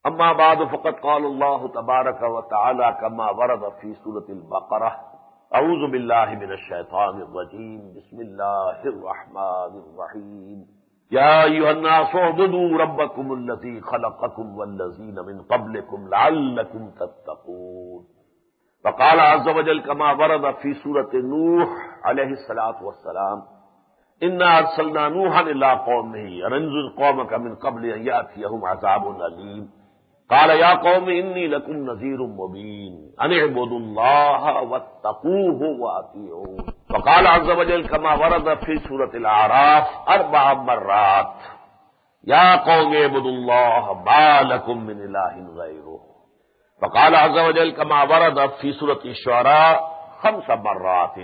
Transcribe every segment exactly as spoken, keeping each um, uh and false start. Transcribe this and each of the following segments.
اما بعد فقد قال اللہ تبارک و تعالی کما ورد فی سورۃ البقرہ اعوذ باللہ من الشیطان الرجیم بسم اللہ الرحمن الرحیم یا ایھا الناس اعبدوا ربکم الذی خلقکم والذین من قبلکم لعلکم تتقون وقال عز وجل كما ورد في سورة نوح عليه الصلاة والسلام إنا أرسلنا نوحا إلى قومه أن أنذر قومك من قبل أن يأتيهم عذاب أليم قال يا قوم إني لكم نذير مبين أن اعبدوا الله واتقوه وأطيعون وقال عز وجل كما ورد في سورة الأعراف أربع مرات يا قوم اعبدوا الله ما لكم من إله غيره وقال عز وجل كما ورد في سورة الشعراء خمس مرات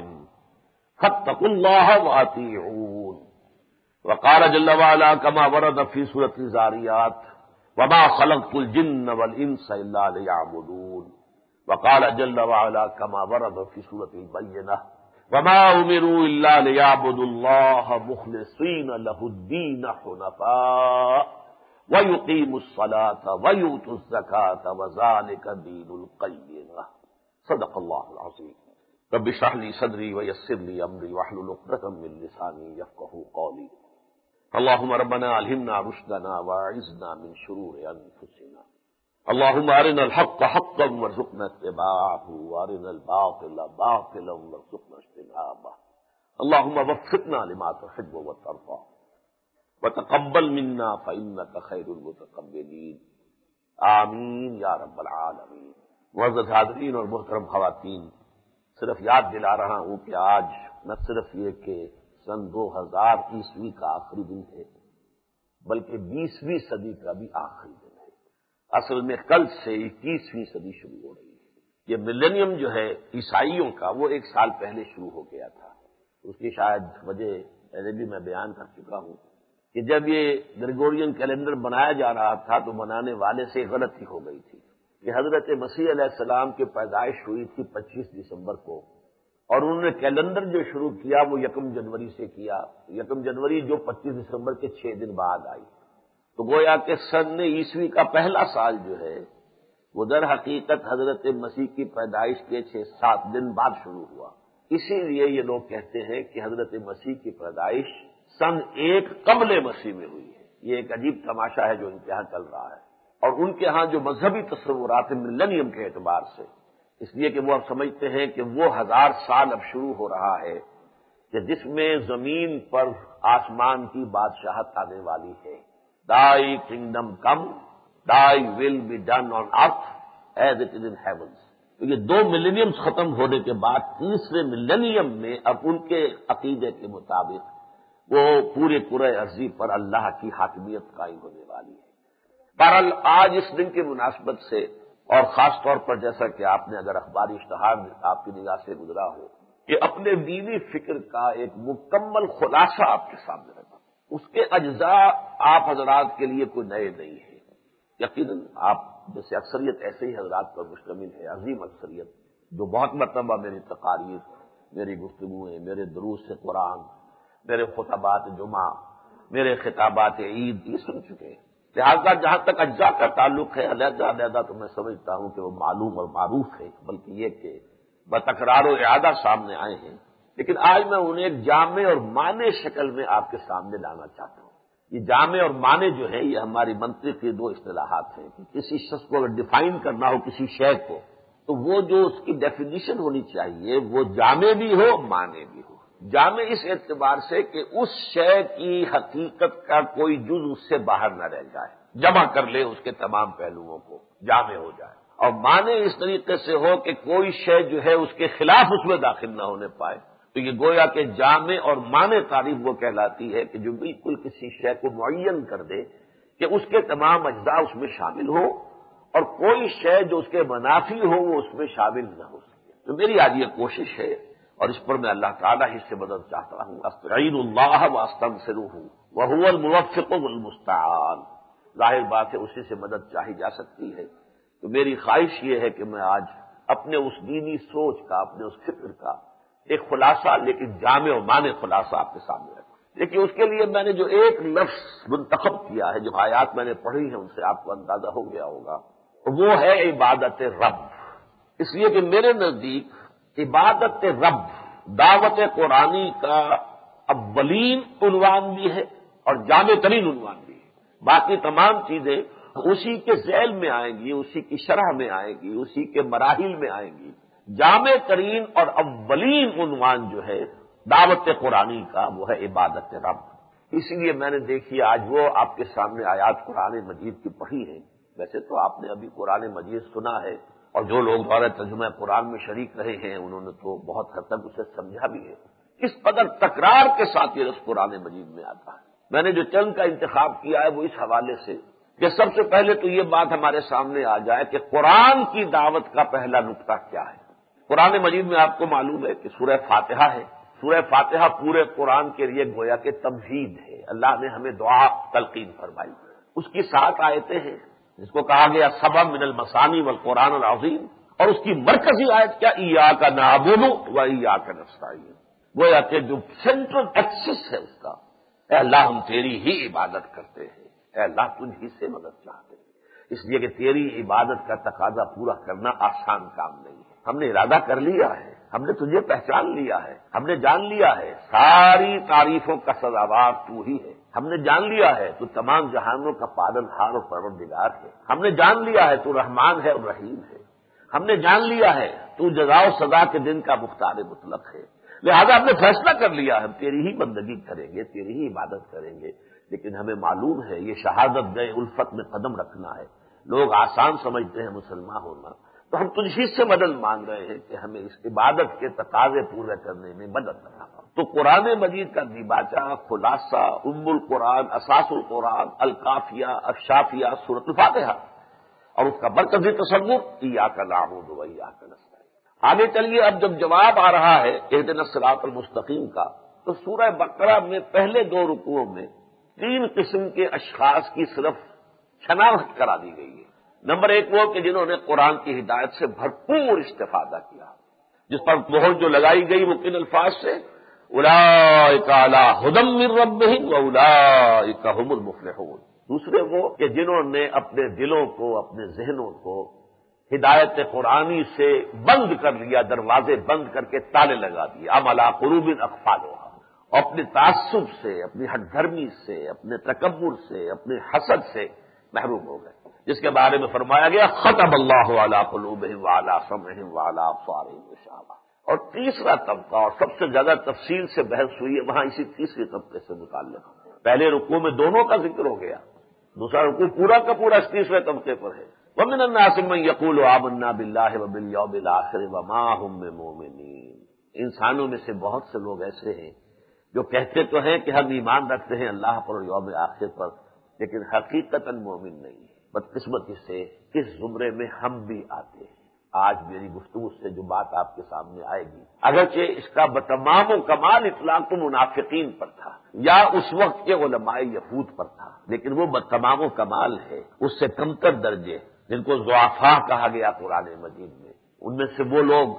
فاتقوا الله وأطيعون وقال جل وعلا كما ورد في سورة الزاريات وما خلقت الجن والإنس إلا ليعبدون وقال جل وعلا كما ورد في سورة البينة وما أمروا إلا ليعبدوا الله مخلصين له الدين حنفاء وَيُقِيمُ الصَّلَاةَ وَيُؤْتُوا الزَّكَاةَ وَذَلِكَ دِينُ الْقَيِّمَةِ صدق اللہ العظیم رب اشرح لي صدری ويسر لي أمري واحلل عقدة من لساني يفقهوا قولي اللهم ربنا ألهمنا رشدنا وأعذنا من شرور أنفسنا اللهم أرنا الحق حقا وارزقنا اتباعه وأرنا الباطل باطلا وارزقنا اجتنابه اللهم وفقنا لما تحب وترضى وتقبل منا فإنك خير المتقبلين آمین یا رب العالمین۔ معزز حاضرین اور محترم خواتین، صرف یاد دلا رہا ہوں کہ آج نہ صرف یہ کہ سن دو ہزار عیسوی کا آخری دن ہے بلکہ بیسویں صدی کا بھی آخری دن ہے۔ اصل میں کل سے اکیسویں صدی شروع ہو رہی ہے۔ یہ ملینیم جو ہے عیسائیوں کا وہ ایک سال پہلے شروع ہو گیا تھا۔ اس کی شاید وجہ پہلے بھی میں بیان کر چکا ہوں کہ جب یہ گریگورین کیلنڈر بنایا جا رہا تھا تو بنانے والے سے غلطی ہو گئی تھی کہ حضرت مسیح علیہ السلام کی پیدائش ہوئی تھی پچیس دسمبر کو، اور انہوں نے کیلنڈر جو شروع کیا وہ یکم جنوری سے کیا، یکم جنوری جو پچیس دسمبر کے چھ دن بعد آئی، تو گویا کہ سن عیسوی کا پہلا سال جو ہے وہ در حقیقت حضرت مسیح کی پیدائش کے چھ سات دن بعد شروع ہوا۔ اسی لیے یہ لوگ کہتے ہیں کہ حضرت مسیح کی پیدائش سن ایک قبل مسیح میں ہوئی ہے۔ یہ ایک عجیب تماشا ہے جو ان کے ہاں چل رہا ہے، اور ان کے ہاں جو مذہبی تصورات ملینیم کے اعتبار سے، اس لیے کہ وہ اب سمجھتے ہیں کہ وہ ہزار سال اب شروع ہو رہا ہے کہ جس میں زمین پر آسمان کی بادشاہت آنے والی ہے۔ دائی kingdom come thy will be done on earth as it is in heavens. تو یہ دو ملینیم ختم ہونے کے بعد تیسرے ملینیم میں اب ان کے عقیدے کے مطابق وہ پورے کرۂ ارضی پر اللہ کی حاکمیت قائم ہونے والی ہے۔ بہرحال آج اس دن کی مناسبت سے، اور خاص طور پر جیسا کہ آپ نے اگر اخباری اشتہار آپ کی نگاہ سے گزرا ہو کہ اپنے دینی فکر کا ایک مکمل خلاصہ آپ کے سامنے رکھا، اس کے اجزاء آپ حضرات کے لیے کوئی نئے نہیں ہیں۔ یقیناً آپ جیسے اکثریت ایسے ہی حضرات پر مشتمل ہے، عظیم اکثریت جو بہت مرتبہ میری تقاریر، میری گفتگویں، میرے دروس سے قرآن، میرے خطبات جمعہ، میرے خطابات عید یہ سن چکے ہیں۔ لہذا جہاں تک اجزاء کا تعلق ہے علیحدہ علیحدہ تو میں سمجھتا ہوں کہ وہ معلوم اور معروف ہے، بلکہ یہ کہ بتکرار و اعادہ سامنے آئے ہیں، لیکن آج میں انہیں ایک جامع اور معنی شکل میں آپ کے سامنے لانا چاہتا ہوں۔ یہ جامع اور معنی جو ہے یہ ہماری منطق کی دو اصطلاحات ہیں کہ کسی شخص کو اگر ڈیفائن کرنا ہو کسی شے کو تو وہ جو اس کی ڈیفینیشن ہونی چاہیے وہ جامع بھی ہو معنی بھی ہو۔ جامع اس اعتبار سے کہ اس شے کی حقیقت کا کوئی جز اس سے باہر نہ رہ جائے، جمع کر لے اس کے تمام پہلوؤں کو، جامع ہو جائے، اور معنی اس طریقے سے ہو کہ کوئی شے جو ہے اس کے خلاف اس میں داخل نہ ہونے پائے۔ تو یہ گویا کہ جامع اور معنی تعریف وہ کہلاتی ہے کہ جو بالکل کسی شے کو معین کر دے کہ اس کے تمام اجزاء اس میں شامل ہو، اور کوئی شے جو اس کے منافی ہو وہ اس میں شامل نہ ہو سکے۔ تو میری آج یہ کوشش ہے، اور اس پر میں اللہ تعالیٰ ہی سے مدد چاہتا ہوں۔ استعین اللہ واستنصرہ وہو الموفق والمستعان۔ ظاہر بات ہے اسی سے مدد چاہی جا سکتی ہے۔ تو میری خواہش یہ ہے کہ میں آج اپنے اس دینی سوچ کا، اپنے اس فکر کا ایک خلاصہ لیکن جامع و معنی خلاصہ آپ کے سامنے رکھوں۔ لیکن اس کے لیے میں نے جو ایک لفظ منتخب کیا ہے، جو آیات میں نے پڑھی ہیں ان سے آپ کو اندازہ ہو گیا ہوگا، وہ ہے عبادت رب۔ اس لیے کہ میرے نزدیک عبادت رب دعوت قرآنی کا اولین عنوان بھی ہے اور جامع ترین عنوان بھی ہے۔ باقی تمام چیزیں اسی کے ذیل میں آئیں گی، اسی کی شرح میں آئیں گی، اسی کے مراحل میں آئیں گی۔ جامع ترین اور اولین عنوان جو ہے دعوت قرآنی کا وہ ہے عبادت رب۔ اسی لیے میں نے دیکھی آج وہ آپ کے سامنے آیات قرآن مجید کی پڑھی ہیں۔ ویسے تو آپ نے ابھی قرآن مجید سنا ہے اور جو لوگ دورہ ترجمہ قرآن میں شریک رہے ہیں انہوں نے تو بہت حد تک اسے سمجھا بھی ہے۔ کس قدر تکرار کے ساتھ یہ لفظ قرآن مجید میں آتا ہے۔ میں نے جو چند کا انتخاب کیا ہے وہ اس حوالے سے کہ سب سے پہلے تو یہ بات ہمارے سامنے آ جائے کہ قرآن کی دعوت کا پہلا نقطہ کیا ہے۔ قرآن مجید میں آپ کو معلوم ہے کہ سورہ فاتحہ ہے۔ سورہ فاتحہ پورے قرآن کے لیے گویا کہ تمہید ہے۔ اللہ نے ہمیں دعا تلقین فرمائی، اس کی سات آیتیں ہیں جس کو کہا گیا سبع من المثانی والقرآن العظیم، اور اس کی مرکزی آیت کیا، ایاک نعبد و ایاک نستعین، گویا کہ جو سینٹرل ایکسس ہے اس کا، اے اللہ ہم تیری ہی عبادت کرتے ہیں، اے اللہ تجھ ہی سے مدد چاہتے ہیں، اس لیے کہ تیری عبادت کا تقاضا پورا کرنا آسان کام نہیں ہے۔ ہم نے ارادہ کر لیا ہے، ہم نے تجھے پہچان لیا ہے، ہم نے جان لیا ہے ساری تعریفوں کا سزاوار تو ہی ہے، ہم نے جان لیا ہے تو تمام جہانوں کا پالن ہار اور پروردگار ہے، ہم نے جان لیا ہے تو رحمان ہے اور رحیم ہے، ہم نے جان لیا ہے تو جزا و سزا کے دن کا مختار مطلق ہے، لہذا ہم نے فیصلہ کر لیا ہم تیری ہی بندگی کریں گے، تیری ہی عبادت کریں گے۔ لیکن ہمیں معلوم ہے یہ شہادت گئے الفت میں قدم رکھنا ہے۔ لوگ آسان سمجھتے ہیں مسلمان ہونا، تو ہم تجھ ہی سے مدد مانگ رہے ہیں کہ ہمیں اس عبادت کے تقاضے پورے کرنے میں مدد کرنا۔ تو قرآن مجید کا دیباچہ، خلاصہ، ام القرآن، اساس القرآن، الکافیہ، الشافیہ، سورۃ الفاتحہ، اور اس کا مرکزی تصور ایاک نعبد و ایاک نستعین۔ آگے چلیے، اب جب جواب آ رہا ہے اہدنا الصراط المستقیم کا، تو سورہ بقرہ میں پہلے دو رکوعوں میں تین قسم کے اشخاص کی صرف شناخت کرا دی گئی ہے۔ نمبر ایک وہ کہ جنہوں نے قرآن کی ہدایت سے بھرپور استفادہ کیا، جس پر مہر جو لگائی گئی وہ کن الفاظ سے، اولئک علی ھدی من ربہم واولئک ھم المفلحون۔ دوسرے وہ کہ جنہوں نے اپنے دلوں کو، اپنے ذہنوں کو ہدایت قرآنی سے بند کر لیا، دروازے بند کر کے تالے لگا دیے، ام علی قلوب اقفالھا، اپنے تعصب سے، اپنی ہٹ دھرمی سے، اپنے تکبر سے، اپنے حسد سے محروم ہو گئے، جس کے بارے میں فرمایا گیا ختم اللہ علی قلوبہم وعلی سمعہم وعلی ابصارہم غشاوہ۔ اور تیسرا طبقہ، اور سب سے زیادہ تفصیل سے بحث ہوئی ہے وہاں اسی تیسرے طبقے سے متعلق۔ پہلے رکوع میں دونوں کا ذکر ہو گیا، دوسرا رکوع پورا کا پورا اس تیسرے طبقے پر ہے۔ وَمِنَ النَّاسِ مَن يَقُولُ آمَنَّا بِاللَّهِ وَبِالْيَوْمِ الْآخِرِ وَمَا هُم بِمُؤْمِنِينَ۔ انسانوں میں سے بہت سے لوگ ایسے ہیں جو کہتے تو ہیں کہ ہم ایمان رکھتے ہیں اللہ پر اور یوم آخر پر، لیکن حقیقتاً مومن نہیں ہے۔ بدقسمتی سے اس زمرے میں ہم بھی آتے ہیں۔ آج میری گفتگو سے جو بات آپ کے سامنے آئے گی، اگرچہ اس کا بتمام و کمال اطلاق تو منافقین پر تھا یا اس وقت کے علماء یہود پر تھا، لیکن وہ بتمام و کمال ہے، اس سے کمتر درجے جن کو ضعفاء کہا گیا قرآن مجید میں، ان میں سے وہ لوگ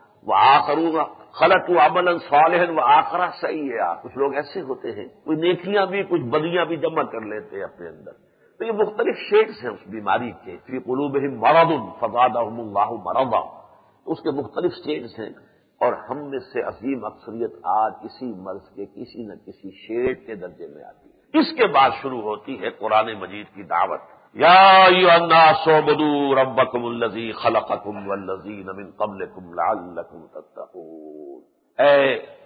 وآخرون خلطوا عملا صالحا وآخر سیئا، کچھ لوگ ایسے ہوتے ہیں کوئی نیکیاں بھی کچھ بدیاں بھی جمع کر لیتے ہیں اپنے اندر۔ تو یہ مختلف شیڈز ہیں اس بیماری کے، فی قلوبہم مرض فزادہم اللہ مرضا، اس کے مختلف شیڈز ہیں، اور ہم میں سے عظیم اکثریت آج اسی مرض کے کسی نہ کسی شیڈ کے درجے میں آتی ہے۔ اس کے بعد شروع ہوتی ہے قرآن مجید کی دعوت، یا ایھا الناس اعبدوا ربکم الذی خلقکم والذین من قبلکم لعلکم تتقون۔ اے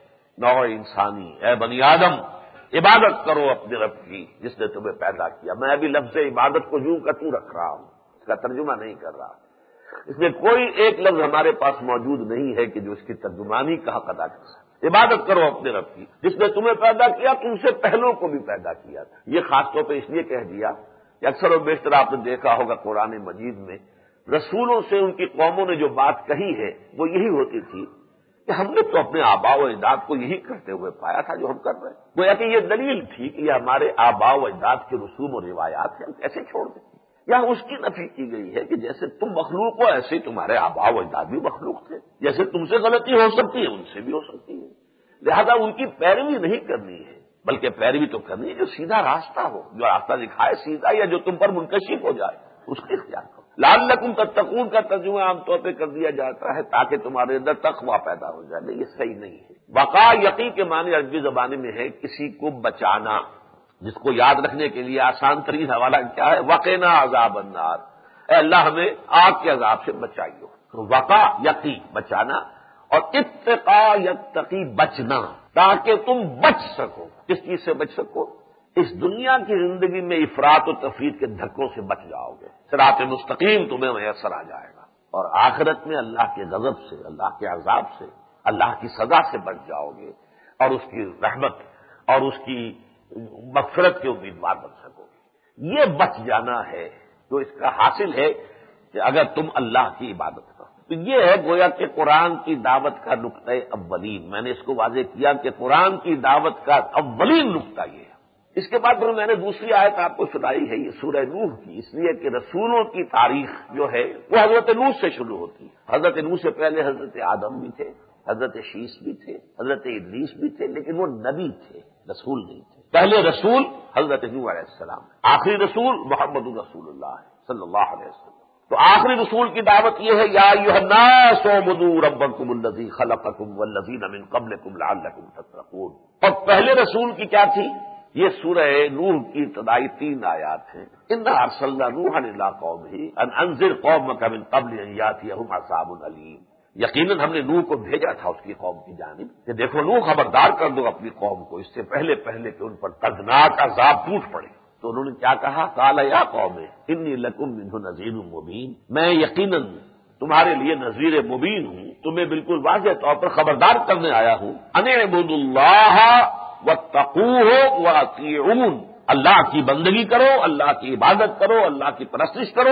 نوع انسانی، اے بنی آدم، عبادت کرو اپنے رب کی جس نے تمہیں پیدا کیا۔ میں ابھی لفظ عبادت کو یوں کا توں رکھ رہا ہوں، اس کا ترجمہ نہیں کر رہا، اس میں کوئی ایک لفظ ہمارے پاس موجود نہیں ہے کہ جو اس کی ترجمانی کا حق ادا کر سکے۔ عبادت کرو اپنے رب کی جس نے تمہیں پیدا کیا، تم سے پہلوں کو بھی پیدا کیا تھا۔ یہ خاص طور پہ اس لیے کہہ دیا کہ اکثر و بیشتر آپ نے دیکھا ہوگا قرآن مجید میں رسولوں سے ان کی قوموں نے جو بات کہی ہے وہ یہی ہوتی تھی کہ ہم نے تو اپنے آباء و اجداد کو یہی کرتے ہوئے پایا تھا جو ہم کر رہے ہیں، گویا کہ یہ دلیل تھی کہ یہ ہمارے آباء و اجداد کے رسوم و روایات ہیں، ہم کیسے چھوڑ دیں۔ یہاں اس کی نفی کی گئی ہے کہ جیسے تم مخلوق ہو ایسے ہی تمہارے آباء و اجداد بھی مخلوق تھے، جیسے تم سے غلطی ہو سکتی ہے ان سے بھی ہو سکتی ہے، لہذا ان کی پیروی نہیں کرنی ہے، بلکہ پیروی تو کرنی ہے جو سیدھا راستہ ہو، جو راستہ دکھائے سیدھا، یا جو تم پر منکشف ہو جائے اس کا اختیار کرو۔ لعلکم تتقون کا ترجمہ عام طور پہ کر دیا جاتا ہے تاکہ تمہارے اندر تقویٰ پیدا ہو جائے، نہیں یہ صحیح نہیں ہے۔ وقا یقی کے معنی عربی زبان میں ہے کسی کو بچانا، جس کو یاد رکھنے کے لیے آسان ترین حوالہ کیا ہے؟ وقنا عذاب النار، اے اللہ ہمیں آگ کے عذاب سے بچائیو۔ تو وقا یقی بچانا، اور اتقا یتقی بچنا، تاکہ تم بچ سکو۔ کس چیز سے بچ سکو؟ اس دنیا کی زندگی میں افراط و تفریط کے دھکوں سے بچ جاؤ گے، صراط مستقیم تمہیں میسر آ جائے گا، اور آخرت میں اللہ کے غضب سے، اللہ کے عذاب سے، اللہ کی سزا سے بچ جاؤ گے، اور اس کی رحمت اور اس کی مغفرت کے امیدوار بن سکو گے۔ یہ بچ جانا ہے جو اس کا حاصل ہے کہ اگر تم اللہ کی عبادت کرو۔ تو یہ ہے گویا کہ قرآن کی دعوت کا نقطہ اولین۔ میں نے اس کو واضح کیا کہ قرآن کی دعوت کا اولین نقطہ یہ ہے۔ اس کے بعد پھر میں نے دوسری آیت آپ کو سنائی ہے، یہ سورہ نوح کی، اس لیے کہ رسولوں کی تاریخ جو ہے وہ حضرت نوح سے شروع ہوتی ہے۔ حضرت نوح سے پہلے حضرت آدم بھی تھے، حضرت شیس بھی تھے، حضرت ادریس بھی تھے، لیکن وہ نبی تھے، رسول نہیں تھے۔ پہلے رسول حضرت نوح علیہ السلام، آخری رسول محمد رسول اللہ صلی اللہ علیہ وسلم۔ تو آخری رسول کی دعوت یہ ہے، یا ایھا الناس اعبدوا ربکم الذی خلقکم والذین من قبلکم لعلکم تتقون۔ اور پہلے رسول کی کیا تھی؟ یہ سورہ نوح کی ابتدائی تین آیات ہیں۔ انا ارسلنا نوحا الی قومہ ان انذر قومک من قبل ان یاتیہم عذاب الیم۔ یقیناً ہم نے نوح کو بھیجا تھا اس کی قوم کی جانب کہ دیکھو نوح خبردار کر دو اپنی قوم کو اس سے پہلے پہلے کہ ان پر دردناک عذاب ٹوٹ پڑے۔ تو انہوں نے کیا کہا؟ قال یا قوم انی لکم منہ نذیر مبین، میں یقیناً تمہارے لیے نذیر مبین ہوں، تمہیں بالکل واضح طور پر خبردار کرنے آیا ہوں۔ ان اعبدوا اللہ واتقوہ واطیعون، اللہ کی بندگی کرو، اللہ کی عبادت کرو، اللہ کی پرستش کرو،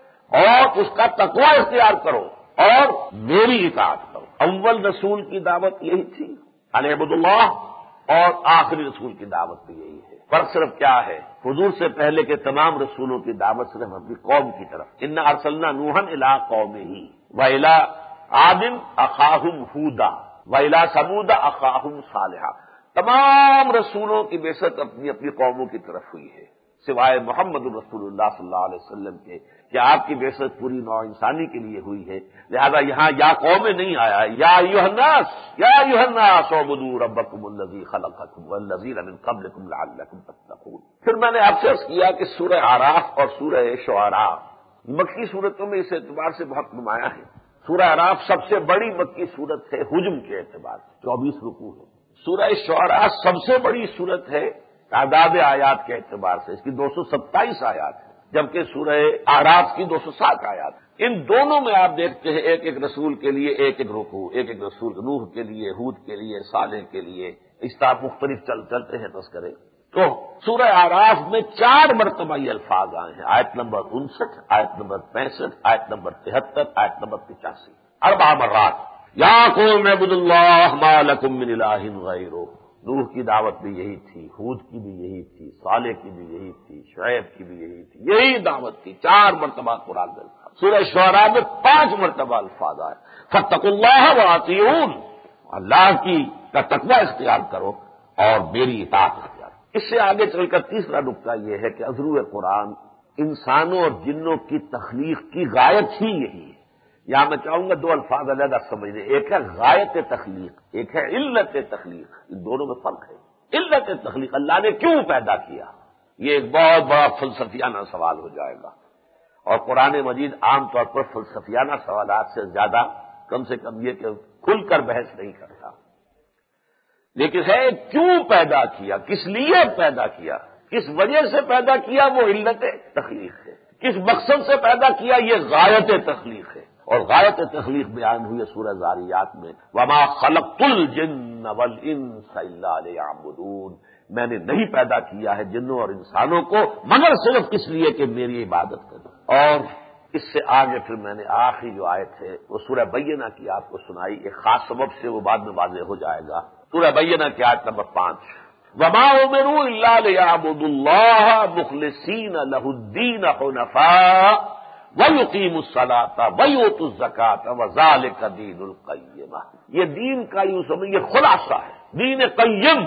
اور اس کا تقوی اختیار کرو، اور میری اطاعت کرو۔ اول رسول کی دعوت یہی تھی، ان اعبدوا اللہ، اور آخری رسول کی دعوت بھی یہی ہے۔ فرق صرف کیا ہے؟ حضور سے پہلے کے تمام رسولوں کی دعوت صرف اپنی قوم کی طرف، انا ارسلنا نوحا الی قومہ والی عاد اخاہم ہودا والی ثمود اخاہم صالحا۔ تمام رسولوں کی بعثت اپنی اپنی قوموں کی طرف ہوئی ہے، سوائے محمد رسول اللہ صلی اللہ علیہ وسلم کے، کہ آپ کی بعثت پوری نوع انسانی کے لیے ہوئی ہے، لہذا یہاں یا قوم نہیں آیا، یا ایھا الناس یا ایھا الناس اعبدوا ربکم الذی خلقکم والذین من قبلکم لعلکم تتقون۔ پھر میں نے آپ سے عرض کیا کہ سورہ اعراف اور سورہ شعراء مکی صورتوں میں اس اعتبار سے بہت نمایاں ہے۔ سورہ اعراف سب سے بڑی مکی صورت ہے حجم کے اعتبار سے، چوبیس رکوع ہے۔ سورہ شعراء سب سے بڑی صورت ہے تعداد آیات کے اعتبار سے، اس کی دو سو ستائیس آیات ہے، جبکہ سورہ اعراف کی دو سو سات آیات۔ ان دونوں میں آپ دیکھتے ہیں ایک ایک رسول کے لیے ایک ایک رکوع، ایک ایک رسول نوح کے لیے، ہود کے لیے، صالح کے لیے، اس طرح مختلف چل چلتے ہیں تذکرے۔ تو سورہ اعراف میں چار مرتبہ یہ الفاظ آئے ہیں، آیت نمبر انسٹھ، آیت نمبر پینسٹھ، آیت نمبر تہتر، آیت نمبر پچاسی، اربع مرات۔ یا قوم اعبدوا اللہ ما لکم من الہ غیرہ۔ نوح کی دعوت بھی یہی تھی، ہود کی بھی یہی تھی، صالح کی بھی یہی تھی، شعیب کی بھی یہی تھی، یہی دعوت تھی۔ چار مرتبہ قرآن میں الفاظ۔ سورہ شعراء میں پانچ مرتبہ الفاظ آئے، فاتقوا اللہ واطیعون، اللہ کی کا تقوی اختیار کرو اور میری اطاعت اختیار کرو۔ اس سے آگے چل کر تیسرا نقطہ یہ ہے کہ عذرو قرآن انسانوں اور جنوں کی تخلیق کی غایت ہی یہی ہے۔ یہاں میں چاہوں گا دو الفاظ علیحدہ سمجھنے، ایک ہے غایت تخلیق، ایک ہے علت تخلیق۔ ان دونوں میں فرق ہے۔ علت تخلیق، اللہ نے کیوں پیدا کیا، یہ ایک بہت بڑا فلسفیانہ سوال ہو جائے گا، اور قرآن مجید عام طور پر فلسفیانہ سوالات سے زیادہ کم سے کم یہ کہ کھل کر بحث نہیں کرتا، لیکن ہے کیوں پیدا کیا، کس لیے پیدا کیا، کس وجہ سے پیدا کیا، وہ علت تخلیق ہے۔ کس مقصد سے پیدا کیا، یہ غایت تخلیق ہے، اور غایت تخلیق بیان ہوئی ہے سورہ ذاریات میں، وما خلقت الجن والانس الا لیعبدون، میں نے نہیں پیدا کیا ہے جنوں اور انسانوں کو مگر صرف اس لیے کہ میری عبادت کریں۔ اور اس سے آگے پھر میں نے آخری جو آیت ہے وہ سورہ بینہ کی آپ کو سنائی، ایک خاص سبب سے وہ بعد میں واضح ہو جائے گا۔ سورہ بینہ کی آیت نمبر پانچ، وما امروا الا لیعبدوا اللہ مخلصین لہ الدین حنفاء وَيُقِيمُوا الصَّلَاةَ وَيُؤْتُوا الزَّكَاةَ وَذَلِكَ دِينُ الْقَيِّمَةِ۔ یہ دین کا یوں سمجھ، یہ خلاصہ ہے، دین قیم،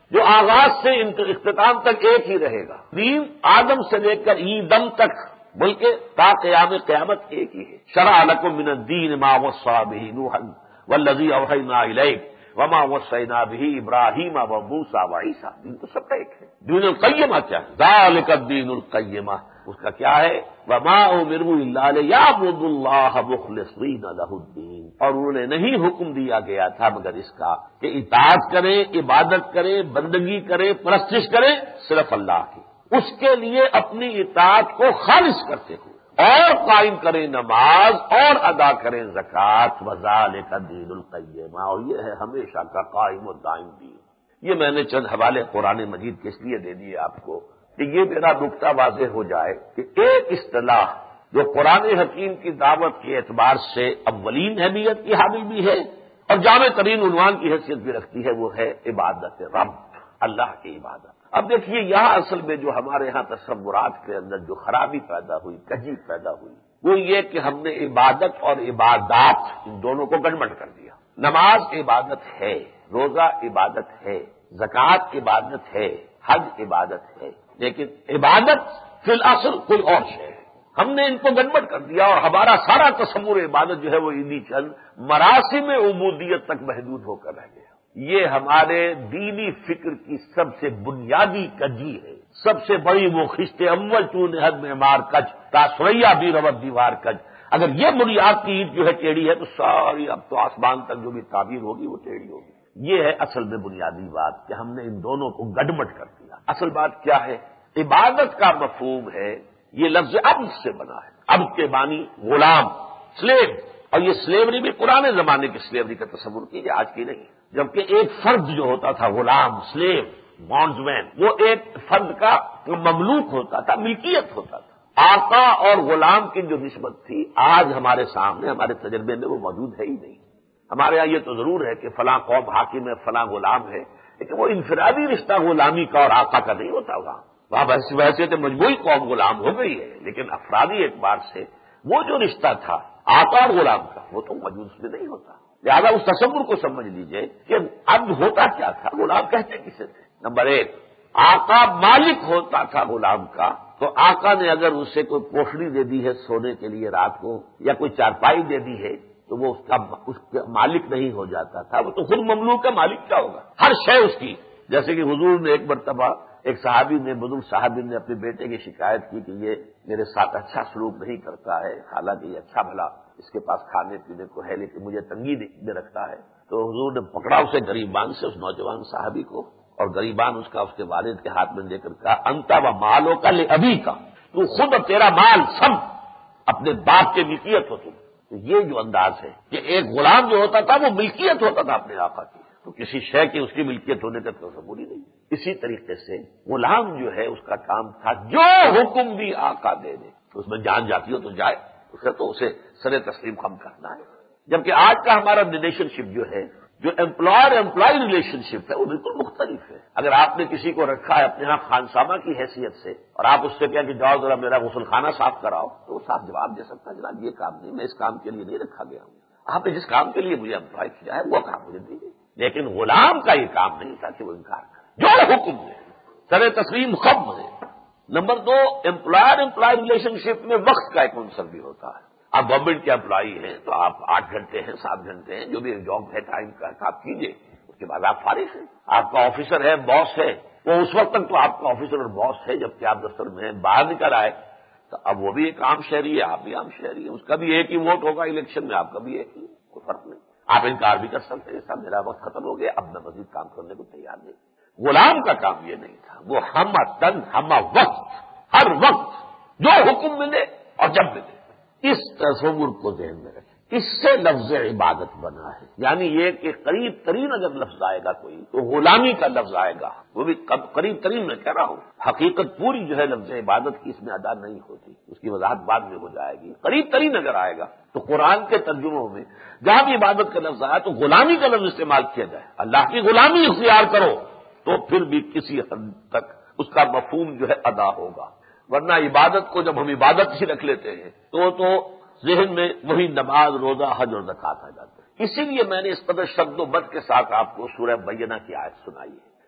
جو آغاز سے اختتام تک ایک ہی رہے گا. دین آدم سے لے کر ای دم تک بلکہ تا قیام قیامت ایک ہی ہے. شرع لکم من الدین ما وصى به نوحا والذی اوحینا الیک وما وصینا به ابراہیم وموسیٰ وعیسیٰ. دین تو سب کا ایک ہے. دین القیمہ کیا ہے؟ ذالک الدین القیمہ، اس کا کیا ہے؟ وما امروا الا لیعبدوا اللہ مخلصین لہ الدین. اور انہوں نے نہیں حکم دیا گیا تھا مگر اس کا کہ اطاعت کریں، عبادت کریں، بندگی کریں، پرستش کریں صرف اللہ کی. اس کے لیے اپنی اطاعت کو خالص کرتے ہوئے اور قائم کریں نماز اور ادا کریں زکوٰۃ. وذالک الدین القیمہ، اور یہ ہے ہمیشہ کا قائم و دائم دین. یہ میں نے چند حوالے قرآن مجید کے اس لیے دے دیے آپ کو کہ یہ میرا نقطہ واضح ہو جائے کہ ایک اصطلاح جو قرآن حکیم کی دعوت کے اعتبار سے اولین اہمیت کی حامل بھی ہے اور جامع ترین عنوان کی حیثیت بھی رکھتی ہے، وہ ہے عبادت رب، اللہ کی عبادت. اب دیکھیے یہاں اصل میں جو ہمارے ہاں تصورات کے اندر جو خرابی پیدا ہوئی، کجی پیدا ہوئی، وہ یہ کہ ہم نے عبادت اور عبادات ان دونوں کو گڑبڑ کر دیا. نماز عبادت ہے، روزہ عبادت ہے، زکوٰۃ عبادت ہے، حج عبادت ہے، لیکن عبادت فی الاصل کوئی اور شے ہے. ہم نے ان کو گڑبڑ کر دیا اور ہمارا سارا تصور عبادت جو ہے وہ انہی چند مراسم عبودیت تک محدود ہو کر رہ گیا. یہ ہمارے دینی فکر کی سب سے بنیادی کجی ہے، سب سے بڑی وہ خشت اول چون حد میں مار کج تاثریا بھی روت دیوار کج. اگر یہ بنیاد کی عید جو ہے ٹیڑھی ہے تو ساری اب تو آسمان تک جو بھی تعبیر ہوگی وہ ٹیڑھی ہوگی. یہ ہے اصل میں بنیادی بات کہ ہم نے ان دونوں کو گڑبڑ کر دیا. اصل بات کیا ہے؟ عبادت کا مفہوم ہے، یہ لفظ عبد سے بنا ہے. عبد کے معنی غلام، سلیو. اور یہ سلیوری بھی پرانے زمانے کی سلیوری کا تصور کیجیے، آج کی نہیں. جبکہ ایک فرد جو ہوتا تھا غلام، سلیو، بانڈز مین، وہ ایک فرد کا مملوک ہوتا تھا، ملکیت ہوتا تھا. آقا اور غلام کی جو نسبت تھی آج ہمارے سامنے ہمارے تجربے میں وہ موجود ہے ہی نہیں. ہمارے یہاں یہ تو ضرور ہے کہ فلاں قوم حاکم ہے، فلاں غلام ہے، لیکن وہ انفرادی رشتہ غلامی کا اور آقا کا نہیں ہوتا. وہاں وہاں ویسے تو مجموعی قوم غلام ہو گئی ہے، لیکن افرادی اعتبار سے وہ جو رشتہ تھا آقا اور غلام کا وہ تو موجود اس میں نہیں ہوتا. لہٰذا اس تصور کو سمجھ لیجئے کہ اب ہوتا کیا تھا، غلام کہتے کسے تھے؟ نمبر ایک، آقا مالک ہوتا تھا غلام کا، تو آقا نے اگر اسے کوئی پوشڑی دے دی ہے سونے کے لیے رات کو یا کوئی چارپائی دے دی ہے تو وہ اس کا اس کا مالک نہیں ہو جاتا تھا، وہ تو خود مملوک کا مالک کیا ہوگا؟ ہر شے اس کی. جیسے کہ حضور نے ایک مرتبہ ایک صحابی نے بزرگ صحابی نے اپنے بیٹے کی شکایت کی کہ یہ میرے ساتھ اچھا سلوک نہیں کرتا ہے، حالانکہ یہ اچھا بھلا اس کے پاس کھانے پینے کو ہے لیکن مجھے تنگی میں رکھتا ہے. تو حضور نے پکڑا اسے گریبان سے، اس نوجوان صحابی کو، اور گریبان اس کا اس کے والد کے ہاتھ میں دے کر کہا انتا و مالوں کا لے ابھی کا، تو خود اور تیرا مال سب اپنے باپ کے ملکیت ہو تم. تو یہ جو انداز ہے کہ ایک غلام جو ہوتا تھا وہ ملکیت ہوتا تھا اپنے آقا کی، تو کسی شے کی اس کی ملکیت ہونے کا تصور ہی نہیں. اسی طریقے سے غلام جو ہے اس کا کام تھا جو حکم بھی آقا دے دے، اس میں جان جاتی ہو تو جائے، اسے تو اسے سر تسلیم خم کرنا ہے. جبکہ آج کا ہمارا ریلیشن شپ جو ہے، جو امپلائر امپلائی ریلیشن شپ ہے، وہ بالکل مختلف ہے. اگر آپ نے کسی کو رکھا ہے اپنے ہاں خانسامہ کی حیثیت سے اور آپ اس سے کہا کہ جاؤ ذرا میرا غسل خانہ صاف کراؤ، تو وہ صاف جواب دے سکتا ہے جناب یہ کام نہیں، میں اس کام کے لیے نہیں رکھا گیا ہوں، آپ نے جس کام کے لیے مجھے امپلائی کیا ہے وہ کام مجھے دیجیے. لیکن غلام کا یہ کام نہیں تھا کہ وہ انکار کرے، جو حکم دے سر تسلیم خم ہے. نمبر دو، امپلائر امپلائی ریلیشن شپ میں وقت کا ایک عنصر بھی ہوتا ہے. آپ گورنمنٹ کے امپلائی ہیں تو آپ آٹھ گھنٹے ہیں، سات گھنٹے ہیں، جو بھی جاب ہے ٹائم کا آپ کیجیے، اس کے بعد آپ فارغ ہیں. آپ کا آفیسر ہے، باس ہے، وہ اس وقت تک تو آپ کا آفیسر اور باس ہے جبکہ آپ دفتر میں ہیں. باہر نکل آئے تو اب وہ بھی ایک عام شہری ہے، آپ بھی عام شہری ہیں، اس کا بھی ایک ہی ووٹ ہوگا الیکشن میں، آپ کا بھی ایک ہی، کوئی فرق نہیں. آپ انکار بھی کر سکتے ہیں صاحب میرا وقت ختم ہو گیا، اب میں مزید کام کرنے کو تیار نہیں. غلام کا کام یہ نہیں تھا، وہ ہم تن ہم وقت، ہر وقت جو حکم ملے اور جب ملے، اس تصور کو ذہن میں رکھیں. اس سے لفظ عبادت بنا ہے، یعنی یہ کہ قریب ترین اگر لفظ آئے گا کوئی تو غلامی کا لفظ آئے گا، وہ بھی قریب ترین میں کہہ رہا ہوں. حقیقت پوری جو ہے لفظ عبادت کی اس میں ادا نہیں ہوتی، اس کی وضاحت بعد میں ہو جائے گی. قریب ترین اگر آئے گا تو قرآن کے ترجموں میں جہاں بھی عبادت کا لفظ آیا تو غلامی کا لفظ استعمال کیا جائے، اللہ کی غلامی اختیار کرو، تو پھر بھی کسی حد تک اس کا مفہوم جو ہے ادا ہوگا. ورنہ عبادت کو جب ہم عبادت ہی رکھ لیتے ہیں تو تو ذہن میں وہی نماز، روزہ، حج اور زکوٰۃ آ جاتے ہیں. اسی لیے میں نے اس قدر شد و بد کے ساتھ آپ کو سورہ بینہ کی آیت سنائی ہے.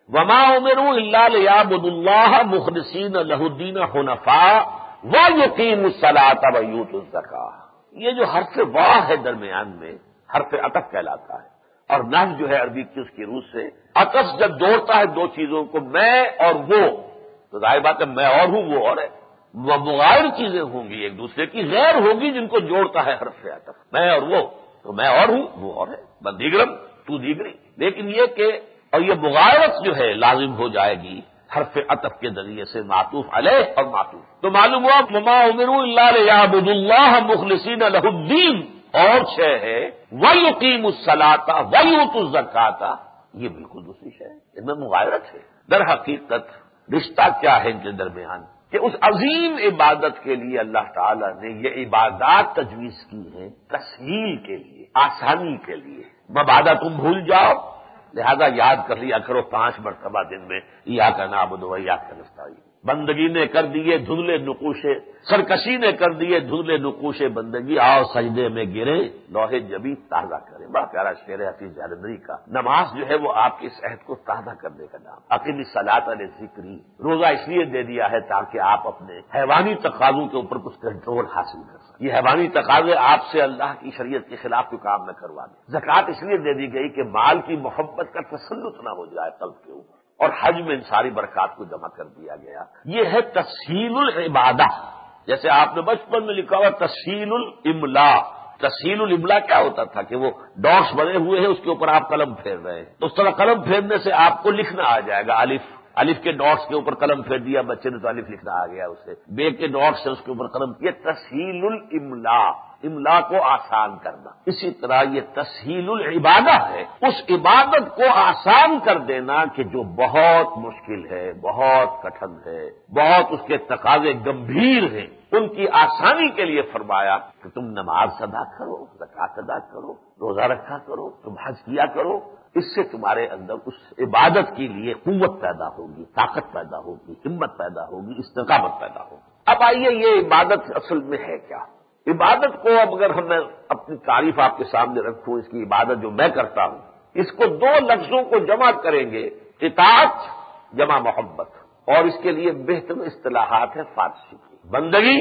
وما امروا الا لیعبدوا اللہ مخلصین لہ الدین حنفاء ویقیموا الصلاۃ ویؤتوا الزکاۃ. یہ جو حرف واہ ہے درمیان میں حرف عطف کہلاتا ہے، اور نحو جو ہے عربی کی اس کی روح سے عطف جب جوڑتا ہے دو چیزوں کو، میں اور وہ، تو ظاہر بات ہے میں اور ہوں وہ اور ہے، وہ مغایر چیزیں ہوں گی ایک دوسرے کی، غیر ہوگی جن کو جوڑتا ہے حرف عطف. میں اور وہ، تو میں اور ہوں وہ اور ہے، میں دیگرم تو دیگری. لیکن یہ کہ اور یہ مغایرت جو ہے لازم ہو جائے گی حرف عطف کے ذریعے سے معطوف علیہ اور معطوف. تو معلوم ہوا وما امروا الا لیعبدوا اللہ مخلصین لہ الدین، اور شے ہے وَيُقِيمُوا الصَّلَاةَ وَيُؤْتُوا الزَّكَاةَ، یہ بالکل دوسری شے ہے، ان میں مغایرت ہے. در حقیقت رشتہ کیا ہے ان کے درمیان کہ اس عظیم عبادت کے لیے اللہ تعالیٰ نے یہ عبادات تجویز کی ہیں تسہیل کے لیے، آسانی کے لیے. مبادہ تم بھول جاؤ لہذا یاد کر لیا کرو پانچ مرتبہ دن میں ایاک نعبد و ایاک نستعین. بندگی نے کر دیے دھندلے نقوشے، سرکشی نے کر دیے دھندلے نقوشے بندگی، آؤ سجدے میں گرے لوہے جبی تازہ کرے. بڑا پیارا شعر ہے حفیظ جالندری کا. نماز جو ہے وہ آپ کی صحت کو تازہ کرنے کا نام. اقیم الصلاۃ لذکری، روزہ اس لیے دے دیا ہے تاکہ آپ اپنے حیوانی تقاضوں کے اوپر کچھ کنٹرول حاصل کر سکیں. یہ حیوانی تقاضے آپ سے اللہ کی شریعت کے خلاف کوئی کام نہ کروا دیں. زکوٰۃ اس لیے دے دی گئی کہ مال کی محبت کا تسلط نہ ہو جائے قلب کے اوپر، اور حج میں ان ساری برکات کو جمع کر دیا گیا. یہ ہے تسہیل العبادہ. جیسے آپ نے بچپن میں لکھا ہوا تسہیل الاملا. تسہیل الاملا کیا ہوتا تھا کہ وہ ڈاٹس بنے ہوئے ہیں اس کے اوپر آپ قلم پھیر رہے ہیں، تو اس طرح قلم پھیرنے سے آپ کو لکھنا آ جائے گا. الف الف کے ڈاٹس کے اوپر قلم پھیر دیا بچے نے تو الف لکھنا آ گیا اسے. بے کے ڈاٹس سے اس کے اوپر قلم. یہ تسہیل الاملا، املا کو آسان کرنا. اسی طرح یہ تسہیل العبادہ ہے، اس عبادت کو آسان کر دینا کہ جو بہت مشکل ہے، بہت کٹھن ہے، بہت اس کے تقاضے گمبھیر ہیں، ان کی آسانی کے لیے فرمایا کہ تم نماز ادا کرو، زکوٰۃ ادا کرو، روزہ رکھا کرو، تم حج کیا کرو. اس سے تمہارے اندر اس عبادت کے لیے قوت پیدا ہوگی، طاقت پیدا ہوگی، ہمت پیدا ہوگی، استقامت پیدا ہوگی. اب آئیے یہ عبادت اصل میں ہے کیا؟ عبادت کو اب اگر ہم میں اپنی تعریف آپ کے سامنے رکھوں، اس کی عبادت جو میں کرتا ہوں، اس کو دو لفظوں کو جمع کریں گے، اطاعت جمع محبت، اور اس کے لیے بہتر اصطلاحات ہیں فارسی کی. بندگی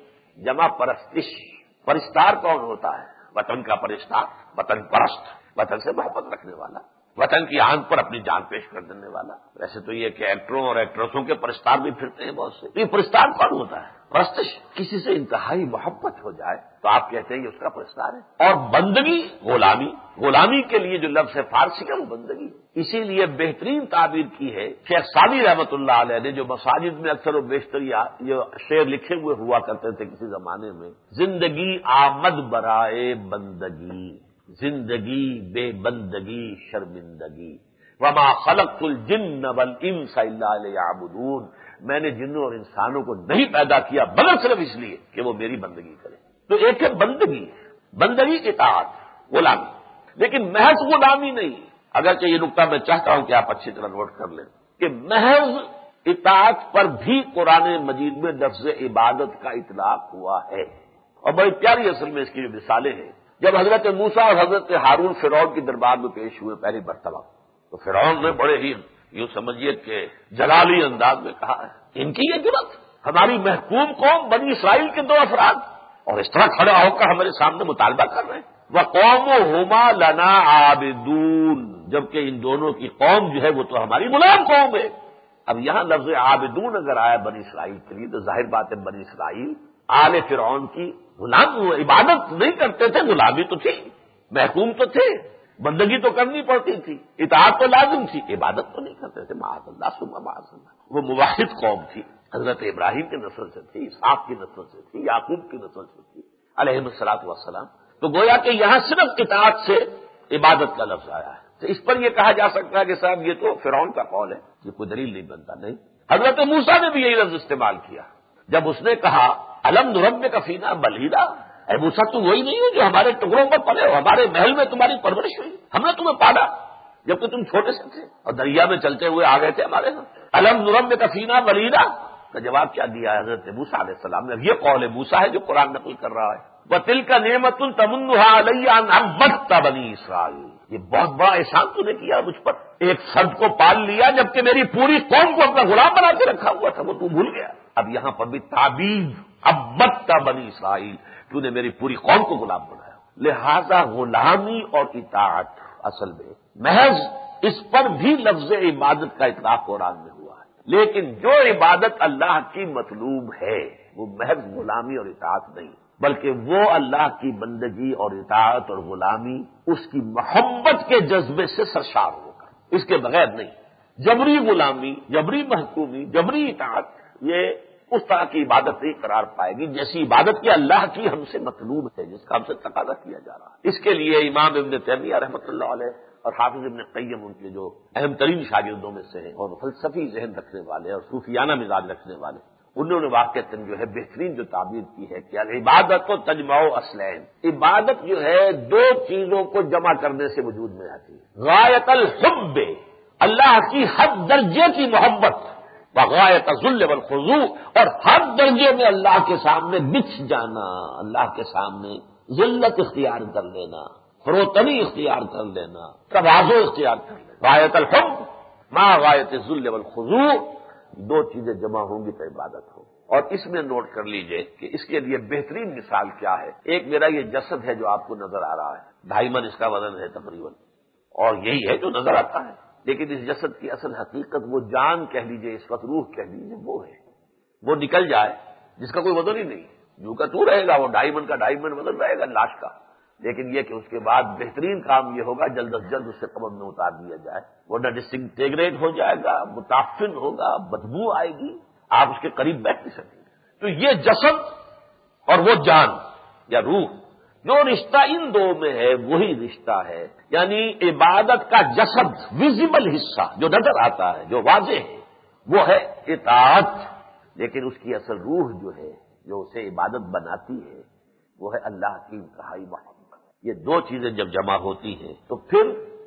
جمع پرستش. پرستار کون ہوتا ہے؟ وطن کا پرستار، وطن پرست، وطن سے محبت رکھنے والا، وطن کی آن پر اپنی جان پیش کر دینے والا. ویسے تو یہ کہ ایکٹروں اور ایکٹریسوں کے پرستار بھی پھرتے ہیں بہت سے. یہ پرستار کون ہوتا ہے؟ پرستش. کسی سے انتہائی محبت ہو جائے تو آپ کہتے ہیں یہ اس کا پرستار ہے. اور بندگی غلامی. غلامی کے لیے جو لفظ ہے فارسی کا وہ بندگی. اسی لیے بہترین تعبیر کی ہے شیخ سعدی رحمۃ اللہ علیہ نے، جو مساجد میں اکثر و بیشتر جو شعر لکھے ہوئے ہوا کرتے تھے کسی زمانے میں. زندگی آمد برائے بندگی، زندگی بے بندگی شرمندگی. وما خلقت الجن والانس الا لیعبدون. میں نے جنوں اور انسانوں کو نہیں پیدا کیا مگر صرف اس لیے کہ وہ میری بندگی کریں. تو ایک ہے بندگی، بندگی اطاعت، غلامی. لیکن محض غلامی نہیں. اگرچہ یہ نقطہ میں چاہتا ہوں کہ آپ اچھی طرح نوٹ کر لیں کہ محض اطاعت پر بھی قرآن مجید میں لفظ عبادت کا اطلاق ہوا ہے. اور بڑی پیاری اصل میں اس کی جو مثالیں ہیں، جب حضرت موسیٰ اور حضرت ہارون فرعون کی دربار میں پیش ہوئے پہلی مرتبہ، تو فرعون نے بڑے ہی یوں سمجھیے کہ جلالی انداز میں کہا ہے ان کی یہ جرات، ہماری محکوم قوم بنی اسرائیل کے دو افراد اور اس طرح کھڑا ہو کر ہمارے سامنے مطالبہ کر رہے ہیں. وَقَوْمُهُمَا لَنَا عَابِدُونَ. جبکہ ان دونوں کی قوم جو ہے وہ تو ہماری غلام قوم ہے. اب یہاں لفظ عابدون اگر آیا بنی اسرائیل کے لیے تو ظاہر بات ہے بنی اسرائیل آل فرعون کی غلام عبادت نہیں کرتے تھے، غلامی تو تھی، محکوم تو تھے، بندگی تو کرنی پڑتی تھی، اطاعت تو لازم تھی، عبادت تو نہیں کرتے تھے. معاذ اللہ ثم معاذ اللہ. وہ موحد قوم تھی، حضرت ابراہیم کی نسل سے تھی، اسحاق کی نسل سے تھی، یعقوب کی نسل سے تھی علیہ الصلوۃ والسلام. تو گویا کہ یہاں صرف اطاعت سے عبادت کا لفظ آیا ہے. تو اس پر یہ کہا جا سکتا ہے کہ صاحب یہ تو فرعون کا قول ہے، یہ کوئی دلیل نہیں بنتا. نہیں، حضرت موسیٰ نے بھی یہی لفظ استعمال کیا جب اس نے کہا الم نربک فینا ولیدا. اے موسیٰ تم وہی نہیں ہو جو ہمارے ٹکڑوں پر پلے ہو، ہمارے محل میں تمہاری پرورش ہوئی، ہم نے تمہیں پالا جبکہ تم چھوٹے سے تھے اور دریا میں چلتے ہوئے آ گئے تھے ہمارے ہاں. الم نربک فینا ولیدا. کا جواب کیا دیا حضرت موسیٰ علیہ السلام نے؟ یہ قول موسیٰ ہے جو قرآن نقل کر رہا ہے، وَتِلْكَ نِعْمَةٌ تَمُنُّهَا عَلَيَّ أَنْ عَبَّدتَّ بَنِي اسرائیل، یہ بہت بڑا احسان تو نے کیا مجھ پر، ایک سرد کو پال لیا جبکہ میری پوری قوم کو اپنا غلام بنا کے رکھا ہوا تھا، وہ تو بھول گیا۔ اب یہاں پر بھی تعبید، عبدت بنی اسرائیل، تو نے میری پوری قوم کو غلام بنایا، لہذا غلامی اور اطاعت اصل میں محض اس پر بھی لفظ عبادت کا اطلاق قرآن میں ہوا ہے، لیکن جو عبادت اللہ کی مطلوب ہے وہ محض غلامی اور اطاعت نہیں، بلکہ وہ اللہ کی بندگی اور اطاعت اور غلامی اس کی محبت کے جذبے سے سرشار ہوگا، اس کے بغیر نہیں۔ جبری غلامی، جبری محکومی، جبری اطاعت یہ اس طرح کی عبادت نہیں قرار پائے گی جیسی عبادت کی اللہ کی ہم سے مطلوب ہے، جس کا ہم سے تقاضا کیا جا رہا ہے۔ اس کے لیے امام ابن تیمیہ رحمۃ اللہ علیہ اور حافظ ابن قیم ان کے جو اہم ترین شاگردوں میں سے ہیں اور فلسفی ذہن رکھنے والے اور صوفیانہ مزاج رکھنے والے، انہوں نے واقعتاً جو ہے بہترین جو تعبیر کی ہے کہ عبادت و تجمع اصلین، عبادت جو ہے دو چیزوں کو جمع کرنے سے وجود میں آتی ہے، غایت الحب، اللہ کی حد درجے کی محبت، وغایت الذل والخضوع، اور ہر درجے میں اللہ کے سامنے بچھ جانا، اللہ کے سامنے ذلت اختیار کر لینا، فروتنی اختیار کر لینا، تواضع اختیار کر لینا۔ غایت الحب ما غایت الذل والخضوع، دو چیزیں جمع ہوں گی تو عبادت ہو۔ اور اس میں نوٹ کر لیجئے کہ اس کے لیے بہترین مثال کیا ہے۔ ایک میرا یہ جسد ہے جو آپ کو نظر آ رہا ہے، ڈھائی من اس کا وزن ہے تقریباً، اور یہی ہے جو نظر آتا ہے، لیکن اس جسد کی اصل حقیقت وہ جان کہہ لیجئے، اس وقت روح کہہ لیجئے، وہ ہے، وہ نکل جائے جس کا کوئی وزن ہی نہیں، جو کا تو رہے گا، وہ ڈھائی من کا ڈھائی من وزن رہے گا لاش کا، لیکن یہ کہ اس کے بعد بہترین کام یہ ہوگا جلد از جلد اسے قبر میں اتار دیا جائے، ورنہ ڈسنٹیگریٹ ہو جائے گا، متعفن ہوگا، بدبو آئے گی، آپ اس کے قریب بیٹھ نہیں سکیں گے۔ تو یہ جسد اور وہ جان یا روح، جو رشتہ ان دو میں ہے وہی رشتہ ہے، یعنی عبادت کا جسد، ویزیبل حصہ جو نظر آتا ہے، جو واضح ہے، وہ ہے اطاعت، لیکن اس کی اصل روح جو ہے، جو اسے عبادت بناتی ہے، وہ ہے اللہ کی انتہائی محبت۔ یہ دو چیزیں جب جمع ہوتی ہیں تو پھر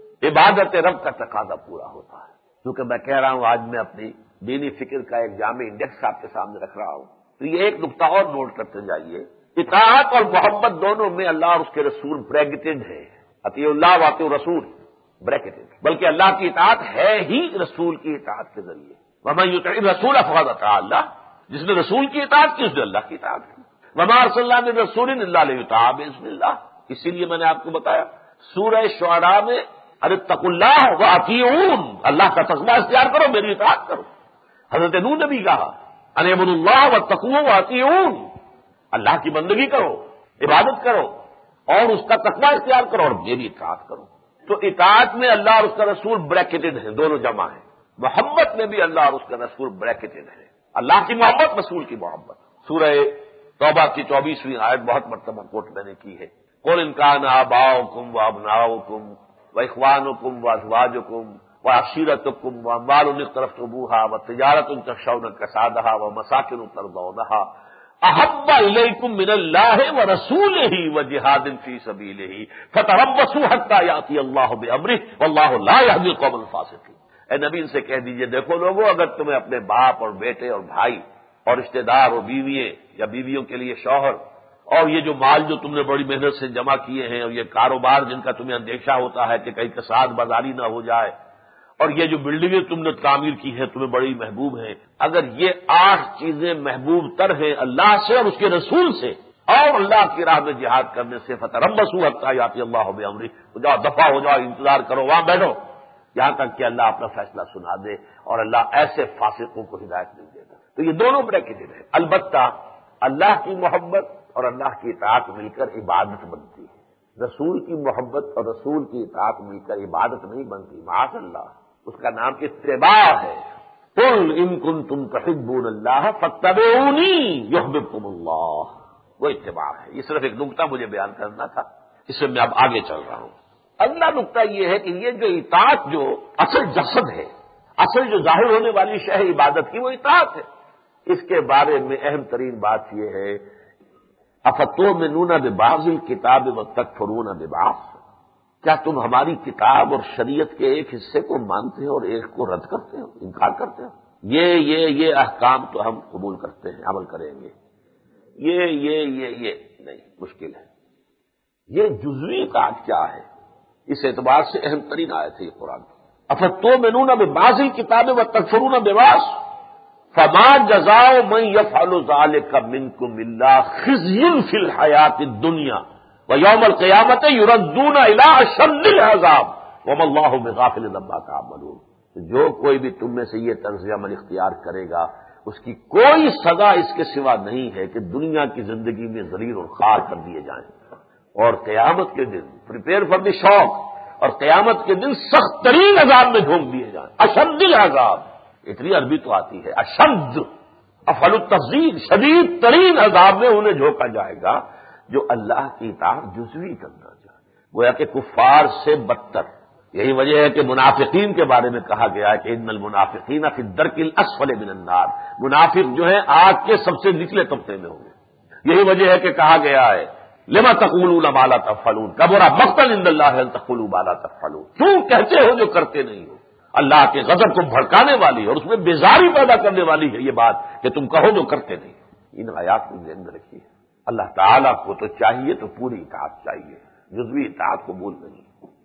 عبادت رب کا تقاضا پورا ہوتا ہے۔ کیونکہ میں کہہ رہا ہوں آج میں اپنی دینی فکر کا ایک جامع انڈیکس آپ کے سامنے رکھ رہا ہوں، تو یہ ایک نقطہ اور نوٹ کرتے جائیے، اطاعت اور محبت دونوں میں اللہ اور اس کے رسول بریکٹڈ ہے، اطیع اللہ و اطیع الرسول بریکٹڈ، بلکہ اللہ کی اطاعت ہے ہی رسول کی اطاعت کے ذریعے، ومن یطع الرسول فقد اطاع اللہ، جس نے رسول کی اطاعت کی اس نے اللہ کی اطاعت کی، وما ارسلنا من رسول الا لیطاع باذن اللہ۔ اسی لیے میں نے آپ کو بتایا سورہ شعراء میں ارے اتقوا اللہ واطیعون، اللہ کا تقوی اختیار کرو، میری اطاعت کرو۔ حضرت نوح نے بھی کہا ان اعبدوا اللہ واتقوہ واطیعون، اللہ کی بندگی کرو، عبادت کرو اور اس کا تقوی اختیار کرو اور میری اطاعت کرو۔ تو اطاعت میں اللہ اور اس کا رسول بریکٹڈ ہیں، دونوں جمع ہیں۔ محبت میں بھی اللہ اور اس کا رسول بریکٹڈ ہے، اللہ کی محبت، رسول کی محبت۔ سورہ توبہ کی چوبیسویں آیت بہت مرتبہ کوٹ میں نے کی ہے، قل ان کان آباؤکم وابناؤکم واخوانکم وازواجکم وعشیرتکم واموال اقترفتموها وتجارۃ تخشون کسادها ومساکن ترضونها احب الیکم من اللہ ورسولہ وجہاد فی سبیلہ فتربصوا حتی یأتی اللہ بامرہ واللہ لا یہدی القوم الفاسقین۔ اے نبی ان سے کہہ دیجئے، دیکھو لوگوں، اگر تمہیں اپنے باپ اور بیٹے اور بھائی اور رشتہ دار اور بیوییں یا بیویوں کے لیے شوہر اور یہ جو مال جو تم نے بڑی محنت سے جمع کیے ہیں اور یہ کاروبار جن کا تمہیں اندیشہ ہوتا ہے کہ کہیں کساد بازاری نہ ہو جائے، اور یہ جو بلڈنگیں تم نے تعمیر کی ہیں تمہیں بڑی محبوب ہیں، اگر یہ آٹھ چیزیں محبوب تر ہیں اللہ سے اور اس کے رسول سے اور اللہ کی راہ میں جہاد کرنے سے، فتربصوا حتی یأتی اللہ بامرہ، تو جاؤ دفع ہو جاؤ، انتظار کرو، وہاں بیٹھو یہاں تک کہ اللہ اپنا فیصلہ سنا دے، اور اللہ ایسے فاسقوں کو ہدایت نہیں دیتا۔ تو یہ دونوں بریکٹڈ ہیں۔ البتہ اللہ کی محبت اور اللہ کی اطاعت مل کر عبادت بنتی ہے، رسول کی محبت اور رسول کی اطاعت مل کر عبادت نہیں بنتی، معاذ اللہ، اس کا نام اتباع ہے۔ قل ان کنتم تحبون اللہ فاتبعونی یحببکم اللہ، وہ اتباع ہے۔ یہ صرف ایک نقطہ مجھے بیان کرنا تھا، اس سے میں اب آگے چل رہا ہوں۔ اگلا نقطہ یہ ہے کہ یہ جو اطاعت جو اصل جسد ہے، اصل جو ظاہر ہونے والی شے ہے عبادت کی، وہ اطاعت ہے۔ اس کے بارے میں اہم ترین بات یہ ہے افتؤمنون ببعض الکتاب وتکفرون ببعض، کیا تم ہماری کتاب اور شریعت کے ایک حصے کو مانتے ہو اور ایک کو رد کرتے ہو، انکار کرتے ہو؟ یہ یہ یہ احکام تو ہم قبول کرتے ہیں، عمل کریں گے، یہ یہ یہ یہ نہیں، مشکل ہے۔ یہ جزوی اطاعت کیا ہے؟ اس اعتبار سے اہم ترین آیت ہے یہ قرآن کی۔ افتؤمنون ببعض الکتاب وتکفرون ببعض فما جزاء من يفعل ذلك منكم الا خزي في الحياة الدنيا ويوم القيامة يردون الى اشد العذاب وما الله بغافل عما تعملون۔ جو کوئی بھی تم میں سے یہ طرز عمل اختیار کرے گا اس کی کوئی سزا اس کے سوا نہیں ہے کہ دنیا کی زندگی میں ذلیل اور خوار کر دیے جائیں، اور قیامت کے دن پریپیئر فار دی شوق، اور قیامت کے دن سخت ترین عذاب میں جھونک دیے جائیں، اشد العذاب۔ اتنی عربی تو آتی ہے، اشد، افعل التفضیل، شدید ترین عذاب میں انہیں جھونکا جائے گا جو اللہ کی اطاعت جزوی کرنا چاہے، گویا کہ کفار سے بدتر۔ یہی وجہ ہے کہ منافقین کے بارے میں کہا گیا ہے کہ ان المنافقین فی الدرک الاسفل من النار، منافق جو ہیں آگ کے سب سے نچلے طبقے میں ہوں گے۔ یہی وجہ ہے کہ کہا گیا ہے لما تقولون ما لا تفعلون کبر مقتا عند اللہ ان تقولوا ما لا تفعلون، کیوں کہتے ہو جو کرتے نہیں ہو؟ اللہ کے غضب کو بھڑکانے والی اور اس میں بیزاری پیدا کرنے والی ہے یہ بات کہ تم کہو جو کرتے نہیں۔ ان آیات کو ذہن میں رکھیے، اللہ تعالیٰ کو تو چاہیے تو پوری اطاعت چاہیے، جزوی اطاعت قبول نہیں،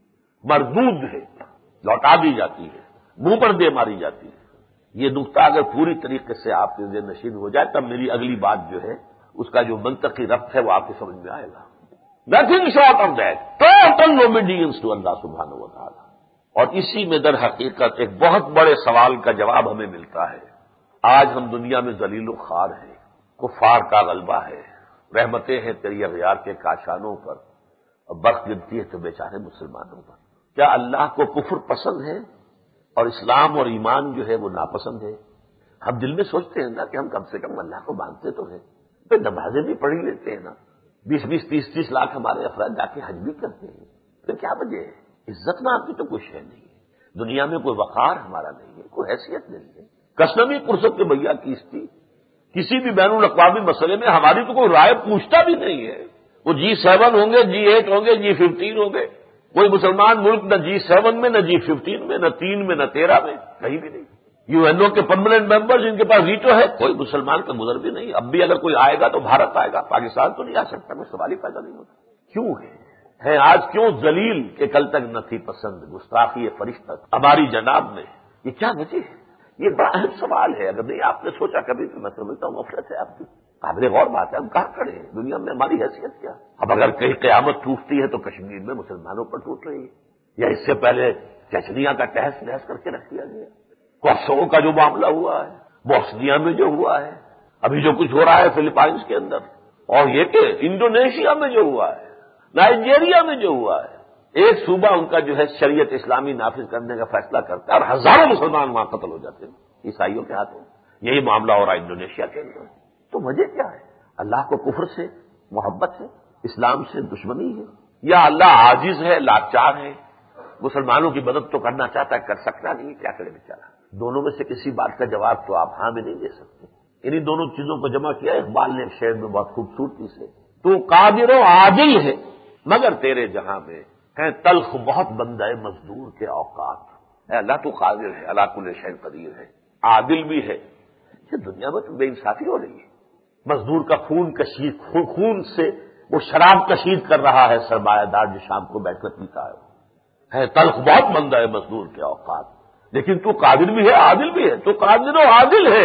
مردود ہے، لوٹا دی جاتی ہے، منہ پر دے ماری جاتی ہے۔ یہ نقطہ اگر پوری طریقے سے آپ کے ذہن نشین ہو جائے تب میری اگلی بات جو ہے اس کا جو منطقی ربط ہے وہ آپ کی سمجھ میں آئے گا۔ Nothing short of that, total obedience to اللہ سبحانہ و تعالی۔ اور اسی میں در حقیقت ایک بہت بڑے سوال کا جواب ہمیں ملتا ہے۔ آج ہم دنیا میں ذلیل و خوار ہیں، کفار کا غلبہ ہے، رحمتیں ہیں تیری اغیار کے کاشانوں پر، اور برق گرتی ہے تو بیچارے مسلمانوں پر۔ کیا اللہ کو کفر پسند ہے اور اسلام اور ایمان جو ہے وہ ناپسند ہے؟ ہم دل میں سوچتے ہیں نا کہ ہم کم سے کم اللہ کو مانتے تو ہیں، پھر نمازیں بھی پڑھ ہی لیتے ہیں نا، بیس بیس تیس تیس لاکھ ہمارے افراد جا کے حج بھی کرتے ہیں، پھر کیا وجہ ہے؟ عزت نام کی تو کچھ ہے نہیں ہے، دنیا میں کوئی وقار ہمارا نہیں ہے، کوئی حیثیت نہیں ہے۔ کسنوی پرسد کے بھیا کیستی کسی بھی بین الاقوامی مسئلے میں ہماری تو کوئی رائے پوچھتا بھی نہیں ہے۔ وہ جی سیون ہوں گے، جی ایٹ ہوں گے، جی ففٹین ہوں گے، کوئی مسلمان ملک نہ جی سیون میں، نہ جی ففٹین میں، نہ تین میں، نہ تیرہ میں، کہیں بھی نہیں۔ یو این او کے پرماننٹ ممبر جن کے پاس ویٹو ہے، کوئی مسلمان کا گزر بھی نہیں۔ اب بھی اگر کوئی آئے گا تو بھارت آئے گا، پاکستان تو نہیں آ سکتا، کوئی سوال ہی پیدا نہیں ہوتا۔ کیوں ہے ہے آج کیوں ذلیل کہ کل تک نہ تھی پسند، گستاخی فرشتہ ہماری جناب میں؟ یہ کیا وجہ ہے؟ یہ بڑا اہم سوال ہے، اگر نہیں آپ نے سوچا کبھی تو میں سمجھتا ہوں غفلت ہے آپ کی، قابل غور بات ہے۔ ہم کہاں کھڑے ہیں دنیا میں، ہماری حیثیت کیا؟ اب اگر کہیں قیامت ٹوٹتی ہے تو کشمیر میں مسلمانوں پر ٹوٹ رہی ہے، یا اس سے پہلے چچنیا کا تہس نہس کر کے رکھ دیا گیا، کوسوو کا جو معاملہ ہوا ہے، بوسنیا میں جو ہوا ہے، ابھی جو کچھ ہو رہا ہے فلپائنز کے اندر، اور یہ کہ انڈونیشیا میں جو ہوا ہے، نائجیریا میں جو ہوا ہے، ایک صوبہ ان کا جو ہے شریعت اسلامی نافذ کرنے کا فیصلہ کرتا ہے اور ہزاروں مسلمان وہاں قتل ہو جاتے ہیں عیسائیوں کے ہاتھوں۔ یہی معاملہ ہو رہا ہے انڈونیشیا کے اندر۔ تو وجہ کیا ہے؟ اللہ کو کفر سے محبت ہے، اسلام سے دشمنی ہے، یا اللہ عاجز ہے، لاچار ہے، مسلمانوں کی مدد تو کرنا چاہتا ہے، کر سکتا نہیں، کیا کرے بیچارہ؟ دونوں میں سے کسی بات کا جواب تو آپ ہاں میں نہیں دے سکتے۔ انہیں دونوں چیزوں کو جمع کیا اقبال نے شعر میں بہت خوبصورتی سے، تو قادر و عادل ہے مگر تیرے جہاں میں ہے تلخ بہت بندہ مزدور کے اوقات۔ اے اللہ تو قادر ہے، اللہ کل شیء قدیر ہے، عادل بھی ہے۔ یہ دنیا میں تو بے انصافی ہو رہی ہے، مزدور کا خون کشید، خون سے وہ شراب کشید کر رہا ہے سرمایہ دار جو شام کو بیٹھ کر پیتا ہے، ہے تلخ بہت بندہ ہے مزدور کے اوقات، لیکن تو قادر بھی ہے، عادل بھی ہے، تو قادر و عادل ہے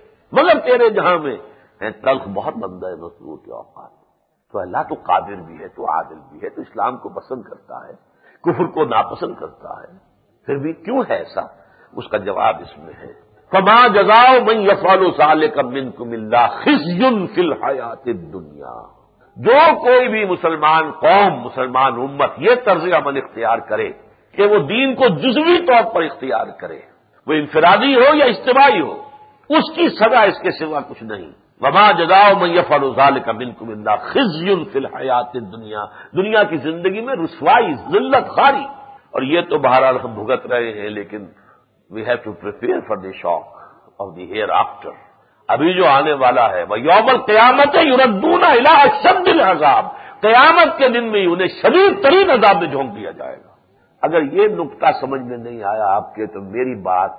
مگر تیرے جہاں میں ہے تلخ بہت بندہ ہے مزدور کے اوقات۔ تو اللہ تو قادر بھی ہے، تو عادل بھی ہے، تو اسلام کو پسند کرتا ہے، کفر کو ناپسند کرتا ہے، پھر بھی کیوں ہے ایسا؟ اس کا جواب اس میں ہے، فما جزاء من يفعل ذلك منكم الا خزي في الحياة الدنيا۔ جو کوئی بھی مسلمان قوم، مسلمان امت یہ طرز عمل اختیار کرے کہ وہ دین کو جزوی طور پر اختیار کرے، وہ انفرادی ہو یا اجتماعی ہو، اس کی سزا اس کے سوا کچھ نہیں۔ وما جزاء من يفعل ذلك منكم الا خزي في الحياة الدنيا، دنیا کی زندگی میں رسوائی، ذلت، خواری۔ اور یہ تو بہرحال ہم بھگت رہے ہیں، لیکن we have to prepare for the shock of the ہیئر آفٹر۔ ابھی جو آنے والا ہے وہ یوم القیامت یردون الی اشد العذاب، قیامت کے دن میں انہیں شدید ترین عذاب میں جھونک دیا جائے گا۔ اگر یہ نقطہ سمجھ میں نہیں آیا آپ کے تو میری بات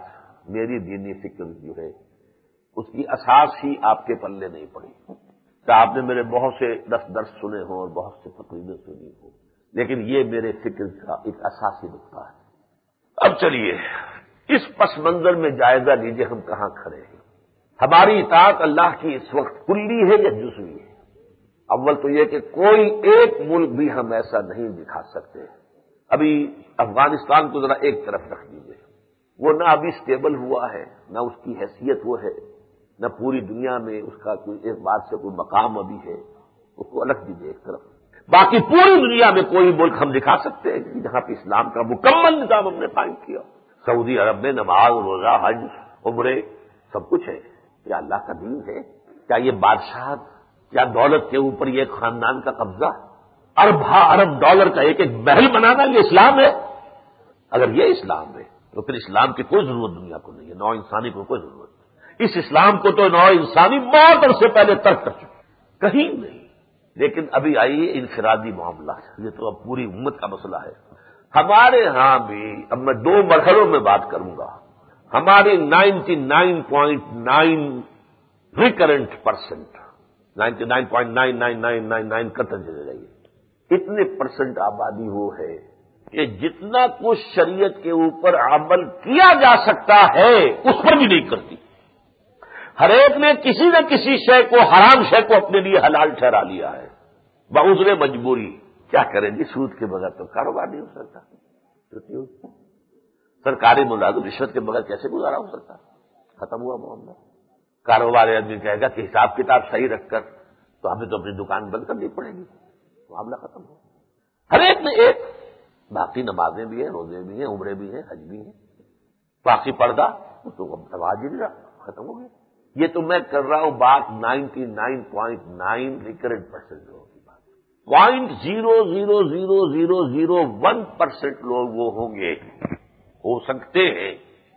میری دینی فکر جو ہے اس کی اساس ہی آپ کے پلے نہیں پڑی. کہ آپ نے میرے بہت سے دس درس سنے ہوں اور بہت سے تقریریں سنی ہوں، لیکن یہ میرے فکر کا ایک اساسی نقطہ ہے. اب چلیے اس پس منظر میں جائزہ لیجیے ہم کہاں کھڑے ہیں. ہماری اطاعت اللہ کی اس وقت کلی ہے یا جزوی ہے؟ اول تو یہ کہ کوئی ایک ملک بھی ہم ایسا نہیں دکھا سکتے. ابھی افغانستان کو ذرا ایک طرف رکھ دیجیے، وہ نہ ابھی سٹیبل ہوا ہے، نہ اس کی حیثیت وہ ہے، نہ پوری دنیا میں اس کا کوئی ایک بات سے کوئی مقام ابھی ہے، اس کو الگ دیجیے ایک طرف. باقی پوری دنیا میں کوئی ملک ہم دکھا سکتے ہیں کہ جہاں پہ اسلام کا مکمل نظام ہم نے قائم کیا. سعودی عرب میں نماز، روزہ، حج، عمرے سب کچھ ہے. کیا اللہ کا دین ہے؟ کیا یہ بادشاہت، کیا دولت کے اوپر یہ خاندان کا قبضہ، ارب ہا ارب ڈالر کا ایک ایک محل بنانا، یہ اسلام ہے؟ اگر یہ اسلام ہے تو پھر اسلام کی کوئی ضرورت دنیا کو نہیں ہے، نو انسانی کو کوئی ضرورت نہیں. اس اسلام کو تو نو انسانی بہت عرصے پہلے ترک کر چکے، کہیں نہیں. لیکن ابھی آئیے انفرادی معاملہ، یہ تو اب پوری امت کا مسئلہ ہے. ہمارے ہاں بھی اب میں دو مرحلوں میں بات کروں گا. ہمارے ninety nine point nine recurrent percent ninety nine point nine nine nine nine nine Qatar چلے جائیے، اتنے پرسنٹ آبادی وہ ہے کہ جتنا کچھ شریعت کے اوپر عمل کیا جا سکتا ہے اس پر بھی نہیں کرتی. ہر ایک نے کسی نہ کسی شے کو، حرام شے کو اپنے لیے حلال ٹھہرا لیا ہے بعذر مجبوری. کیا کریں جی، سود کے بغیر تو کاروبار نہیں ہو سکتا. سرکاری ملازم رشوت کے بغیر کیسے گزارا ہو سکتا؟ ختم ہوا معاملہ. کاروبار آدمی کہے گا کہ حساب کتاب صحیح رکھ کر تو ہمیں تو اپنی دکان بند کرنی پڑے گی، معاملہ ختم ہو. ہر ایک میں ایک، باقی نمازیں بھی ہیں، روزے بھی ہیں، عمرے بھی ہیں، حج بھی ہیں. باقی پردہ تو رواج ہی نہیں رہا، ختم ہو گیا. یہ تو میں کر رہا ہوں بات ninety nine point nine recurrent percent لوگوں کی بات. Point zero zero zero zero zero one percent لوگ وہ ہوں گے، ہو سکتے ہیں،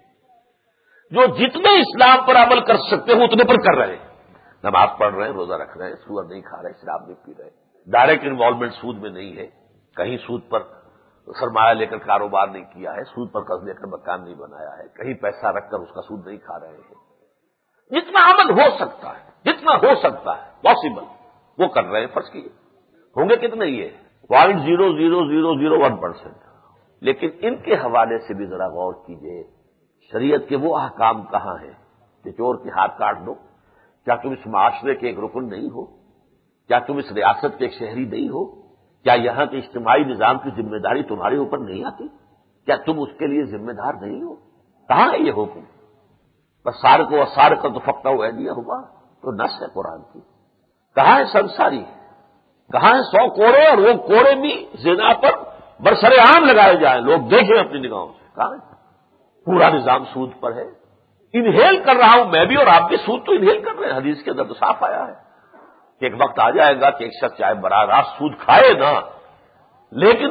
جو جتنے اسلام پر عمل کر سکتے ہیں اتنے پر کر رہے ہیں. نماز پڑھ رہے ہیں، روزہ رکھ رہے ہیں، سور نہیں کھا رہے، شراب نہیں پی رہے، ڈائریکٹ انوالومنٹ سود میں نہیں ہے، کہیں سود پر سرمایہ لے کر کاروبار نہیں کیا ہے، سود پر قرض لے کر مکان نہیں بنایا ہے، کہیں پیسہ رکھ کر اس کا سود نہیں کھا رہے ہیں. جتنا عمل ہو سکتا ہے، جتنا ہو سکتا ہے پاسبل وہ کر رہے ہیں. فرض کیے ہوں گے کتنے؟ یہ point zero zero zero zero one percent. لیکن ان کے حوالے سے بھی ذرا غور کیجیے، شریعت کے وہ احکام کہاں ہیں کہ چور کے ہاتھ کاٹ دو؟ کیا تم اس معاشرے کے ایک رکن نہیں ہو؟ کیا تم اس ریاست کے ایک شہری نہیں ہو؟ کیا یہاں کے اجتماعی نظام کی ذمہ داری تمہارے اوپر نہیں آتی؟ کیا تم اس کے لیے ذمہ دار نہیں ہو؟ کہاں ہے یہ حکم؟ بس سار کو سار کا تو فقہ ہوا دیا ہوا تو نس ہے قرآن کی. کہاں ہے سنساری؟ کہاں ہے سو کوڑے؟ اور وہ کوڑے بھی زنا پر برسر عام لگائے جائیں، لوگ دیکھیں اپنی نگاہوں سے. کہاں ہے؟ پورا نظام سود پر ہے. انہیل کر رہا ہوں میں بھی اور آپ بھی، سود تو انہیل کر رہے ہیں. حدیث کے اندر تو صاف آیا ہے کہ ایک وقت آ جائے گا کہ ایک شخص چاہے براہ راست سود کھائے نا، لیکن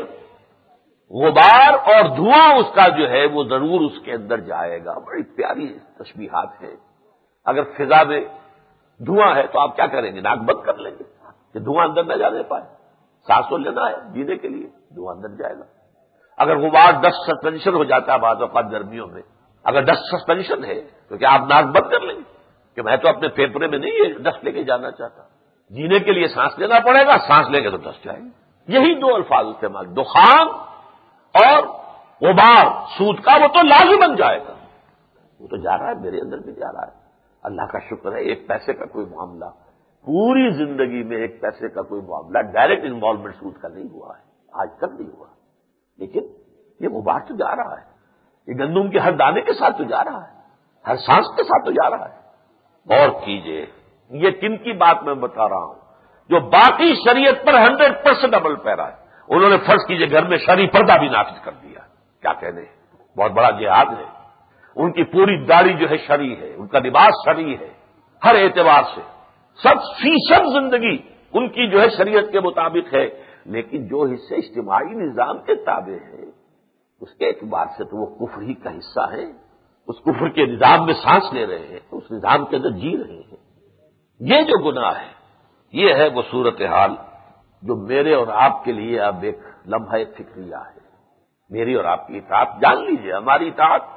غبار اور دھواں اس کا جو ہے وہ ضرور اس کے اندر جائے گا. بڑی پیاری تشبیہات ہے. اگر فضا میں دھواں ہے تو آپ کیا کریں گے؟ ناک بند کر لیں گے کہ دھواں اندر نہ جانے پائے. سانس تو لینا ہے جینے کے لیے، دھواں اندر جائے گا. اگر غبار دس سسپینشن ہو جاتا ہے بعض اوقات گرمیوں میں، اگر ڈسٹ سسپینشن ہے تو کیا آپ ناک بند کر لیں گے کہ میں تو اپنے پھیپھڑے میں نہیں یہ ڈسٹ لے کے جانا چاہتا؟ جینے کے لیے سانس لینا پڑے گا، سانس لیں گے تو ڈسٹ جائے گی. یہی دو الفاظ استعمال، دخان اور غبار سود کا، وہ تو لازماً جائے گا. وہ تو جا رہا ہے، میرے اندر بھی جا رہا ہے. اللہ کا شکر ہے ایک پیسے کا کوئی معاملہ پوری زندگی میں، ایک پیسے کا کوئی معاملہ ڈائریکٹ انوالومنٹ سود کا نہیں ہوا ہے، آج تک نہیں ہوا. لیکن یہ غبار تو جا رہا ہے، یہ گندم کے ہر دانے کے ساتھ تو جا رہا ہے، ہر سانس کے ساتھ تو جا رہا ہے. غور کیجئے، یہ کن کی بات میں بتا رہا ہوں؟ جو باقی شریعت پر ہنڈریڈ پرسینٹ عمل پیرا ہے. انہوں نے فرض کیجئے گھر میں شرعی پردہ بھی نافذ کر دیا. کیا کہنے، بہت بڑا جہاد ہے. ان کی پوری داڑھی جو ہے شرعی ہے، ان کا لباس شرعی ہے، ہر اعتبار سے سب فیصد زندگی ان کی جو ہے شریعت کے مطابق ہے. لیکن جو حصے اجتماعی نظام کے تابع ہیں اس کے اعتبار سے تو وہ کفر ہی کا حصہ ہے. اس کفر کے نظام میں سانس لے رہے ہیں، اس نظام کے اندر جی رہے ہیں. یہ جو گناہ ہے، یہ ہے وہ صورتحال جو میرے اور آپ کے لیے اب ایک لمحہ فکریہ ہے. میری اور آپ کی اطاعت جان لیجیے، ہماری اطاعت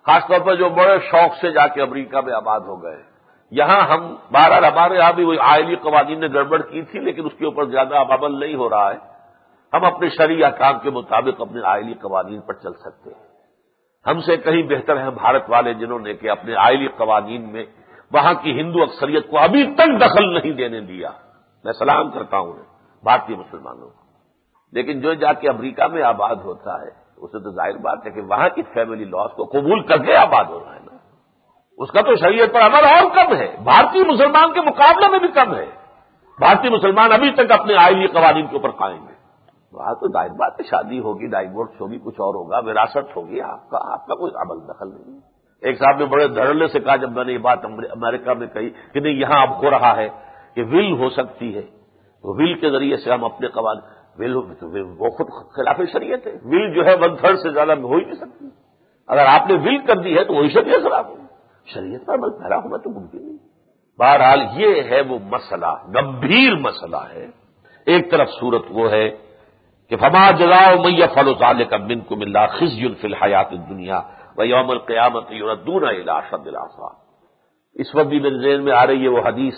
خاص طور پر جو بڑے شوق سے جا کے امریکہ میں آباد ہو گئے. یہاں ہم بہرحال ہمارے یہاں بھی وہی آئلی قوانین نے گڑبڑ کی تھی، لیکن اس کے اوپر زیادہ اب عمل نہیں ہو رہا ہے. ہم اپنے شرعی احکام کے مطابق اپنے آئلی قوانین پر چل سکتے ہیں. ہم سے کہیں بہتر ہیں بھارت والے، جنہوں نے کہ اپنے آئلی قوانین میں وہاں کی ہندو اکثریت کو ابھی تک دخل نہیں دینے دیا. میں سلام کرتا ہوں بھارتی مسلمانوں کو. لیکن جو جا کے امریکہ میں آباد ہوتا ہے اسے تو ظاہر بات ہے کہ وہاں کی فیملی لاز کو قبول کر کے آباد ہو رہا ہے نا. اس کا تو شریعت پر عمل اور کم ہے، بھارتی مسلمان کے مقابلے میں بھی کم ہے. بھارتی مسلمان ابھی تک اپنے آئلی قوانین کے اوپر قائم ہے. وہاں تو ظاہر بات ہے، شادی ہوگی، ڈائیورس ہوگی، کچھ اور ہوگا، وراثت ہوگی، آپ کا آپ کا کوئی عمل دخل نہیں. ایک صاحب نے بڑے دھڑلے سے کہا جب میں نے یہ بات امریکہ میں کہی کہ نہیں یہاں اب ہو رہا ہے کہ ول ہو سکتی ہے، تو ول کے ذریعے سے ہم اپنے قوانین ول وہ خود خلاف شریعت ہے. ول جو ہے ون تھرڈ سے زیادہ ہو ہی نہیں سکتی. اگر آپ نے ول کر دی ہے تو وہی شریعت خلاف ہے. شریعت پر عمل پیرا ہونا تو ممکن نہیں. بہرحال یہ ہے وہ مسئلہ، گمبھیر مسئلہ ہے. ایک طرف صورت وہ ہے کہ فما جزاء من يفعل ذلك منكم الا خزي في الحياة الدنيا ويوم القيامة يردون الى اشد العذاب. اس وقت بھی میرے ذہن میں آ رہی ہے وہ حدیث،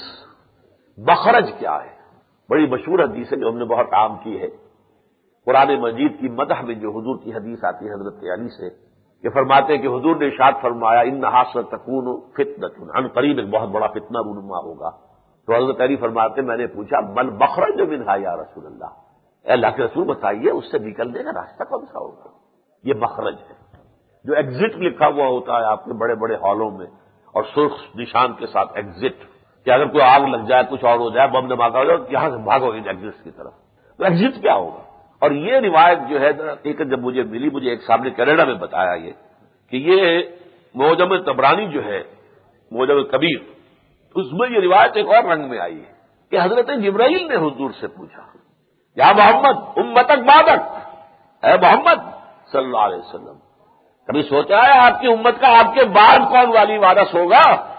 مخرج کیا ہے. بڑی مشہور حدیث ہے جو ہم نے بہت عام کی ہے. قرآن مجید کی مدح میں جو حضور کی حدیث آتی ہے حضرت علی سے، کہ فرماتے ہیں کہ حضور نے ارشاد فرمایا انھا ستکون فتنۃ، عن قریب ایک بہت بڑا فتنہ رونما ہوگا. تو حضرت علی فرماتے ہیں میں نے پوچھا من مخرج منھا یا رسول اللہ، اے اللہ کے رسول بتائیے اس سے نکلنے کا راستہ کون سا ہوگا. یہ مخرج ہے جو ایگزٹ لکھا ہوا ہوتا ہے آپ کے بڑے بڑے ہالوں میں اور سرخ نشان کے ساتھ ایگزٹ، کہ اگر کوئی آگ لگ جائے، کچھ اور ہو جائے، بم دھماکہ ہو جائے، یہاں سے بھاگو ان ایگزٹ کی طرف. تو ایگزٹ کیا ہوگا؟ اور یہ روایت جو ہے حقیقت جب مجھے ملی، مجھے ایک صاحب نے کینیڈا میں بتایا یہ کہ یہ معجم طبرانی جو ہے معجم کبیر، اس میں یہ روایت ایک اور رنگ میں آئی ہے کہ حضرت جبرائیل نے حضور سے پوچھا یا محمد امتک بعدک، اے محمد صلی اللہ علیہ وسلم کبھی سوچا ہے آپ کی امت کا آپ کے بعد کون والی وارث ہوگا؟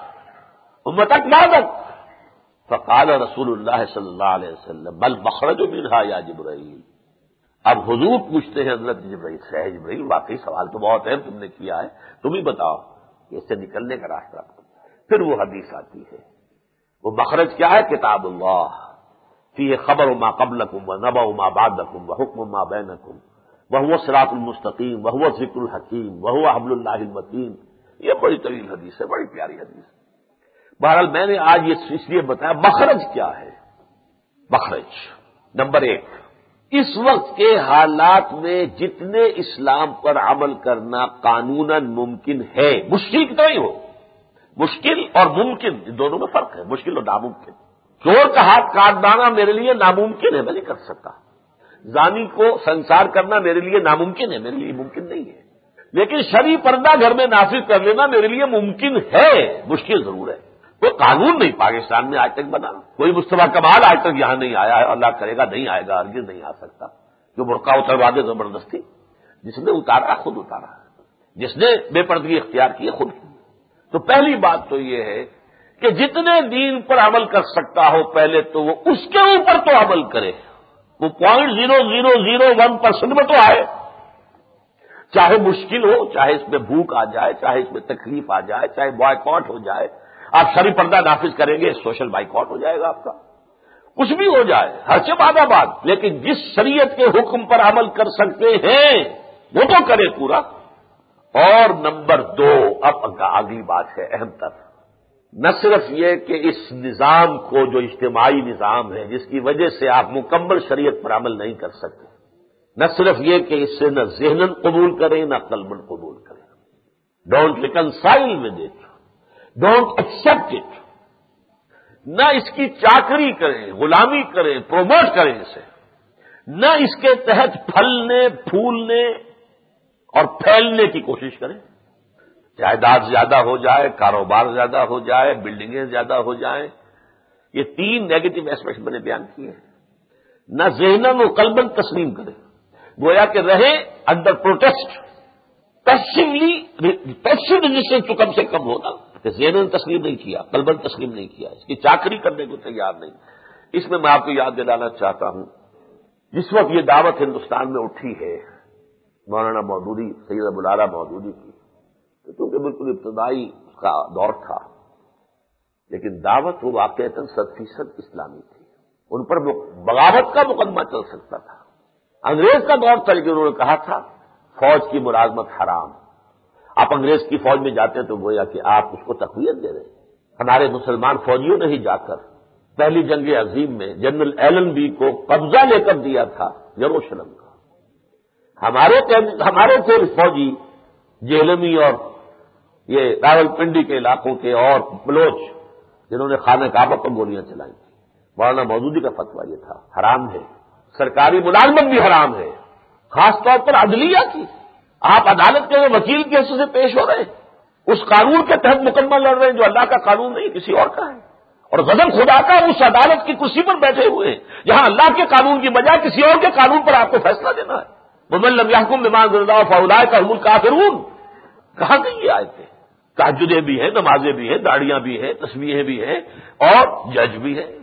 امتک بعدک. فقال رسول اللہ صلی اللہ علیہ وسلم بل مخرج منھا یا جبرائیل. اب حضور پوچھتے ہیں حضرت جبرائیل سے، اے جبرائیل واقعی سوال تو بہت اہم تم نے کیا ہے، تم ہی بتاؤ کہ اس سے نکلنے کا راستہ. پھر وہ حدیث آتی ہے. وہ مخرج کیا ہے؟ کتاب اللہ فیہ خبر ما قبلکم ونبأ ما بعدکم وحکم ما بینکم وہو صراط المستقیم وہو ذکر الحکیم وہو حبل اللہ المتین. یہ بڑی طویل حدیث ہے، بڑی پیاری حدیث. بہرحال میں نے آج یہ اس لیے بتایا مخرج کیا ہے. مخرج نمبر ایک، اس وقت کے حالات میں جتنے اسلام پر عمل کرنا قانوناً ممکن ہے، مشکل تو نہیں ہو، مشکل اور ممکن دونوں میں فرق ہے. مشکل اور ناممکن. چور کا ہاتھ کاٹ ڈالنا میرے لیے ناممکن ہے، میں نہیں کر سکتا. زانی کو سنسار کرنا میرے لیے ناممکن ہے، میرے لیے ممکن نہیں ہے. لیکن شرعی پردہ گھر میں نافذ کر لینا میرے لیے ممکن ہے، مشکل ضرور ہے. کوئی قانون نہیں پاکستان میں آج تک بنا، کوئی مصطفیٰ کمال آج تک یہاں نہیں آیا ہے، اللہ کرے گا نہیں آئے گا، ہرگز نہیں آ سکتا. جو برقع اتروا دے زبردستی، جس نے اتارا خود اتارا، جس نے بے پردگی اختیار کی خود کی. تو پہلی بات تو یہ ہے کہ جتنے دین پر عمل کر سکتا ہو پہلے تو وہ اس کے اوپر تو عمل کرے. وہ point zero zero zero one percent میں تو آئے، چاہے مشکل ہو، چاہے اس میں بھوک آ جائے، چاہے اس میں تکلیف آ جائے، چاہے بائیکاٹ ہو جائے. آپ شرعی پردہ نافذ کریں گے سوشل بائیکاٹ ہو جائے گا آپ کا، کچھ بھی ہو جائے، ہر سے بعد بات. لیکن جس شریعت کے حکم پر عمل کر سکتے ہیں وہ تو کرے پورا. اور نمبر دو، اب اگلی بات ہے اہم تر، نہ صرف یہ کہ اس نظام کو جو اجتماعی نظام ہے جس کی وجہ سے آپ مکمل شریعت پر عمل نہیں کر سکتے، نہ صرف یہ کہ اس سے نہ ذہناً قبول کریں نہ قلباً قبول کریں. Don't reconcile with it, don't accept it. نہ اس کی چاکری کریں، غلامی کریں، پروموٹ کریں اسے، نہ اس کے تحت پھلنے پھولنے اور پھیلنے کی کوشش کریں. جائیداد زیادہ ہو جائے، کاروبار زیادہ ہو جائے، بلڈنگیں زیادہ ہو جائیں، یہ تین نیگیٹو ایسپیکٹ میں نے بیان کیے ہیں. نہ ذہناً و قلباً تسلیم کریں، گویا کہ رہے انڈر پروٹیسٹ، پیسولی پیسو ریزسٹنس تو کم سے کم ہوگا کہ ذہناً تسلیم نہیں کیا، قلباً تسلیم نہیں کیا، اس کی چاکری کرنے کو تیار نہیں. اس میں میں آپ کو یاد دلانا چاہتا ہوں، جس وقت یہ دعوت ہندوستان میں اٹھی ہے مولانا مودودی، سید ابوالعالی مودودی کی، کیونکہ بالکل ابتدائی اس کا دور تھا، لیکن دعوت وہ واقعتاً صد فیصد اسلامی تھی، ان پر بغاوت کا مقدمہ چل سکتا تھا۔ انگریز کا دور تھا، لیکن انہوں نے کہا تھا فوج کی ملازمت حرام، آپ انگریز کی فوج میں جاتے ہیں تو گویا کہ آپ اس کو تقویت دے رہے ہیں۔ ہمارے مسلمان فوجیوں نے ہی جا کر پہلی جنگ عظیم میں جنرل ایلن بی کو قبضہ لے کر دیا تھا یروشلم کا۔ ہمارے ہمارے تھے فوجی جیلمی اور یہ راول پنڈی کے علاقوں کے اور بلوچ جنہوں نے خانہ کعبہ پر گولیاں چلائی تھیں۔ مولانا مودودی کا فتویٰ یہ تھا حرام ہے، سرکاری ملازمت بھی حرام ہے، خاص طور پر عدلیہ کی۔ آپ عدالت کے وکیل کی حیثیت سے پیش ہو رہے ہیں، اس قانون کے تحت مقدمہ لڑ رہے ہیں جو اللہ کا قانون نہیں کسی اور کا ہے، اور غضب خدا کا اس عدالت کی کرسی پر بیٹھے ہوئے ہیں جہاں اللہ کے قانون کی بجائے کسی اور کے قانون پر آپ کو فیصلہ دینا ہے۔ وَمَن لَّمْ يَحْكُم بِمَا أَنزَلَ اللَّهُ فَأُولَٰئِكَ هُمُ الْكَافِرُونَ۔ کہاں گئی یہ آیتیں؟ تہجدیں بھی ہیں، نمازیں بھی ہیں، داڑیاں بھی ہیں، تسبیحیں بھی ہیں، اور جج بھی ہیں،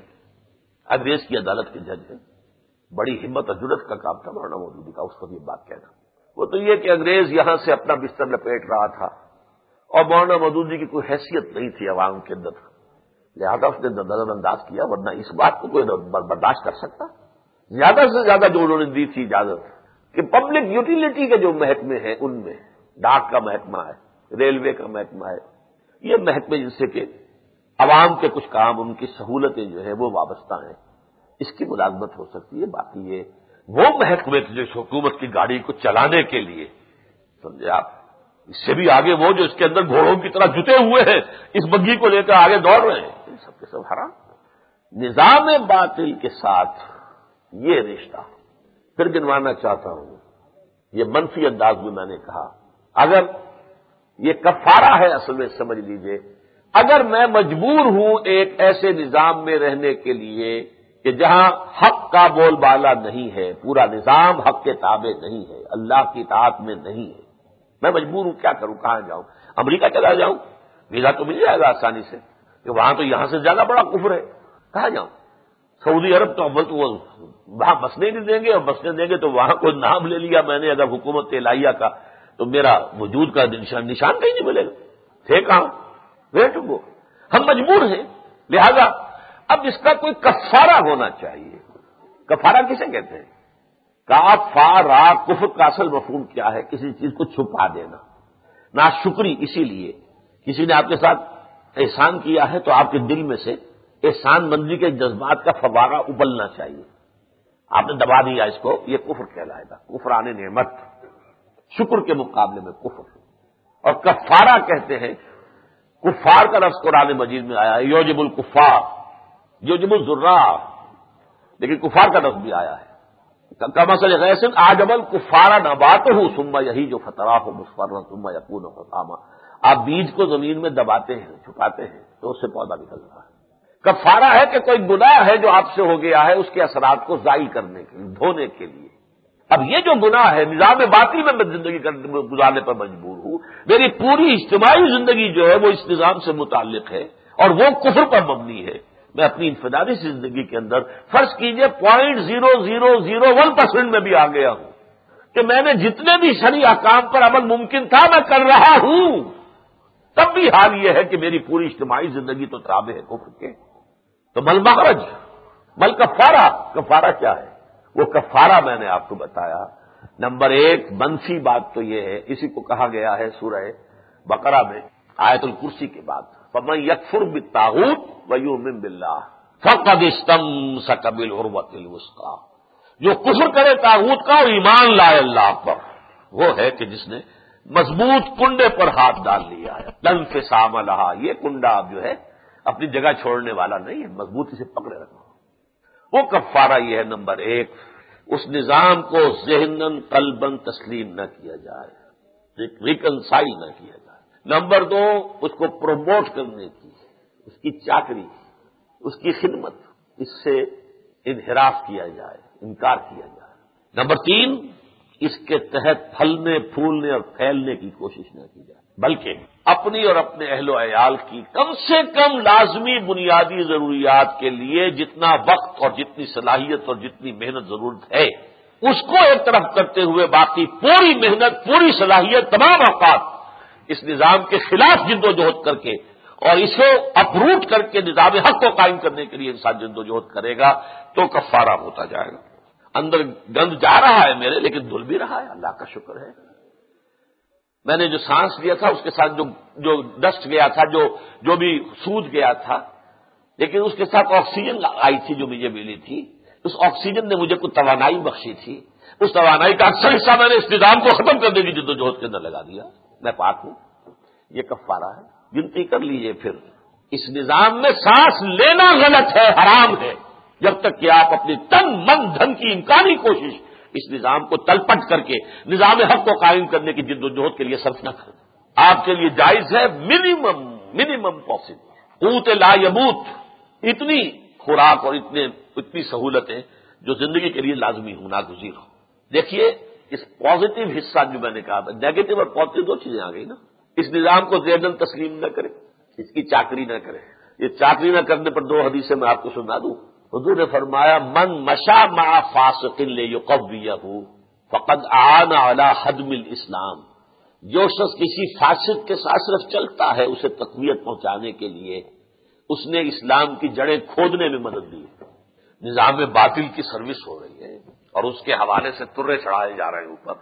انگریز کی عدالت کے جج ہیں۔ بڑی ہمت اور جرأت کا کام تھا مولانا مودودی کا اس وقت یہ بات کہنا۔ وہ تو یہ کہ انگریز یہاں سے اپنا بستر لپیٹ رہا تھا اور مولانا مودودی کی کوئی حیثیت نہیں تھی عوام کے اندر، لہذا اس نے نظر انداز کیا، ورنہ اس بات کو کوئی برداشت کر سکتا؟ زیادہ سے زیادہ جو انہوں نے دی تھی اجازت کہ پبلک یوٹیلیٹی کے جو محکمے ہیں ان میں ڈاک کا محکمہ ہے، ریلوے کا محکمہ ہے، یہ محکمے جن سے کہ عوام کے کچھ کام ان کی سہولتیں جو ہیں وہ وابستہ ہیں، اس کی ملازمت ہو سکتی ہے۔ باقی یہ وہ محکمے جو حکومت کی گاڑی کو چلانے کے لیے، سمجھے آپ، اس سے بھی آگے وہ جو اس کے اندر گھوڑوں کی طرح جتے ہوئے ہیں، اس بگھی کو لے کر آگے دوڑ رہے ہیں، ان سب کے سب حرام۔ نظام باطل کے ساتھ یہ رشتہ پھر گنوانا چاہتا ہوں، یہ منفی انداز میں میں نے کہا، اگر یہ کفارہ ہے اصل میں سمجھ لیجئے، اگر میں مجبور ہوں ایک ایسے نظام میں رہنے کے لیے کہ جہاں حق کا بول بالا نہیں ہے، پورا نظام حق کے تابع نہیں ہے، اللہ کی اطاعت میں نہیں ہے، میں مجبور ہوں، کیا کروں، کہاں جاؤں؟ امریکہ چلا جاؤں، ویزا تو مل جائے گا آسانی سے، کہ وہاں تو یہاں سے زیادہ بڑا کفر ہے، کہاں جاؤں؟ سعودی عرب تو وہاں بسنے نہیں دیں گے، اور بسنے دیں گے تو وہاں کوئی نام لے لیا میں نے اگر حکومت الہیہ کا تو میرا وجود کا نشان نشان کہیں نہیں ملے گا، تھے کہاں، ویٹ گو، ہم مجبور ہیں۔ لہذا اب اس کا کوئی کفارہ ہونا چاہیے۔ کفارہ کسے کہتے ہیں؟ کافارہ، کفر کا اصل مفہوم کیا ہے؟ کسی چیز کو چھپا دینا، ناشکری۔ اسی لیے کسی نے آپ کے ساتھ احسان کیا ہے تو آپ کے دل میں سے احسان مندی کے جذبات کا فوارہ ابلنا چاہیے، آپ نے دبا دیا اس کو، یہ کفر کہلائے گا، کفران نعمت، شکر کے مقابلے میں کفر۔ اور کفارہ کہتے ہیں، کفار کا لفظ قرآن مجید میں آیا ہے، یوجب الکفار، یوجب الذرار، لیکن کفار کا لفظ بھی آیا ہے، کمثل غیث اعجب الکفار نباتہ ثم یہیج فتراه مصفرا ثم یکون حطاما۔ آپ بیج کو زمین میں دباتے ہیں، چھپاتے ہیں تو اس سے پودا نکلتا ہے۔ کفارہ ہے کہ کوئی گناہ ہے جو آپ سے ہو گیا ہے، اس کے اثرات کو ضائع کرنے کے لیے، دھونے کے لیے۔ اب یہ جو گناہ ہے، نظام باطل میں میں زندگی گزارنے پر مجبور ہوں، میری پوری اجتماعی زندگی جو ہے وہ اس نظام سے متعلق ہے اور وہ کفر پر مبنی ہے۔ میں اپنی انفرادی زندگی کے اندر فرض کیجئے point zero zero zero one percent میں بھی آ گیا ہوں کہ میں نے جتنے بھی شرعی احکام پر عمل ممکن تھا میں کر رہا ہوں، تب بھی حال یہ ہے کہ میری پوری اجتماعی زندگی تو تابع ہے کفر کے۔ تو مل مخرج، مل کفارہ، کفارہ کیا ہے؟ وہ کفارہ میں نے آپ کو بتایا۔ نمبر ایک منفی بات تو یہ ہے، اسی کو کہا گیا ہے سورہ بقرہ میں آیت الکرسی کے بعد، فَمَن يَكْفُرْ بِالطَّاغُوتِ وَيُؤْمِن بِاللَّهِ فَقَدِ اسْتَمْسَكَ بِالْعُرْوَةِ الْوُثْقَىٰ۔ جو کفر کرے طاغوت کا اور ایمان لائے اللہ پر، وہ ہے کہ جس نے مضبوط کنڈے پر ہاتھ ڈال لیا ہے، لَا انفِصَامَ لَهَا، یہ کنڈا اب جو ہے اپنی جگہ چھوڑنے والا نہیں ہے، مضبوطی سے پکڑے رکھنا۔ وہ کفارہ یہ ہے نمبر ایک، اس نظام کو ذہناً قلباً تسلیم نہ کیا جائے، ریکنسائی نہ کیا جائے۔ نمبر دو، اس کو پروموٹ کرنے کی، اس کی چاکری، اس کی خدمت، اس سے انحراف کیا جائے، انکار کیا جائے۔ نمبر تین، اس کے تحت پھلنے پھولنے اور پھیلنے کی کوشش نہ کی جائے، بلکہ اپنی اور اپنے اہل و عیال کی کم سے کم لازمی بنیادی ضروریات کے لیے جتنا وقت اور جتنی صلاحیت اور جتنی محنت ضرورت ہے اس کو ایک طرف کرتے ہوئے باقی پوری محنت، پوری صلاحیت، تمام اوقات اس نظام کے خلاف جد و جہد کر کے اور اسے اپروٹ کر کے نظام حق کو قائم کرنے کے لیے انسان جد و جہد کرے گا تو کفارہ ہوتا جائے گا. اندر گند جا رہا ہے میرے، لیکن دھل بھی رہا ہے، اللہ کا شکر ہے. میں نے جو سانس لیا تھا اس کے ساتھ جو جو ڈسٹ گیا تھا، جو جو بھی سوج گیا تھا، لیکن اس کے ساتھ آکسیجن آئی تھی جو مجھے ملی تھی. اس آکسیجن نے مجھے کچھ توانائی بخشی تھی. اس توانائی کا اکثر حصہ میں نے اس نظام کو ختم کرنے کی جد و جہد کے اندر لگا دیا. میں پاک ہوں. یہ کفارہ ہے. گنتی کر لیجئے. پھر اس نظام میں سانس لینا غلط ہے، حرام ہے، جب تک کہ آپ اپنی تن من دھن کی امکانی کوشش اس نظام کو تلپٹ کر کے نظام حق کو قائم کرنے کی جد و جہد کے لیے صرف نہ کریں. آپ کے لیے جائز ہے منیمم منیمم پاسبل قوت لا یموت، اتنی خوراک اور اتنے اتنی سہولتیں جو زندگی کے لیے لازمی ہو، ناگزیر ہو. دیکھیے اس پازیٹو حصہ جو میں نے کہا تھا، نیگیٹو اور پازیٹو دو چیزیں آ گئی نا. اس نظام کو زیدن تسلیم نہ کرے، اس کی چاکری نہ کرے. یہ چاکری نہ کرنے پر دو حدیثیں میں آپ کو سنا دوں. حضور نے فرمایا من مشا مع فاسق لیقویہ فقد اعان علی ہدم الاسلام. جو شخص کسی فاسق کے ساتھ صرف چلتا ہے اسے تقویت پہنچانے کے لیے اس نے اسلام کی جڑیں کھودنے میں مدد دی. نظام باطل کی سروس ہو رہی ہے اور اس کے حوالے سے ترے چڑھائے جا رہے ہیں، اوپر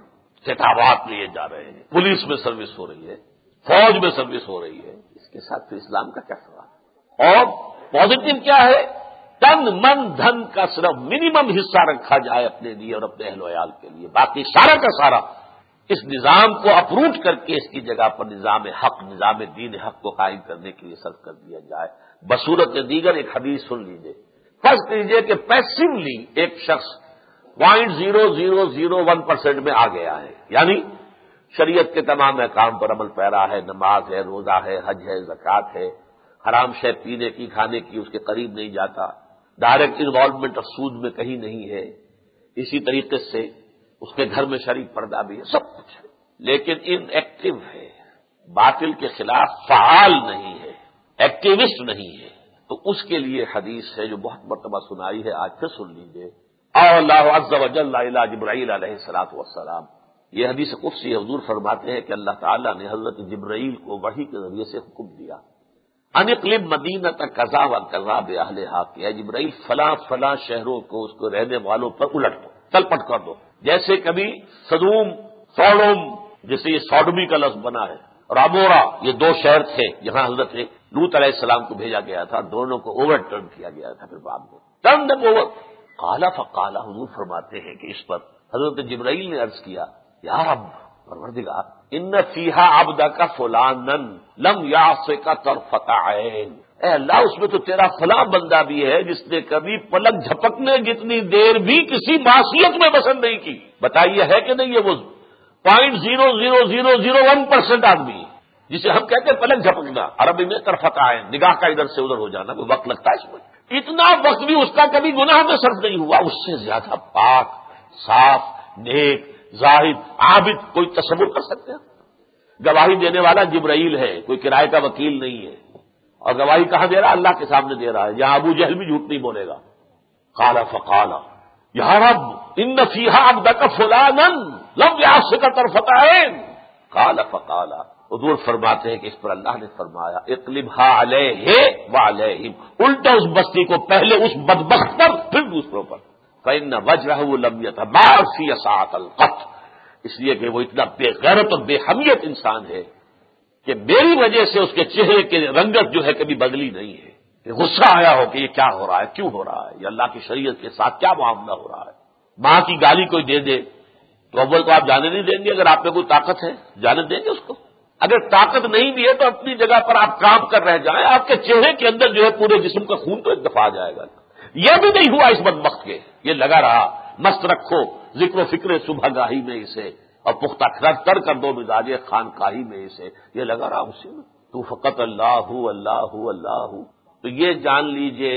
خطابات لیے جا رہے ہیں، پولیس میں سروس ہو رہی ہے، فوج میں سروس ہو رہی ہے. اس کے ساتھ پھر اسلام کا کیا سوال؟ اور پازیٹو کیا ہے؟ تن من دھن کا صرف منیمم حصہ رکھا جائے اپنے لیے اور اپنے اہل و عیال کے لیے، باقی سارا کا سارا اس نظام کو اپروٹ کر کے اس کی جگہ پر نظام حق، نظام دین حق کو قائم کرنے کے لیے صرف کر دیا جائے. بصورت دیگر ایک حدیث سن لیجیے. فرض کیجیے کہ پیسولی ایک شخص point zero zero zero one percent میں آ گیا ہے، یعنی شریعت کے تمام احکام پر عمل پیرا ہے، نماز ہے، روزہ ہے، حج ہے، زکوٰۃ ہے، حرام شے پینے کی کھانے کی اس کے قریب نہیں جاتا، ڈائریکٹ انوالومنٹ اور سود میں کہیں نہیں ہے، اسی طریقے سے اس کے گھر میں شریک پردہ بھی ہے، سب کچھ ہے، لیکن ان ایکٹیو ہے، باطل کے خلاف فعال نہیں ہے، ایکٹیوسٹ نہیں ہے. تو اس کے لیے حدیث ہے جو بہت مرتبہ سنائی ہے، آج پھر سن لیجیے. اللہ عز و جل الی جبرائیل علیہ الصلوۃ والسلام. یہ حدیث قدسی ہے. حضور فرماتے ہیں کہ اللہ تعالیٰ نے حضرت جبرائیل کو وحی کے ذریعے سے حکم دیا ان اقلب مدینہ قضا و قضا باہلھا، کہ جبرائیل فلاں فلاں شہروں کو اس کو رہنے والوں پر الٹ دو، تلپٹ کر دو. جیسے کبھی سدوم، سوڈوم، جیسے یہ سوڈمی کا لفظ بنا ہے، اور عمورہ، یہ دو شہر تھے جہاں حضرت لوط علیہ السلام کو بھیجا گیا تھا، دونوں کو اوور ٹرن کیا گیا تھا. پھر بعد میں ٹرن دم اوور. قال فقال، حضور فرماتے ہیں کہ اس پر حضرت جبرائیل نے عرض کیا یا رب، پروردگار، ان فیہا عبدک فلانا لم یعصک طرفۃ عین. اے اللہ، اس میں تو تیرا فلاں بندہ بھی ہے جس نے کبھی پلک جھپکنے جتنی دیر بھی کسی معصیت میں بسند نہیں کی. بتائیے ہے کہ نہیں؟ یہ وہ point zero zero zero zero one percent آدمی جسے ہم کہتے ہیں پلک جھپکنا، عربی میں طرفۃ عین، نگاہ کا ادھر سے ادھر ہو جانا، کوئی وقت لگتا ہے اس میں. اتنا وقت بھی اس کا کبھی گناہ میں صرف نہیں ہوا. اس سے زیادہ پاک، صاف، نیک، زاہد، عابد کوئی تصور کر سکتے ہیں؟ گواہی دینے والا جبرائیل ہے، کوئی کرائے کا وکیل نہیں ہے. اور گواہی کہاں دے رہا؟ اللہ کے سامنے دے رہا ہے، یہاں ابو جہل بھی جھوٹ نہیں بولے گا. قال فقال یا رب ان فیہا عبدک فلانا لم یعصک طرفۃ عین. قال فقال، حضور فرماتے ہیں کہ اس پر اللہ نے فرمایا اقلبھا علیہ وعلیہم، الٹا اس بستی کو پہلے اس بدبخت پر پھر دوسروں پر. فإن وجهه لم يتبع في ساعة القتل، اس لیے کہ وہ اتنا بے غیرت اور بے حمیت انسان ہے کہ میری وجہ سے اس کے چہرے کی رنگت جو ہے کبھی بدلی نہیں ہے. کہ غصہ آیا ہو کہ یہ کیا ہو رہا ہے، کیوں ہو رہا ہے، یہ اللہ کی شریعت کے ساتھ کیا معاملہ ہو رہا ہے. ماں کی گالی کوئی دے دے تو اول تو آپ جانے نہیں دیں گے. اگر آپ میں کوئی طاقت ہے جانے دیں گے اس کو. اگر طاقت نہیں بھی ہے تو اپنی جگہ پر آپ کام کر رہ جائیں، آپ کے چہرے کے اندر جو ہے پورے جسم کا خون تو ایک دفعہ آ جائے گا. یہ بھی نہیں ہوا اس بدبخت کے، یہ لگا رہا. مست رکھو ذکر و فکر صبح گاہی میں اسے، اور پختہ کر کر دو مزاج خانقاہی میں اسے، یہ لگا رہا اسی میں. تو فقط اللہ اللہ اللہ. تو یہ جان لیجئے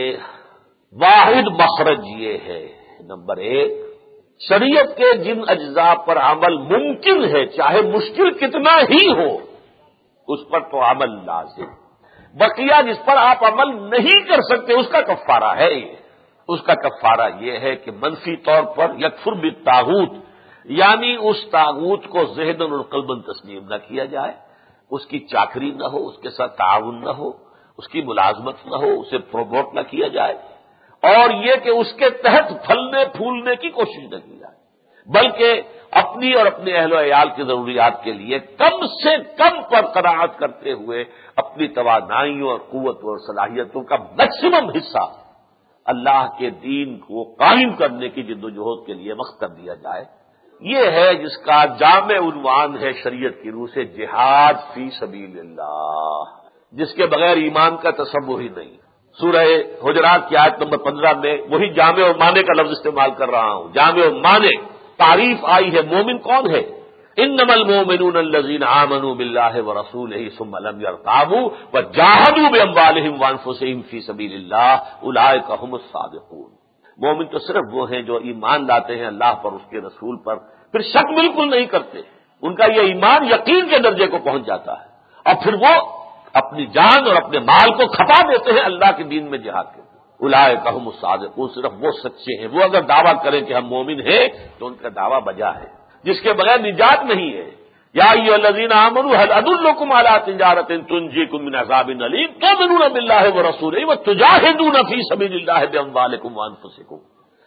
واحد مخرج یہ ہے. نمبر ایک، شریعت کے جن اجزاء پر عمل ممکن ہے چاہے مشکل کتنا ہی ہو اس پر تو عمل لازم. بقیہ جس پر آپ عمل نہیں کر سکتے اس کا کفارہ ہے. اس کا کفارہ یہ ہے کہ منفی طور پر یکفر بالطاغوت، یعنی اس طاغوت کو ذہناً اور قلباً تسلیم نہ کیا جائے، اس کی چاکری نہ ہو، اس کے ساتھ تعاون نہ ہو، اس کی ملازمت نہ ہو، اسے پروموٹ نہ کیا جائے، اور یہ کہ اس کے تحت پھلنے پھولنے کی کوشش نہ کی جائے، بلکہ اپنی اور اپنے اہل و عیال کی ضروریات کے لیے کم سے کم پر قناعت کرتے ہوئے اپنی توانائیوں اور قوت اور صلاحیتوں کا میکسیمم حصہ اللہ کے دین کو قائم کرنے کی جد و جہد کے لیے وقف کر دیا جائے۔ یہ ہے جس کا جامع عنوان ہے شریعت کی روح سے جہاد فی سبیل اللہ، جس کے بغیر ایمان کا تصور ہی نہیں۔ سورہ حجرات کی آیت نمبر پندرہ میں وہی جامع و مانے کا لفظ استعمال کر رہا ہوں، جامع و مانے تعریف آئی ہے۔ مومن کون ہے؟ انما المؤمنون الذين آمنوا بالله ورسوله ثم لم يرتابوا وجاهدوا باموالهم وانفسهم في سبيل الله اولئك هم الصادقون۔ مومن تو صرف وہ ہیں جو ایمان لاتے ہیں اللہ پر، اس کے رسول پر، پھر شک بالکل نہیں کرتے، ان کا یہ ایمان یقین کے درجے کو پہنچ جاتا ہے، اور پھر وہ اپنی جان اور اپنے مال کو کھپا دیتے ہیں اللہ کے دین میں جہاد کے۔ اولئک هم الصادقون، صرف وہ سچے ہیں۔ وہ اگر دعویٰ کریں کہ ہم مومن ہیں تو ان کا دعویٰ بجا ہے، جس کے بغیر نجات نہیں ہے۔ یا ایھا الذین آمنوا هل ادلکم علی تجارۃ تنجیکم من عذاب الیم تؤمنون باللہ ورسولہ وتجاہدون فی سبیل اللہ باموالکم وانفسکم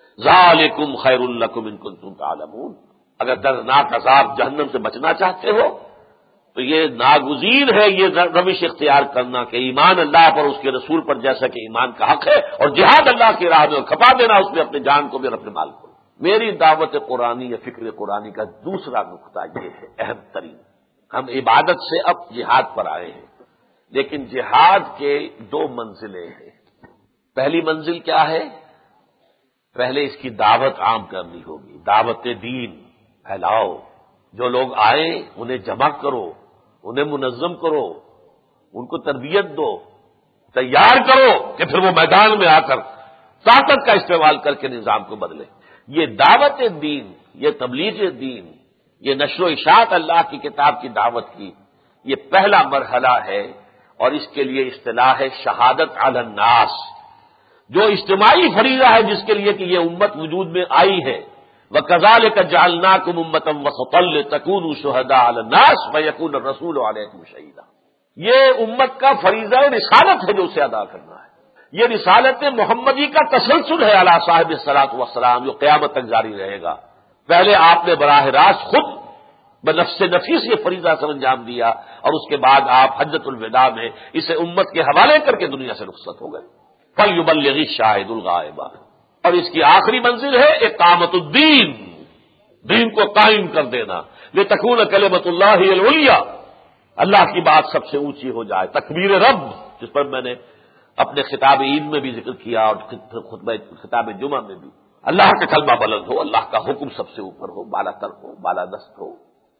ذالکم خیر لکم ان کنتم تعلمون۔ اگر دردناک عذاب جہنم سے بچنا چاہتے ہو تو یہ ناگزیر ہے یہ روش اختیار کرنا کہ ایمان اللہ پر، اس کے رسول پر جیسا کہ ایمان کا حق ہے، اور جہاد اللہ کی راہ میں کھپا دینا اس میں اپنے جان کو بھی اور اپنے مال کو۔ میری دعوت قرآنی یا فکر قرآنی کا دوسرا نقطہ یہ ہے اہم ترین، ہم عبادت سے اب جہاد پر آئے ہیں، لیکن جہاد کے دو منزلیں ہیں۔ پہلی منزل کیا ہے؟ پہلے اس کی دعوت عام کرنی ہوگی، دعوت دین پھیلاؤ، جو لوگ آئیں انہیں جمع کرو، انہیں منظم کرو، ان کو تربیت دو، تیار کرو کہ پھر وہ میدان میں آ کر طاقت کا استعمال کر کے نظام کو بدلے۔ یہ دعوت دین، یہ تبلیغ دین، یہ نشر و اشاعت اللہ کی کتاب کی دعوت کی، یہ پہلا مرحلہ ہے، اور اس کے لیے اصطلاح ہے شہادت علی الناس، جو اجتماعی فریضہ ہے جس کے لیے کہ یہ امت وجود میں آئی ہے۔ وَكَذَلِكَ جَعَلْنَاكُمْ أُمَّةً وَسَطًا لِتَكُونُوا شُهَدَاءَ عَلَى النَّاسِ وَيَكُونَ الرَّسُولُ عَلَيْكُمْ شَهِيدًا۔ یہ امت کا فریضہ رسالت ہے جو اسے ادا کرنا ہے۔ یہ رسالت محمدی کا تسلسل ہے علی صاحب الصلاۃ والسلام، جو قیامت تک جاری رہے گا۔ پہلے آپ نے براہ راست خود بنفس نفیس یہ فریضہ سر انجام دیا، اور اس کے بعد آپ حجۃ الوداع میں اسے امت کے حوالے کر کے دنیا سے رخصت ہو گئے۔ فَلْيُبَلِّغِ الشَّاهِدُ الْغَائِبَ۔ اور اس کی آخری منزل ہے اقامت الدین، دین کو قائم کر دینا، لِتَكُونَ كَلِمَةُ اللَّهِ هِيَ الْعُلْيَا، اللہ کی بات سب سے اونچی ہو جائے۔ تکبیر رب، جس پر میں نے اپنے خطاب عید میں بھی ذکر کیا اور خطبہ خطاب جمعہ میں بھی، اللہ کا کلمہ بلند ہو، اللہ کا حکم سب سے اوپر ہو، بالا تر ہو، بالا دست ہو،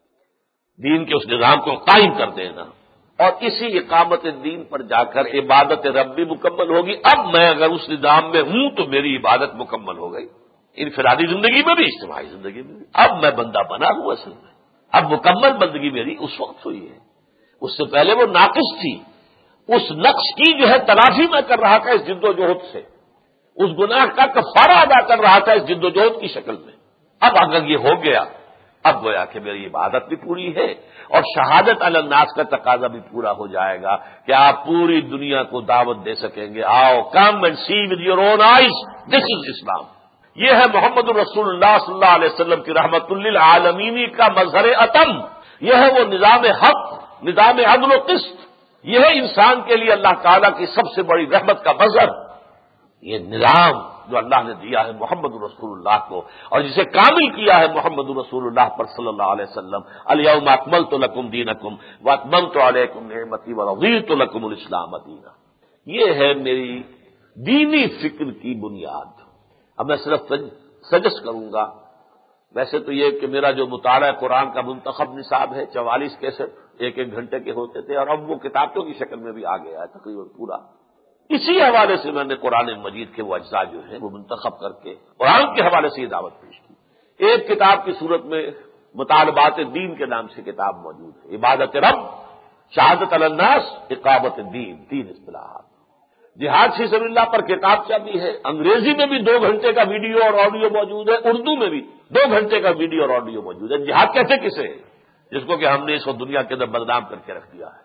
دین کے اس نظام کو قائم کر دینا، اور اسی اقامت دین پر جا کر عبادت رب بھی مکمل ہوگی۔ اب میں اگر اس نظام میں ہوں تو میری عبادت مکمل ہو گئی، انفرادی زندگی میں بھی، اجتماعی زندگی میں بھی۔ اب میں بندہ بنا ہوں اصل میں، اب مکمل بندگی میری اس وقت ہوئی ہے، اس سے پہلے وہ ناقص تھی۔ اس نقص کی جو ہے تلافی میں کر رہا تھا اس جد و جہد سے، اس گناہ کا کفارہ ادا کر رہا تھا اس جد و جہد کی شکل میں۔ اب اگر یہ ہو گیا، اب گویا کہ میری عبادت بھی پوری ہے، اور شہادت علی الناس کا تقاضا بھی پورا ہو جائے گا کہ آپ پوری دنیا کو دعوت دے سکیں گے، آؤ come and see with your own eyes, this is Islam. یہ ہے محمد الرسول اللہ صلی اللہ علیہ وسلم کی رحمت للعالمین کا مظہر اتم، یہ ہے وہ نظام حق، نظام عدل و قسط، یہ ہے انسان کے لیے اللہ تعالیٰ کی سب سے بڑی رحمت کا مظہر، یہ نظام جو اللہ نے دیا ہے محمد رسول اللہ کو، اور جسے کامل کیا ہے محمد رسول اللہ پر صلی اللہ علیہ وسلم۔ الیوم اکملت لکم دینکم واتممت علیکم نعمتی ورضیت لکم الاسلام دینا۔ یہ ہے میری دینی فکر کی بنیاد۔ اب میں صرف سجس کروں گا، ویسے تو یہ کہ میرا جو مطالعہ قرآن کا منتخب نصاب ہے چوالیس کیسٹ ایک ایک گھنٹے کے ہوتے تھے، اور اب وہ کتابوں کی شکل میں بھی آ گیا ہے تقریباً پورا۔ اسی حوالے سے میں نے قرآن مجید کے وہ اجزاء جو ہیں وہ منتخب کر کے قرآن کے حوالے سے یہ دعوت پیش کی۔ ایک کتاب کی صورت میں مطالبات دین کے نام سے کتاب موجود ہے، عبادت رب، شہادت علی الناس، اقامت دین، تین اصطلاحات۔ جہاد فی سبیل اللہ پر کتاب چاہیے ہے، انگریزی میں بھی دو گھنٹے کا ویڈیو اور آڈیو موجود ہے، اردو میں بھی دو گھنٹے کا ویڈیو اور آڈیو موجود ہے۔ جہاد کیسے کسے ہے؟ جس کو کہ ہم نے اس کو دنیا کے اندر بدنام کر کے رکھ دیا ہے۔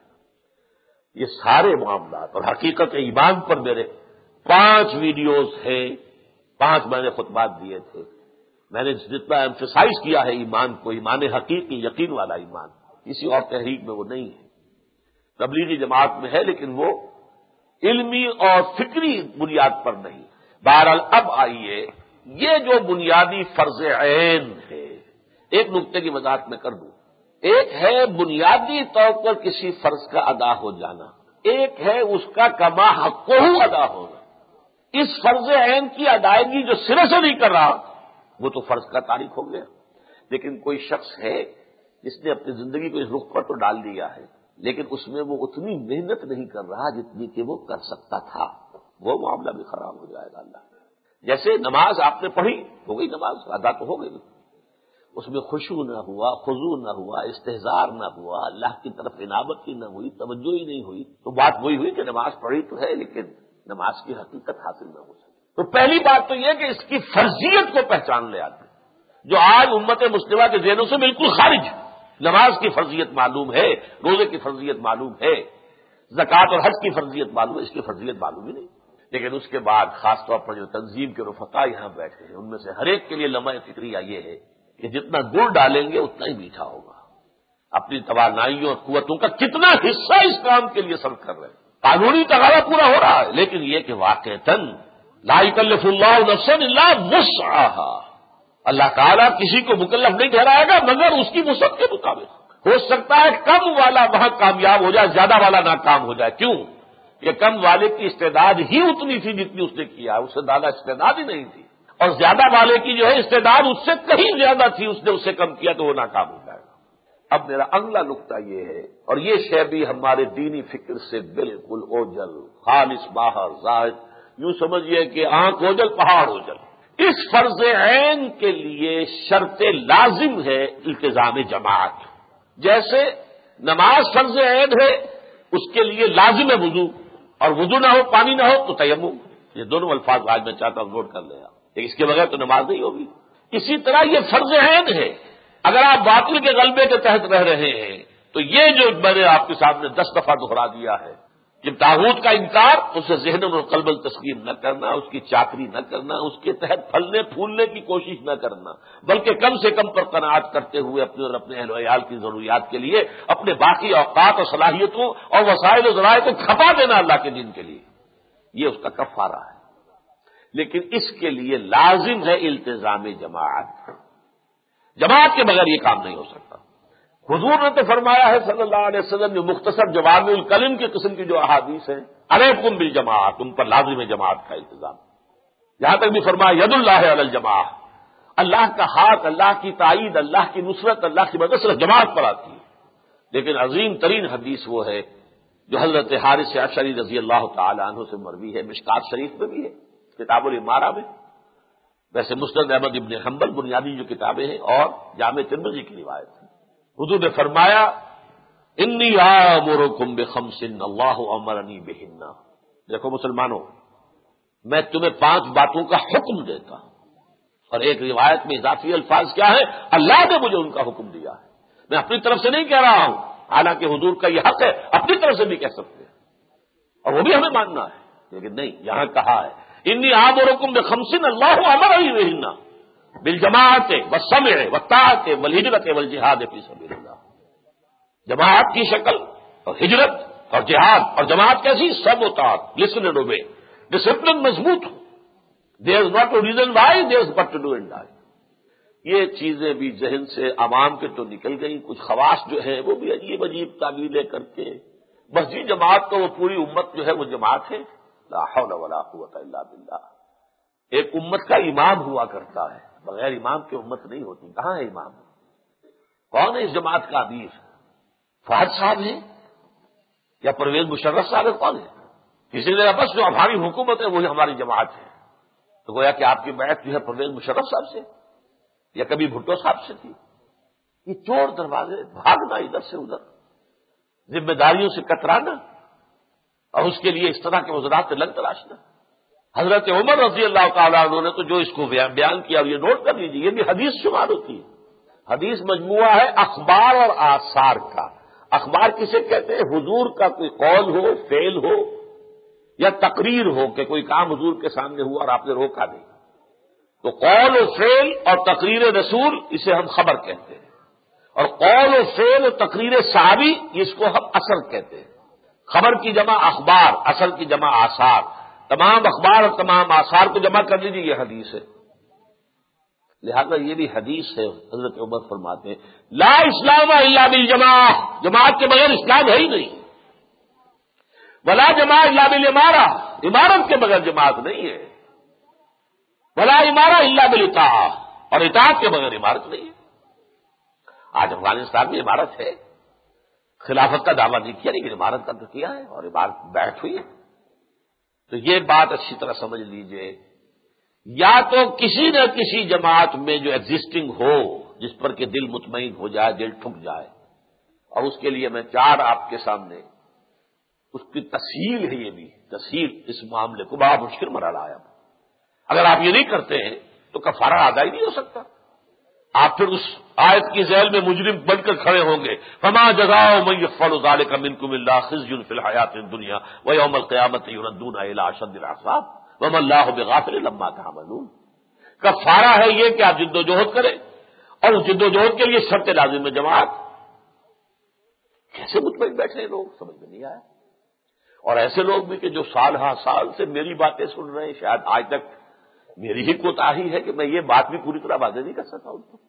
یہ سارے معاملات اور حقیقت ایمان پر میرے پانچ ویڈیوز ہیں، پانچ میں نے خطبات دیے تھے۔ میں نے جتنا ایمفسائز کیا ہے ایمان کو، ایمان حقیقی یقین والا ایمان، کسی اور تحریک میں وہ نہیں ہے، تبلیغی جماعت میں ہے، لیکن وہ علمی اور فکری بنیاد پر نہیں۔ بہرحال اب آئیے، یہ جو بنیادی فرض عین ہے، ایک نقطے کی وضاحت میں کر دوں۔ ایک ہے بنیادی طور پر کسی فرض کا ادا ہو جانا، ایک ہے اس کا کما حقہ ادا ہونا۔ اس فرض عین کی ادائیگی جو سرے سے نہیں کر رہا وہ تو فرض کا تاریخ ہو گیا، لیکن کوئی شخص ہے جس نے اپنی زندگی کو اس رخ پر تو ڈال دیا ہے، لیکن اس میں وہ اتنی محنت نہیں کر رہا جتنی کہ وہ کر سکتا تھا، وہ معاملہ بھی خراب ہو جائے گا۔ اللہ جیسے نماز آپ نے پڑھی، ہو گئی نماز ادا تو ہو گئی، اس میں خشوع نہ ہوا، خضوع نہ ہوا، استحضار نہ ہوا، اللہ کی طرف عنابت ہی نہ ہوئی، توجہ ہی نہیں ہوئی، تو بات وہی ہوئی کہ نماز پڑھی تو ہے لیکن نماز کی حقیقت حاصل نہ ہو سکی۔ تو پہلی بات تو یہ کہ اس کی فرضیت کو پہچان لے آدمی، جو آج امت مسلمہ کے ذہنوں سے بالکل خارج ہے۔ نماز کی فرضیت معلوم ہے، روزے کی فرضیت معلوم ہے، زکوٰۃ اور حج کی فرضیت معلوم ہے، اس کی فرضیت معلوم ہی نہیں۔ لیکن اس کے بعد خاص طور پر جو تنظیم کے رفقا یہاں بیٹھے ہیں، ان میں سے ہر ایک کے لیے لمحہ فکریہ یہ ہے کہ جتنا گڑ ڈالیں گے اتنا ہی میٹھا ہوگا۔ اپنی توانائیوں اور قوتوں کا کتنا حصہ اس کام کے لیے صرف کر رہے ہیں۔ قانونی تقاضا پورا ہو رہا ہے، لیکن یہ کہ واقعتاً لا یکلف اللہ نفسا الا وسعها، اللہ تعالیٰ کسی کو مکلف نہیں ٹھہرائے گا مگر اس کی وسعت کے مطابق۔ ہو سکتا ہے کم والا وہاں کامیاب ہو جائے، زیادہ والا ناکام ہو جائے۔ کیوں؟ کہ کم والے کی استعداد ہی اتنی تھی جتنی اس نے کیا، اس سے زیادہ استعداد ہی نہیں تھی، اور زیادہ والے کی جو ہے استعداد اس سے کہیں زیادہ تھی، اس نے اس سے کم کیا تو وہ ناکام ہو جائے گا۔ اب میرا اگلا نقطہ یہ ہے، اور یہ شے بھی ہمارے دینی فکر سے بالکل اوجل، خالص باہر زائد، یوں سمجھیے کہ آنکھ اوجل پہاڑ اوجل۔ اس فرض عین کے لیے شرط لازم ہے التزام جماعت۔ جیسے نماز فرض عین ہے، اس کے لیے لازم ہے وضو، اور وضو نہ ہو، پانی نہ ہو تو تیمم۔ یہ دونوں الفاظ آج میں چاہتا ہوں نوٹ کر لیں، لیکن اس کے بغیر تو نماز نہیں ہوگی۔ اسی طرح یہ فرض عین ہے، اگر آپ باطل کے غلبے کے تحت رہ رہے ہیں تو یہ جو میں نے آپ کے سامنے دس دفعہ دہرا دیا ہے، جب طاغوت کا انکار، اسے ذہن اور قلب تسلیم نہ کرنا، اس کی چاکری نہ کرنا، اس کے تحت پھلنے پھولنے کی کوشش نہ کرنا، بلکہ کم سے کم پر قناعت کرتے ہوئے اپنے اور اپنے اہل و عیال کی ضروریات کے لیے اپنے باقی اوقات اور صلاحیتوں اور وسائل و ذرائع کو کھپا دینا اللہ کے دین کے لیے، یہ اس کا کفارہ ہے۔ لیکن اس کے لیے لازم ہے التزام جماعت، جماعت کے بغیر یہ کام نہیں ہو سکتا۔ حضور نے تو فرمایا ہے صلی اللہ علیہ وسلم، جو مختصر جوامع الکلم کی قسم کی جو احادیث ہیں، علیکم بالجماعت، تم پر لازم ہے جماعت کا التزام۔ یہاں تک بھی فرمایا ید اللہ علی الجماع، اللہ کا ہاتھ، اللہ کی تائید، اللہ کی نصرت، اللہ کی مدد صرف جماعت پر آتی ہے۔ لیکن عظیم ترین حدیث وہ ہے جو حضرت حارث اشعری رضی اللہ تعالی عنہ سے مروی ہے، مشکات شریف میں بھی ہے، کتاب الامارہ میں، ویسے مسند احمد ابن حنبل بنیادی جو کتابیں ہیں، اور جامع ترمذی کی روایت ہے۔ حضور نے فرمایا انی آمرکم بخمس اللہ امرنی بہن، دیکھو مسلمانوں، میں تمہیں پانچ باتوں کا حکم دیتا ہوں، اور ایک روایت میں اضافی الفاظ کیا ہے، اللہ نے مجھے ان کا حکم دیا ہے، میں اپنی طرف سے نہیں کہہ رہا ہوں، حالانکہ حضور کا یہ حق ہے، اپنی طرف سے بھی کہہ سکتے ہیں اور وہ بھی ہمیں ماننا ہے، لیکن نہیں، یہاں کہا ہے انی آمرکم بخمس اللہ امرنی بہن بالجماعت والسمع والطاعت والہجرت والجہاد فی سبیل اللہ۔ جماعت کی شکل اور ہجرت اور جہاد، اور جماعت کیسی؟ سب و طاعت، لسن اینڈ اوبے، ڈسپلن مضبوط ہو، there is not a reason why, there is but to do and die. یہ چیزیں بھی ذہن سے عوام کے تو نکل گئی، کچھ خواص جو ہیں وہ بھی عجیب عجیب تعویلیں کر کے بس جی جماعت تو وہ پوری امت جو ہے وہ جماعت ہے، لا حول ولا قوت الا باللہ۔ ایک امت کا امام ہوا کرتا ہے، بغیر امام کے امت نہیں ہوتی۔ کہاں ہے امام؟ کون ہے اس جماعت کا امیر؟ فہد صاحب ہیں یا پرویز مشرف صاحب ہے؟ کون ہے؟ کسی نے بس جو ہماری حکومت ہے وہی ہماری جماعت ہے، تو گویا کہ آپ کی بیعت جو ہے پرویز مشرف صاحب سے یا کبھی بھٹو صاحب سے تھی۔ یہ چور دروازے، بھاگنا ادھر سے ادھر، ذمہ داریوں سے کترانا، اور اس کے لیے اس طرح کے وزرات سے لگ تراشنا۔ حضرت عمر رضی اللہ تعالیٰ عنہ نے تو جو اس کو بیان کیا، اور یہ نوٹ کر لیجیے، یہ بھی حدیث شمار ہوتی ہے، حدیث مجموعہ ہے اخبار اور آثار کا۔ اخبار کسے کہتے ہیں؟ حضور کا کوئی قول ہو، فعل ہو یا تقریر ہو کہ کوئی کام حضور کے سامنے ہوا اور آپ نے روکا نہیں، تو قول و فعل اور تقریر رسول اسے ہم خبر کہتے ہیں، اور قول و فعل اور تقریر صحابی اس کو ہم اثر کہتے ہیں۔ خبر کی جمع اخبار، اثر کی جمع آثار، تمام اخبار اور تمام آثار کو جمع کر لیجیے، یہ حدیث ہے۔ لہذا یہ بھی حدیث ہے، حضرت عمر فرماتے ہیں لا اسلام الا بالجماع، جماعت کے بغیر اسلام ہے ہی نہیں، ولا جماع الا بالامارہ، امارت کے بغیر جماعت نہیں ہے، ولا امارہ الا بالاطاعہ، اور اطاعت کے بغیر امارت نہیں ہے۔ آج افغانستان میں عمارت ہے، خلافت کا دعویٰ نہیں کیا لیکن عمارت کا تو کیا ہے، اور عمارت بیٹھ ہوئی ہے۔ تو یہ بات اچھی طرح سمجھ لیجئے، یا تو کسی نہ کسی جماعت میں جو ایگزسٹنگ ہو، جس پر کہ دل مطمئن ہو جائے، دل ٹھک جائے، اور اس کے لیے میں چار آپ کے سامنے اس کی تسہیل ہے، یہ بھی تسہیل اس معاملے کو بڑا مشکل مرحلہ آیا۔ اگر آپ یہ نہیں کرتے ہیں تو کفارہ ادا ہی نہیں ہو سکتا، آپ پھر اس آیت کی ذیل میں مجرم بن کر کھڑے ہوں گے، فما جزاء من يفعل ذلك منكم الا خزي في الحياة الدنيا ويوم القيامة يردون الى اشد العذاب وما الله بغافل عما تعملون۔ کفارہ ہے یہ کہ آپ جد و جہد کریں، اور اس جد و جہد کے لیے شرط لازم ہے جماعت۔ کیسے مطمئن بیٹھے ہیں لوگ، سمجھ میں نہیں آیا۔ اور ایسے لوگ بھی کہ جو سال ہاں سال سے میری باتیں سن رہے ہیں، شاید آج تک میری ہی کوتاہی ہے کہ میں یہ بات بھی پوری طرح واضح نہیں کر سکتا ان کو۔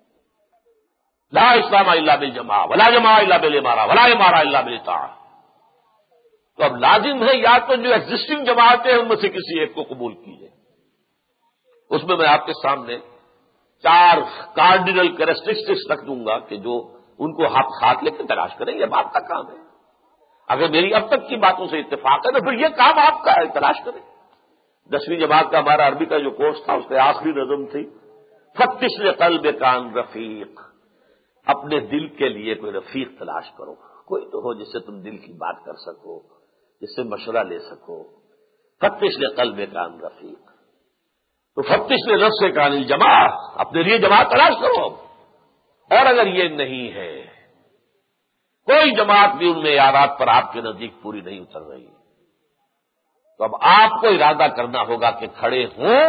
لا اسلام الا بالجماع ولا جماع الا بالامارہ ولا امارہ الا بالاطاعہ۔ تو اب لازم ہے یا تو جو ایگزسٹنگ جماعتیں ہیں ان میں سے کسی ایک کو قبول کیجیے۔ اس میں میں آپ کے سامنے چار کارڈینل کیریکٹرسٹکس رکھ دوں گا کہ جو ان کو ہاتھ ہاتھ لے کے تلاش کریں، یہ بات کا کام ہے۔ اگر میری اب تک کی باتوں سے اتفاق ہے تو پھر یہ کام آپ کا ہے، تلاش کریں۔ دسویں جماعت کا ہمارا عربی کا جو کورس تھا اس میں آخری نظم تھی فتش لقلب کان رفیق، اپنے دل کے لیے کوئی رفیق تلاش کرو، کوئی تو ہو جس سے تم دل کی بات کر سکو، جس سے مشورہ لے سکو۔ فتش لقلب کان رفیق، تو فتش لنفس کان الجماع، اپنے لیے جماعت تلاش کرو۔ اور اگر یہ نہیں ہے، کوئی جماعت بھی ان معیارات پر آپ کے نزدیک پوری نہیں اتر رہی، تو اب آپ کو ارادہ کرنا ہوگا کہ کھڑے ہوں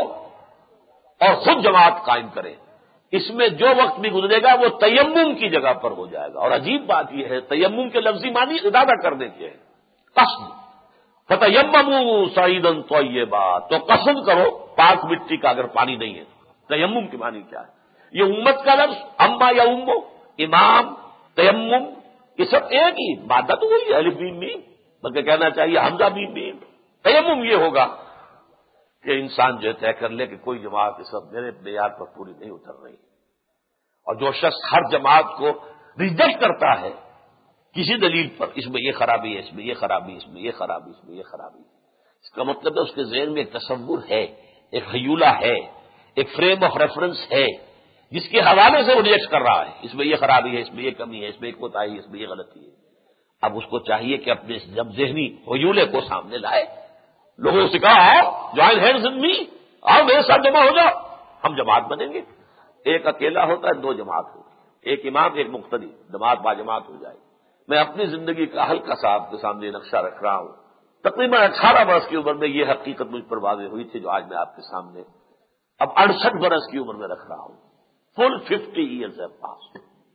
اور خود جماعت قائم کریں۔ اس میں جو وقت بھی گزرے گا وہ تیمم کی جگہ پر ہو جائے گا۔ اور عجیب بات یہ ہے، تیمم کے لفظی معنی ارادہ کرنے کے ہیں، قصد۔ فتیمموا صعیدا طیبا، تو قصد کرو پاک مٹی کا اگر پانی نہیں ہے۔ تیمم کی معنی کیا ہے؟ یہ امت کا لفظ اما یا امو، امام، تیمم، یہ سب ایک ہی مادہ تو وہی ہے، الف میم میم، بلکہ کہنا چاہیے حمزہ میم میم۔ تیمم یہ ہوگا کہ انسان جو طے کر لے کہ کوئی جماعت اس وقت میرے معیار پر پوری نہیں اتر رہی، اور جو شخص ہر جماعت کو ریجیکٹ کرتا ہے کسی دلیل پر، اس میں یہ خرابی ہے، اس میں یہ خرابی، اس میں یہ خرابی، اس میں یہ خرابی، اس کا مطلب ہے اس کے ذہن میں ایک تصور ہے، ایک حیولہ ہے، ایک فریم آف ریفرنس ہے جس کے حوالے سے وہ ریجیکٹ کر رہا ہے، اس میں یہ خرابی ہے، اس میں یہ کمی ہے، اس میں ایک کوتاہی ہے، اس میں یہ غلطی ہے۔ اب اس کو چاہیے کہ اپنے جب ذہنی حیولے کو سامنے لائے، لوگوں سے کہا آؤ جوائن ہینڈز ان می، آؤ میرے ساتھ جمع ہو جاؤ، ہم جماعت بنیں گے۔ ایک اکیلا ہوتا ہے، دو جماعت ہوتی ہے، ایک امام ایک مقتدی، جماعت با جماعت ہو جائے گی۔ میں اپنی زندگی کا ہلکا سا آپ کے سامنے نقشہ رکھ رہا ہوں۔ تقریباً اٹھارہ برس کی عمر میں یہ حقیقت مجھ پر واضح ہوئی تھی جو آج میں آپ کے سامنے اب اڑسٹھ برس کی عمر میں رکھ رہا ہوں۔ فل ففٹی ایئرز ہے پاس،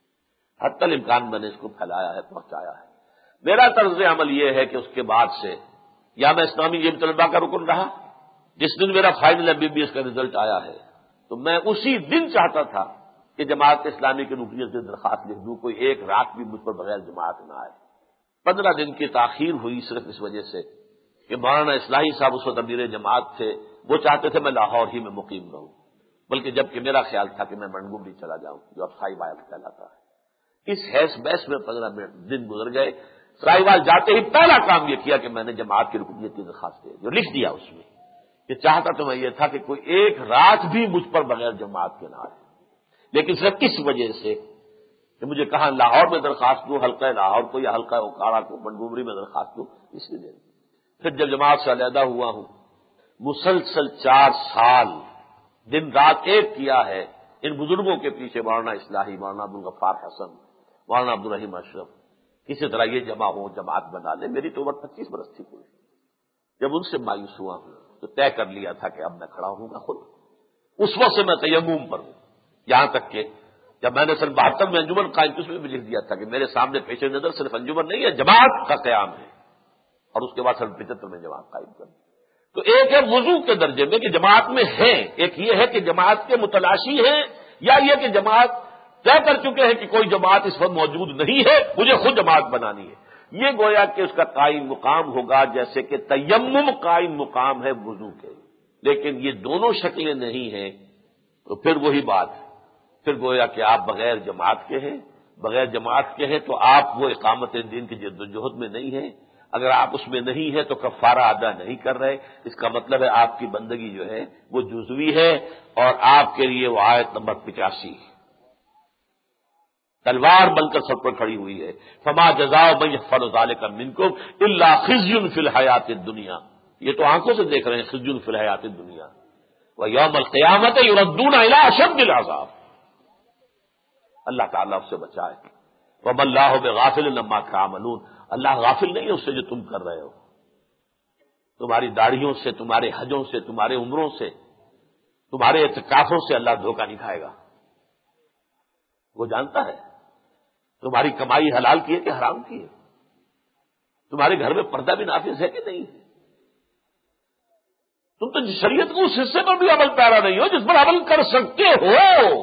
حتی الامکان میں نے اس کو پھیلایا ہے، پہنچایا ہے۔ میرا طرز عمل یہ ہے کہ اس کے بعد سے یا میں اسلامی جم طلبہ کا رکن رہا، جس دن میرا final M B B S کا رزلٹ آیا ہے تو میں اسی دن چاہتا تھا کہ جماعت اسلامی کی رکنیت سے درخواست لکھ دوں، کوئی ایک رات بھی مجھ پر بغیر جماعت نہ آئے۔ پندرہ دن کی تاخیر ہوئی صرف اس وجہ سے کہ مولانا اصلاحی صاحب اس وقت امیر جماعت تھے، وہ چاہتے تھے میں لاہور ہی میں مقیم رہوں، بلکہ جبکہ میرا خیال تھا کہ میں منگوبری چلا جاؤں جو اب سائی وال کہلاتا ہے۔ اس حیث بحث میں پندرہ دن گزر گئے، سائی وال جاتے ہی پہلا کام یہ کیا کہ میں نے جماعت کی رکنیت کی درخواست دے جو لکھ دیا اس میں کہ چاہتا تو میں یہ تھا کہ کوئی ایک رات بھی مجھ پر بغیر جماعت کے نہ آئے، لیکن صرف اس وجہ سے کہ مجھے کہاں لاہور میں درخواست دوں، حلقہ لاہور کو یا حلقہ اوکارا کو، منگوبری میں درخواست دوں، اس لیے پھر جب جماعت سے علیحدہ ہوا ہوں، مسلسل چار سال دن رات ایک کیا ہے ان بزرگوں کے پیچھے مولانا اصلاحی، مولانا عبدالغفار حسن، مولانا عبدالرحیم اشرف کسی طرح یہ جمع ہو، جماعت بنا لے. میری تو عمر پچیس برس تھی پوری. جب ان سے مایوس ہوا تو طے کر لیا تھا کہ اب میں کھڑا ہوں گا خود. اس وقت سے میں تیمم پر ہوں. یہاں تک کہ جب میں نے سن بہتر میں انجمن قائم کی اس میں بھی لکھ دیا تھا کہ میرے سامنے پیش نظر صرف انجمن نہیں ہے، جماعت کا قیام ہے. اور اس کے بعد سن پچہتر میں جماعت قائم کر. تو ایک ہے وضو کے درجے میں کہ جماعت میں ہیں، ایک یہ ہے کہ جماعت کے متلاشی ہیں، یا یہ کہ جماعت طے کر چکے ہیں کہ کوئی جماعت اس وقت موجود نہیں ہے، مجھے خود جماعت بنانی ہے. یہ گویا کہ اس کا قائم مقام ہوگا جیسے کہ تیمم قائم مقام ہے وضو کے. لیکن یہ دونوں شکلیں نہیں ہیں تو پھر وہی بات ہے، پھر گویا کہ آپ بغیر جماعت کے ہیں. بغیر جماعت کے ہیں تو آپ وہ اقامت دین کی جد و جہد میں نہیں ہیں. اگر آپ اس میں نہیں ہیں تو کفارہ ادا نہیں کر رہے. اس کا مطلب ہے آپ کی بندگی جو ہے وہ جزوی ہے. اور آپ کے لیے وہ آیت نمبر پچاسی تلوار بن کر سب پر کھڑی ہوئی ہے. فما جزاء من يفعل ذلك منكم الا خزي في الحیات الدنیا. یہ تو آنکھوں سے دیکھ رہے ہیں خزي في الحیات الدنیا. ويوم القیامت يردون الى اشد العذاب. اللہ تعالیٰ اس سے بچائے. وما الله بغافل عما تعملون. اللہ غافل نہیں ہے اس سے جو تم کر رہے ہو. تمہاری داڑھیوں سے، تمہارے حجوں سے، تمہارے عمروں سے، تمہارے اعتکافوں سے اللہ دھوکہ نہیں کھائے گا. وہ جانتا ہے تمہاری کمائی حلال کی ہے کہ حرام کی ہے. تمہارے گھر میں پردہ بھی نافذ ہے کہ نہیں ہے. تم تو شریعت کو اس حصے پر بھی عمل پیرا نہیں ہو جس پر عمل کر سکتے ہو.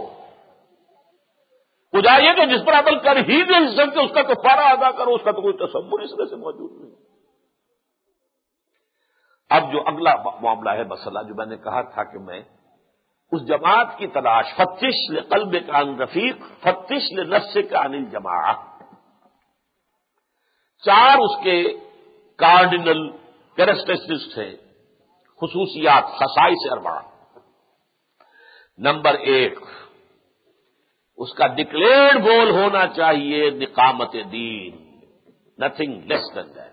وہ جائیے کہ جس پر عمل کر ہی نہیں سکتے اس کا کفارہ ادا کرو. اس کا تو کوئی تصور اس میں سے موجود نہیں. اب جو اگلا معاملہ ہے، مسئلہ جو میں نے کہا تھا کہ میں اس جماعت کی تلاش، فتش لقلب کا عن رفیق، فتش لنفس کا عن الجماعہ. چار اس کے کارڈینل کیریکٹرسٹکس ہیں، خصوصیات، خصائص اربعہ. نمبر ایک، اس کا ڈکلیئرڈ گول ہونا چاہیے نقامت دین، نتھنگ لیس دین دیٹ.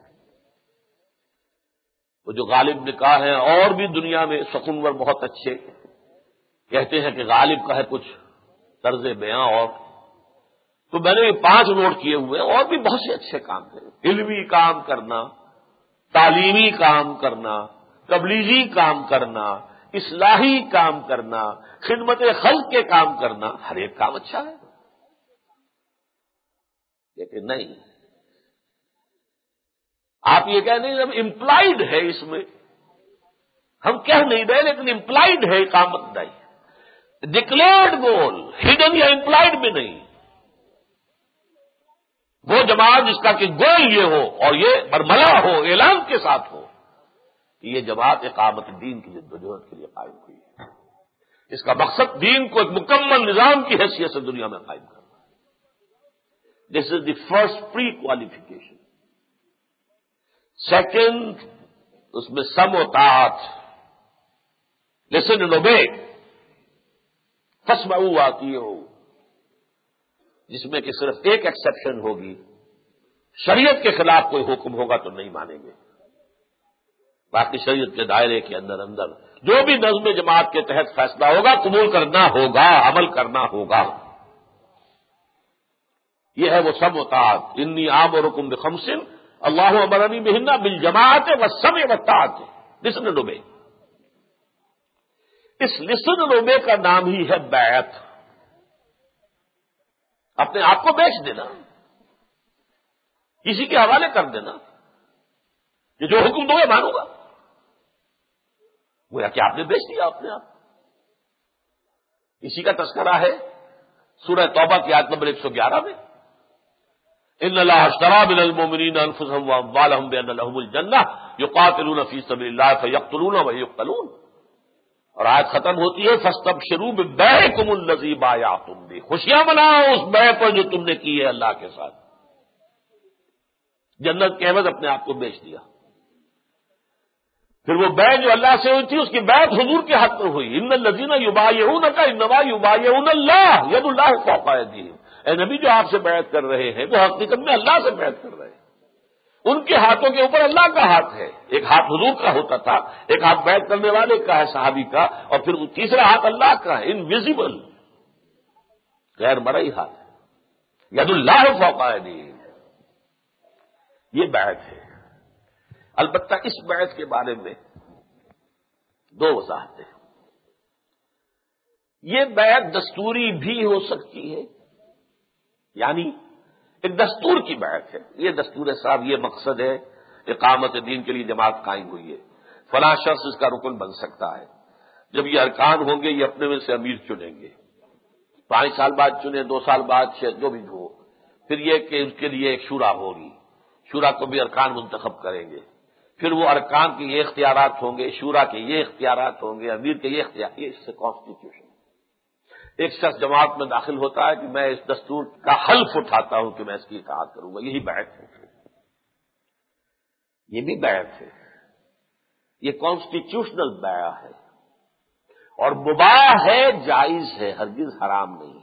وہ جو غالب نکاح ہیں اور بھی دنیا میں سخنور بہت اچھے کہتے ہیں کہ غالب کا ہے کچھ طرز بیاں. اور تو میں نے یہ پانچ نوٹ کیے ہوئے اور بھی بہت سے اچھے کام ہیں. علمی کام کرنا، تعلیمی کام کرنا، تبلیغی کام کرنا، اصلاحی کام کرنا، خدمت خلق کے کام کرنا، ہر ایک کام اچھا ہے. لیکن نہیں، آپ یہ کہہ نہیں، اب امپلائڈ ہے اس میں، ہم کہہ نہیں رہے لیکن امپلائڈ ہے اقامت دائی. ڈکلیئرڈ گول ہڈن یا امپلائڈ میں نہیں. وہ جماعت جس کا کہ گول یہ ہو اور یہ برملا ہو، اعلان کے ساتھ ہو کہ یہ جماعت اقامت دین کی جدوجہد کے لیے قائم ہوئی ہے. اس کا مقصد دین کو ایک مکمل نظام کی حیثیت سے دنیا میں قائم کرنا. This is the first pre qualification. Second, اس میں سم و طاعت، لسن اینڈ اوبے، فاسمعوا واطیعوا، جس میں کہ صرف ایک ایکسیپشن ہوگی، شریعت کے خلاف کوئی حکم ہوگا تو نہیں مانیں گے. باقی شریعت کے دائرے کے اندر اندر جو بھی نظم جماعت کے تحت فیصلہ ہوگا قبول کرنا ہوگا، عمل کرنا ہوگا. یہ ہے وہ سم و طاعت. انی آمرکم بخمس اللہ امرنی بہن بالجماعت والسمع والطاعت. Listen and obey. اس لسن اینڈ اوبے کا نام ہی ہے بیعت. اپنے آپ کو بیچ دینا، کسی کے حوالے کر دینا کہ جو حکم دو گے مانوں گا. گویا کہ آپ نے بیچ دیا اپنے آپ. اسی کا تذکرہ ہے سورہ توبہ کی آیت نمبر ایک سو گیارہ میں، ان اللہ اشترى من المؤمنین انفسهم واموالهم بان لهم الجنہ یقاتلون فی سبیل اللہ فیقتلون ویقتلون. اور آیت ختم ہوتی ہے فاستبشروا ببیعکم الذی بایعتم بہ. خوشیاں مناؤ اس بیع پر جو تم نے کی ہے اللہ کے ساتھ. جنت کے عوض اپنے آپ کو بیچ دیا. پھر وہ بیع جو اللہ سے ہوئی تھی اس کی بیعت حضور کے حق میں ہوئی. ان الذین یبایعونک انما یبایعون اللہ ید اللہ فوق ایدیہم. اے نبی جو آپ سے بیعت کر رہے ہیں وہ حقیقت میں اللہ سے بیعت کر رہے ہیں. ان کے ہاتھوں کے اوپر اللہ کا ہاتھ ہے. ایک ہاتھ حضور کا ہوتا تھا، ایک ہاتھ بیعت کرنے والے کا ہے صحابی کا، اور پھر تیسرا ہاتھ اللہ کا ہے، انویزیبل. غیر مرئی حال ہے، ید اللہ فوق ایدیہم، یہ بیعت ہے۔ البتہ اس بیعت کے بارے میں دو وضاحتیں۔ یہ بیعت دستوری بھی ہو سکتی ہے، یعنی ایک دستور کی بیعت ہے، یہ دستور صاحب یہ مقصد ہے اقامت دین کے لیے جماعت قائم ہوئی ہے، فلاں شخص اس کا رکن بن سکتا ہے، جب یہ ارکان ہوں گے یہ اپنے میں سے امیر چنیں گے، پانچ سال بعد چنے، دو سال بعد جو بھی ہو، پھر یہ کہ اس کے لیے ایک شورا ہوگی، شورا کو بھی ارکان منتخب کریں گے، پھر وہ ارکان کے یہ اختیارات ہوں گے، شورا کے یہ اختیارات ہوں گے، امیر کے یہ اختیار، یہ اس سے کانسٹیٹیوشن۔ ایک شخص جماعت میں داخل ہوتا ہے کہ میں اس دستور کا حلف اٹھاتا ہوں کہ میں اس کی اطاعت کروں گا، یہی بیعت ہے، یہ بھی بیعت ہے، یہ کانسٹیٹیوشنل بیعہ ہے، اور مباح ہے، جائز ہے، ہرگز حرام نہیں۔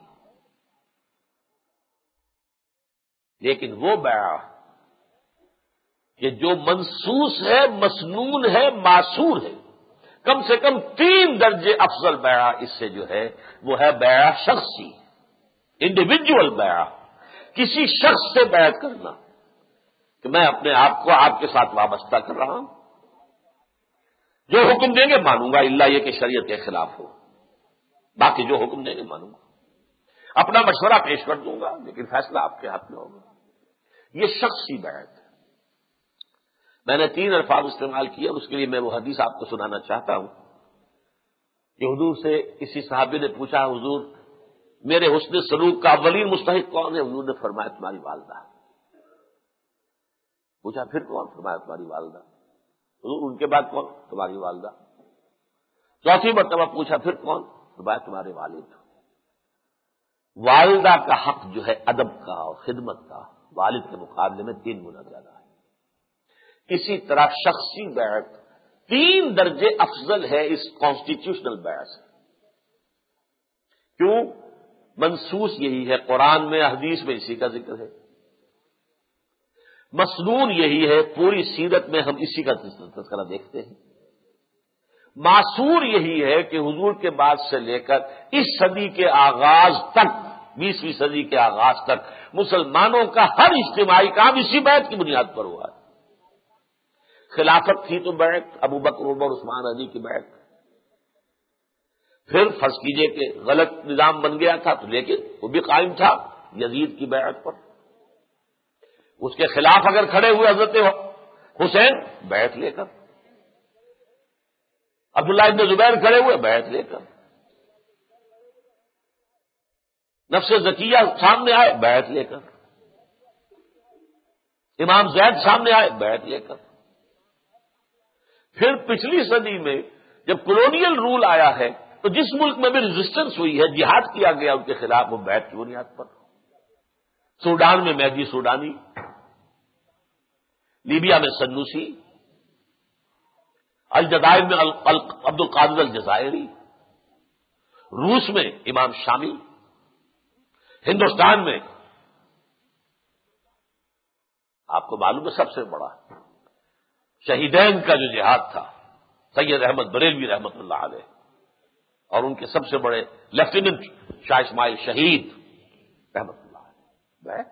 لیکن وہ بیعہ کہ جو منصوص ہے، مسنون ہے، معصور ہے، کم سے کم تین درجے افضل بیعہ اس سے جو ہے وہ ہے بیعہ شخصی، انڈیویجول بیعہ، کسی شخص سے بیعت کرنا کہ میں اپنے آپ کو آپ کے ساتھ وابستہ کر رہا ہوں، جو حکم دیں گے مانوں گا، الا یہ کہ شریعت کے خلاف ہو، باقی جو حکم دیں گے مانوں گا، اپنا مشورہ پیش کر دوں گا لیکن فیصلہ آپ کے ہاتھ میں ہوگا۔ یہ شخصی بیعت ہے۔ میں نے تین الفاظ استعمال کیے، اس کے لیے میں وہ حدیث آپ کو سنانا چاہتا ہوں کہ حضور سے کسی صحابی نے پوچھا، حضور میرے حسن سلوک کا اولین مستحق کون ہے؟ حضور نے فرمایا تمہاری والدہ۔ پوچھا پھر کون؟ فرمایا تمہاری والدہ۔ حضور ان کے بعد کون؟ تمہاری والدہ۔ چوتھی مرتبہ پوچھا پھر کون؟ فرمایا تمہارے والد۔ والدہ کا حق جو ہے ادب کا اور خدمت کا، والد کے مقابلے میں تین گنا زیادہ ہے۔ اسی طرح شخصی بیعت تین درجے افضل ہے اس کانسٹیٹیوشنل بیعت سے۔ کیوں؟ منصوص یہی ہے، قرآن میں، حدیث میں اسی کا ذکر ہے، مسنون یہی ہے، پوری سیرت میں ہم اسی کا تذکرہ دیکھتے ہیں، معصور یہی ہے کہ حضور کے بعد سے لے کر اس صدی کے آغاز تک، بیسویں صدی کے آغاز تک مسلمانوں کا ہر اجتماعی کام اسی بیعت کی بنیاد پر ہوا ہے۔ خلافت تھی تو بیعت، ابو بکر عمر عثمان علی کی بیعت، پھر فرض کیجئے کہ غلط نظام بن گیا تھا تو لیکن وہ بھی قائم تھا یزید کی بیعت پر، اس کے خلاف اگر کھڑے ہوئے حضرت حسین بیعت لے کر، عبداللہ ابن زبیر کھڑے ہوئے بیعت لے کر، نفس زکیہ سامنے آئے بیعت لے کر، امام زید سامنے آئے بیعت لے کر۔ پھر پچھلی صدی میں جب کولونیل رول آیا ہے تو جس ملک میں بھی ریزسٹنس ہوئی ہے، جہاد کیا گیا ان کے خلاف، وہ بیعت کی بنیاد پر۔ سوڈان میں مہدی سوڈانی، لیبیا میں سنوسی، الجزائر میں عبد القادر الجزائری، روس میں امام شامی، ہندوستان میں آپ کو معلوم ہے سب سے بڑا شہیدین کا جو جہاد تھا، سید احمد بریلوی رحمت اللہ علیہ، اور ان کے سب سے بڑے لیفٹیننٹ شاہ اسماعیل شہید رحمت اللہ علیہ۔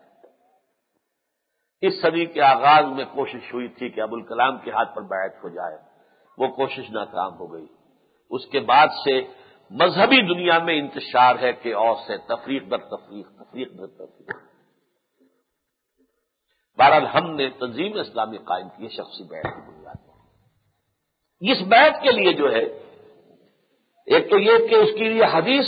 اس صدی کے آغاز میں کوشش ہوئی تھی کہ ابوالکلام کے ہاتھ پر بیعت ہو جائے، وہ کوشش ناکام ہو گئی۔ اس کے بعد سے مذہبی دنیا میں انتشار ہے کہ اور سے تفریق در تفریق، تفریق در تفریق۔ بہرحال ہم نے تنظیم اسلامی قائم کی شخصی بیعت کی بنیاد پر۔ اس بیعت کے لیے جو ہے ایک تو یہ کہ اس کی یہ حدیث،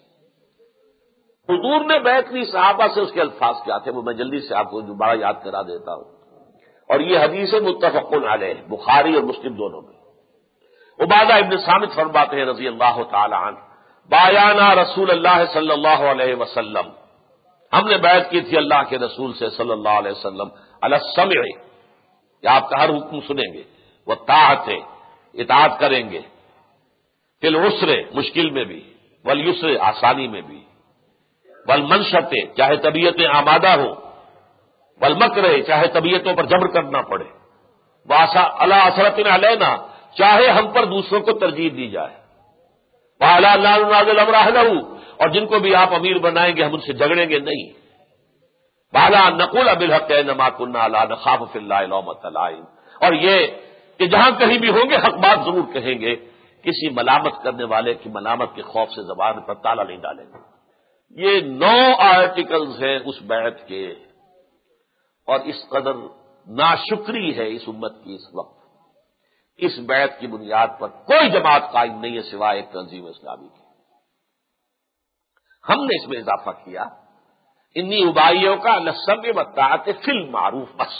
حضور نے بیعت لی، صحابہ سے اس کے الفاظ کیا تھے وہ میں جلدی سے آپ کو دوبارہ یاد کرا دیتا ہوں، اور یہ حدیث متفق علیہ، بخاری اور مسلم دونوں میں۔ عبادہ ابن صامت فرماتے ہیں رضی اللہ تعالی عنہ، بایانا رسول اللہ صلی اللہ علیہ وسلم، ہم نے بیعت کی تھی اللہ کے رسول سے صلی اللہ علیہ وسلم، علی السمع، کہ آپ کا ہر حکم سنیں گے، والطاعت، اطاعت کریں گے، فی العسر، مشکل میں بھی، والیسر، آسانی میں بھی، والمنشط، چاہے طبیعتیں آمادہ ہوں، والمکر، چاہے طبیعتوں پر جبر کرنا پڑے، وعلی اثرۃ علینا، چاہے ہم پر دوسروں کو ترجیح دی جائے، وعلی لا ننازل امر اہلہ، اور جن کو بھی آپ امیر بنائیں گے ہم ان سے جھگڑیں گے نہیں. بالا نقول بالحق انما كنا لا نخاف في الله لومۃ لائم. اور یہ کہ جہاں کہیں بھی ہوں گے حق بات ضرور کہیں گے، کسی ملامت کرنے والے کی ملامت کے خوف سے زبان پر تالا نہیں ڈالیں گے. یہ نو آرٹیکلز ہیں اس بیعت کے، اور اس قدر ناشکری ہے اس امت کی اس وقت. اس بیعت کی بنیاد پر کوئی جماعت قائم نہیں ہے سوائے ایک تنظیم اسلامی کی. ہم نے اس میں اضافہ کیا انی ابائیوں کا لسم بطاعت فی المعروف بس،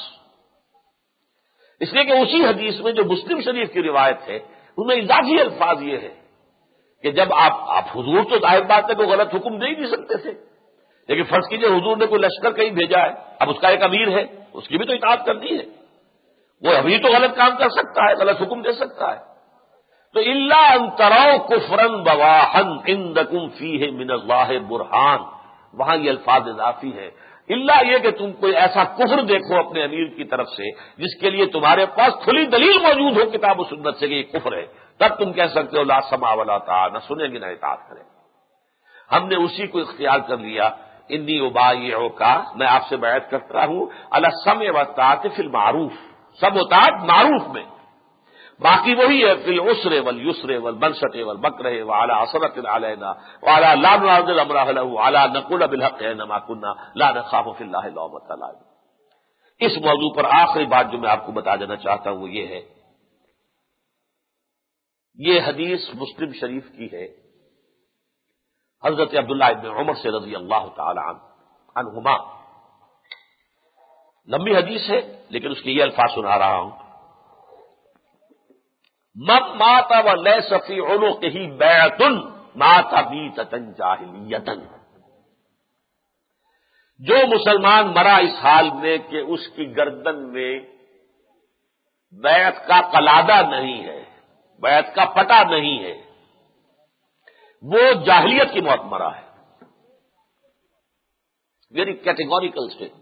اس لیے کہ اسی حدیث میں جو مسلم شریف کی روایت ہے ان میں اضافی الفاظ یہ ہے کہ جب آپ آپ حضور تو ظاہر بات ہے کوئی غلط حکم دے ہی نہیں سکتے تھے، لیکن فرض کیجئے حضور نے کوئی لشکر کہیں بھیجا ہے، اب اس کا ایک امیر ہے، اس کی بھی تو اطاعت کرنی ہے. وہ ابھی تو غلط کام کر سکتا ہے، غلط حکم دے سکتا ہے. تو الا ان تروا کفرا بواحا عندکم فیہ من اللہ برہان، وہاں یہ الفاظ اضافی ہے. اللہ یہ کہ تم کوئی ایسا کفر دیکھو اپنے امیر کی طرف سے جس کے لیے تمہارے پاس کھلی دلیل موجود ہو کتاب و سنت سے کہ یہ کفر ہے، تب تم کہہ سکتے ہو لا سمع ولا طاعہ، نہ سنیں گے نہ اطاعت کریں. ہم نے اسی کو اختیار کر لیا. انی ابایعو کا، میں آپ سے بیعت کرتا ہوں علی السمع والطاعۃ فی المعروف، سب اطاعت معروف میں، باقی وہی ہے فی العسر والیسر والمنشط والمکرہ وعلی عصرۃ علینا وعلی لا نعذل امرہ لہ وعلی نقول بالحق انما کنا لا نخاف فی اللہ لومۃ لائم. اس موضوع پر آخری بات جو میں آپ کو بتا دینا چاہتا ہوں وہ یہ ہے، یہ حدیث مسلم شریف کی ہے حضرت عبداللہ ابن عمر سے رضی اللہ تعالی عنہما. لمبی حدیث ہے لیکن اس کے یہ الفاظ سنا رہا ہوں. من مات ولیس فی عنقہ بیعۃ مات میتۃ جاہلیۃ، جو مسلمان مرا اس حال میں کہ اس کی گردن میں بیعت کا قلادہ نہیں ہے، بیعت کا پٹا نہیں ہے، وہ جاہلیت کی موت مرا ہے. Very categorical statement.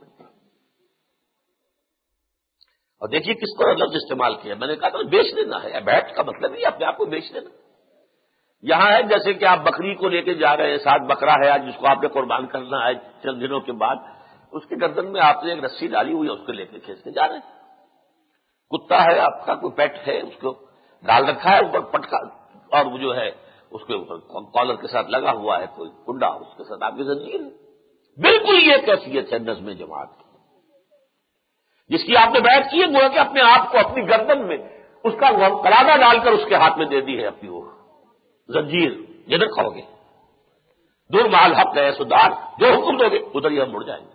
اور دیکھیے کس طرح لفظ استعمال کیا، میں نے کہا تھا بیچ دینا ہے، بیعت کا مطلب نہیں اپنے آپ کو بیچ دینا. یہاں ہے جیسے کہ آپ بکری کو لے کے جا رہے ہیں، ساتھ بکرا ہے آج جس کو آپ نے قربان کرنا ہے چند دنوں کے بعد، اس کے گردن میں آپ نے ایک رسی ڈالی ہوئی ہے، اس کو لے کے کھینچ کے جا رہے ہیں. کتا ہے آپ کا، کوئی پیٹ ہے، اس کو ڈال رکھا ہے اوپر پٹکا، اور وہ جو ہے اس کے اوپر کالر کے ساتھ لگا ہوا ہے کوئی کنڈا، اس کے ساتھ آپ کی زنجیر ہے. بالکل یہ کیفیت ہے نظم جماعت کی، جس کی آپ نے بیعت کی ہے، وہ کہ اپنے آپ کو اپنی گردن میں اس کا قلادہ ڈال کر اس کے ہاتھ میں دے دی ہے اپنی وہ زنجیر، جدھر کھاؤ گے دور مال حق ہے سدار، جو حکم دو گے ادھر ہی ہم مڑ جائیں گے.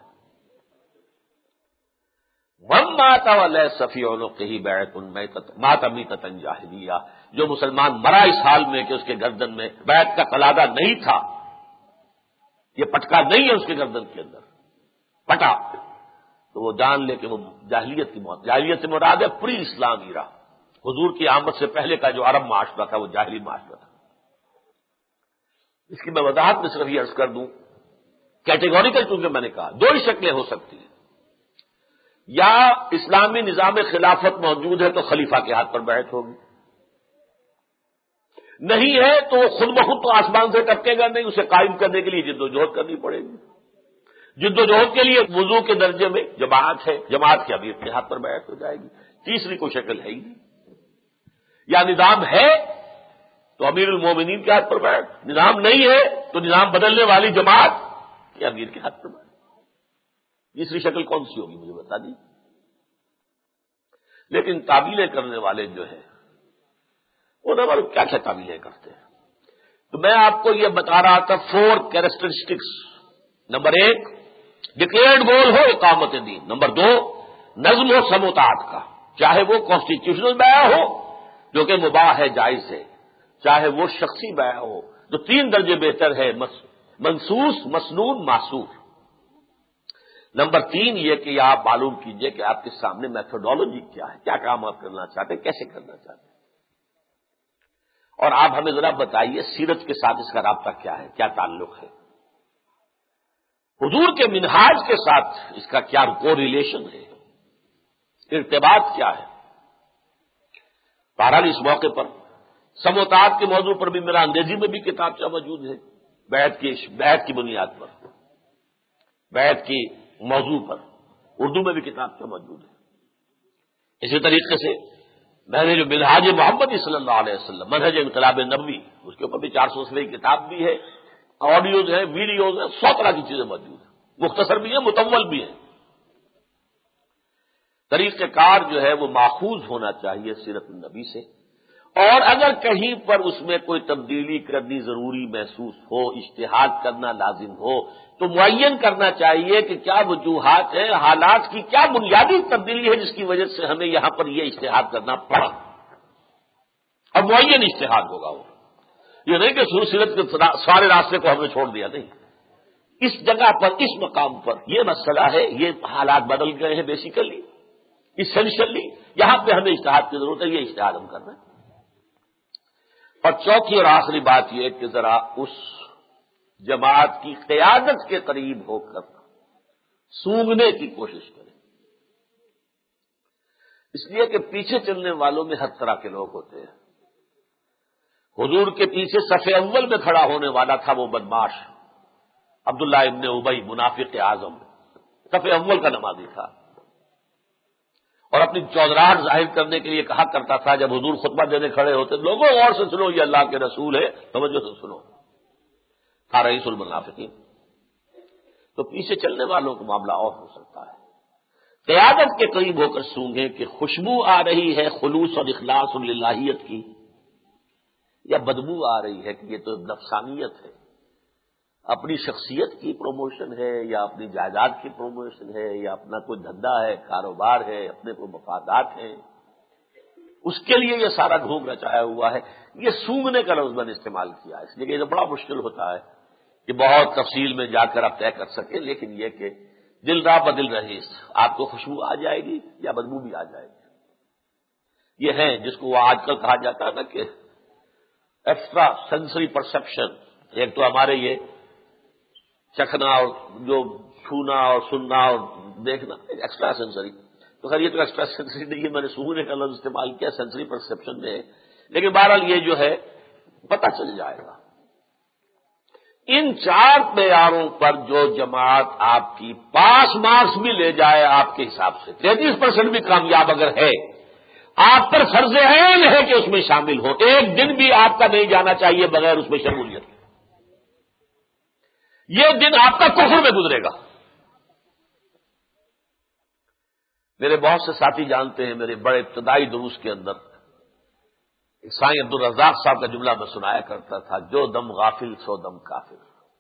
من مات ولیس فی عنقہ بیعۃ مات میتۃ جاہلیہ، جو مسلمان مرا اس حال میں کہ اس کے گردن میں بیعت کا قلادہ نہیں تھا، یہ پٹکا نہیں ہے اس کے گردن کے اندر پٹا، تو وہ جان لے کہ وہ جاہلیت کی موت. جاہلیت سے مراد ہے پری اسلام ایرا، حضور کی آمد سے پہلے کا جو عرب معاشرہ تھا وہ جاہلی معاشرہ تھا. اس کی میں وضاحت میں صرف یہ عرض کر دوں، کیٹیگوریکل چونکہ میں نے کہا دو ہی شکلیں ہو سکتی ہیں، یا اسلامی نظام خلافت موجود ہے تو خلیفہ کے ہاتھ پر بیعت ہوگی، نہیں ہے تو وہ خود بخود تو آسمان سے ٹپکے گا نہیں، اسے قائم کرنے کے لیے جد و جہد کرنی پڑے گی. جد و جہد کے لیے وضو کے درجے میں جماعت ہے، جماعت کے امیر کے ہاتھ پر بیعت ہو جائے گی. تیسری کوئی شکل ہے ہی نہیں. یا نظام ہے تو امیر المومنین کے ہاتھ پر بیعت، نظام نہیں ہے تو نظام بدلنے والی جماعت کے امیر کے ہاتھ پر بیعت. تیسری شکل کون سی ہوگی مجھے بتا دی. لیکن تعبیریں کرنے والے جو ہیں وہ نہ معلوم کیا کیا تعبیریں کرتے ہیں. تو میں آپ کو یہ بتا رہا تھا فور کیریکٹرسٹکس. نمبر ایک ڈکلیئرڈ گول ہو اقامت دین. نمبر دو نظم و سموتاعت کا، چاہے وہ کانسٹیٹیوشنل بیع ہو جو کہ مباح ہے جائز ہے، چاہے وہ شخصی بیع ہو جو تین درجے بہتر ہے، منصوص مسنون معصور. نمبر تین یہ کہ آپ معلوم کیجئے کہ آپ کے سامنے میتھڈولوجی کیا ہے، کیا کام آپ کرنا چاہتے ہیں، کیسے کرنا چاہتے ہیں. اور آپ ہمیں ذرا بتائیے سیرت کے ساتھ اس کا رابطہ کیا ہے، کیا تعلق ہے، حضور کے منہاج کے ساتھ اس کا کیا کو ریلیشن ہے، ارتباط کیا ہے. بہرحال اس موقع پر سموتاعت کے موضوع پر بھی میرا انگریزی میں بھی کتابچہ موجود ہے، بیعت کی بیعت کی بنیاد پر، بیعت کی موضوع پر اردو میں بھی کتاب کیا موجود ہے۔ اسی طریقے سے میں نے جو منہاج محمدی صلی اللہ علیہ وسلم منہج انقلاب نبوی، اس کے اوپر بھی چار سو صفحے کی کتاب بھی ہے، آڈیوز ہیں، ویڈیوز ہیں، سو طرح کی چیزیں موجود ہیں، مختصر بھی ہیں، مطول بھی ہیں۔ طریقہ کار جو ہے وہ ماخوذ ہونا چاہیے سیرت النبی سے، اور اگر کہیں پر اس میں کوئی تبدیلی کرنی ضروری محسوس ہو، اجتہاد کرنا لازم ہو، تو معین کرنا چاہیے کہ کیا وجوہات ہیں، حالات کی کیا بنیادی تبدیلی ہے جس کی وجہ سے ہمیں یہاں پر یہ اجتہاد کرنا پڑا، اور معین اجتہاد ہوگا وہ، یہ نہیں کہ سیرت کے سارے راستے کو ہم نے چھوڑ دیا، نہیں، اس جگہ پر، اس مقام پر یہ مسئلہ ہے، یہ حالات بدل گئے ہیں بیسیکلی، اسینشلی، یہاں پہ ہمیں اجتہاد کی ضرورت ہے، یہ اجتہاد ہم کر رہے ہیں۔ اور چوتھی اور آخری بات یہ کہ ذرا اس جماعت کی قیادت کے قریب ہو کر سونگنے کی کوشش کریں، اس لیے کہ پیچھے چلنے والوں میں ہر طرح کے لوگ ہوتے ہیں۔ حضور کے پیچھے صف اول میں کھڑا ہونے والا تھا وہ بدماش عبداللہ ابن ابی، منافق اعظم، صف اول کا نمازی تھا، اور اپنی چودراہٹ ظاہر کرنے کے لیے کہا کرتا تھا جب حضور خطبہ دینے کھڑے ہوتے، لوگوں غور سے سنو، یہ اللہ کے رسول ہے، توجہ سے سنو، تھا رئیس المنافقین۔ تو پیچھے چلنے والوں کو معاملہ اور ہو سکتا ہے، قیادت کے قریب ہو کر سونگیں کہ خوشبو آ رہی ہے خلوص اور اخلاص اور للہیت کی، یا بدبو آ رہی ہے کہ یہ تو نفسانیت ہے، اپنی شخصیت کی پروموشن ہے، یا اپنی جائیداد کی پروموشن ہے، یا اپنا کوئی دھندا ہے، کاروبار ہے، اپنے کوئی مفادات ہیں، اس کے لیے یہ سارا ڈھونگ رچایا ہوا ہے۔ یہ سونگنے کا لفظ میں نے استعمال کیا، اس لیے کہ یہ بڑا مشکل ہوتا ہے کہ بہت تفصیل میں جا کر آپ طے کر سکیں، لیکن یہ کہ دل را بدل رہیس، آپ کو خوشبو آ جائے گی یا بدبو بھی آ جائے گی۔ یہ ہے جس کو وہ آج کل کہا جاتا ہے نا کہ ایکسٹرا سینسری پرسپشن، ایک تو ہمارے یہ چکھنا اور جو چھونا اور سننا اور دیکھنا، ایکسٹرا سینسری، تو خیر یہ تو ایکسٹرا سینسری نہیں ہے، میں نے سونگنے کا لفظ استعمال کیا، سینسری پرسپشن میں ہے، لیکن بہرحال یہ جو ہے پتہ چل جائے گا۔ ان چار معیاروں پر جو جماعت آپ کی پاس مارکس بھی لے جائے آپ کے حساب سے، تینتیس پرسینٹ بھی کامیاب اگر ہے، آپ پر فرض عین ہے کہ اس میں شامل ہو، ایک دن بھی آپ کا نہیں جانا چاہیے بغیر اس میں شمولیت کے، یہ دن آپ کا کفر میں گزرے گا۔ میرے بہت سے ساتھی جانتے ہیں، میرے بڑے ابتدائی دروس کے اندر سائیں عبد الرزاق صاحب کا جملہ میں سنایا کرتا تھا، جو دم غافل سو دم کافر۔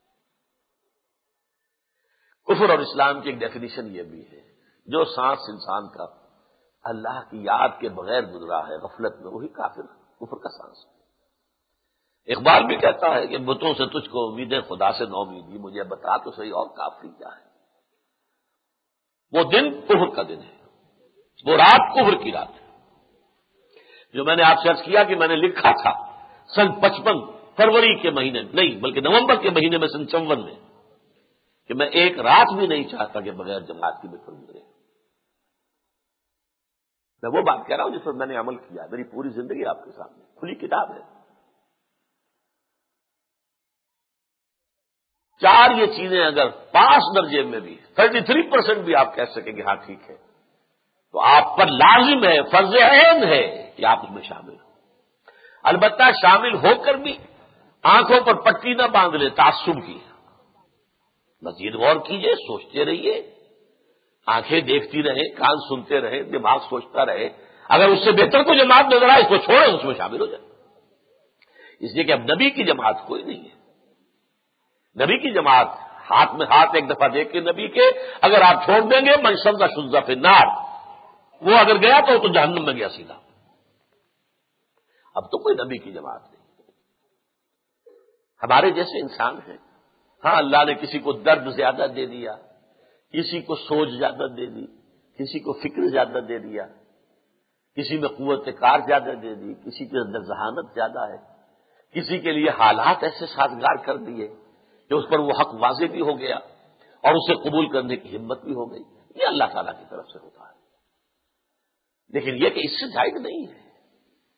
کفر اور اسلام کی ایک ڈیفینیشن یہ بھی ہے، جو سانس انسان کا اللہ کی یاد کے بغیر گزرا ہے غفلت میں، وہی کافر کفر کا سانس ہے۔ اقبال بھی کہتا ہے کہ بتوں سے تجھ کو امیدیں، خدا سے نو امیدی، مجھے بتا تو صحیح اور کافری کیا ہے۔ وہ دن کفر کا دن ہے، وہ رات کفر کی رات ہے، جو میں نے آپ سے عرض کیا کہ میں نے لکھا تھا سن پچپن فروری کے مہینے، نہیں بلکہ نومبر کے مہینے میں سن چون میں، کہ میں ایک رات بھی نہیں چاہتا کہ بغیر جماعت کی بکر گزرے۔ میں وہ بات کہہ رہا ہوں جس پر میں نے عمل کیا، میری پوری زندگی آپ کے سامنے کھلی کتاب ہے۔ چار یہ چیزیں اگر پانچ درجے میں بھی تھرٹی تھری پرسینٹ بھی آپ کہہ سکیں کہ ہاں ٹھیک ہے، تو آپ پر لازم ہے، فرض عین ہے کہ آپ اس میں شامل ہوں۔ البتہ شامل ہو کر بھی آنکھوں پر پٹی نہ باندھ لے تعصب کی، مزید غور کیجئے، سوچتے رہیے، آنکھیں دیکھتی رہیں، کان سنتے رہیں، دماغ سوچتا رہے، اگر اس سے بہتر کوئی جماعت نظر آئے اس کو چھوڑیں، اس میں شامل ہو جائے، اس لیے کہ اب نبی کی جماعت کوئی نہیں ہے۔ نبی کی جماعت ہاتھ میں ہاتھ ایک دفعہ دیکھ کے نبی کے اگر آپ چھوڑ دیں گے، من شد شذ فی النار، وہ اگر گیا تو تو جہنم میں گیا سیدھا۔ اب تو کوئی نبی کی جماعت نہیں، ہمارے جیسے انسان ہیں۔ ہاں اللہ نے کسی کو درد زیادہ دے دیا، کسی کو سوچ زیادہ دے دی، کسی کو فکر زیادہ دے دیا، کسی میں قوت کار زیادہ دے دی، کسی کے اندر ذہانت زیادہ ہے، کسی کے لیے حالات ایسے سازگار کر دیے کہ اس پر وہ حق واضح بھی ہو گیا اور اسے قبول کرنے کی ہمت بھی ہو گئی۔ یہ اللہ تعالیٰ کی طرف سے ہوتا ہے، لیکن یہ کہ اس سے زائد نہیں ہے۔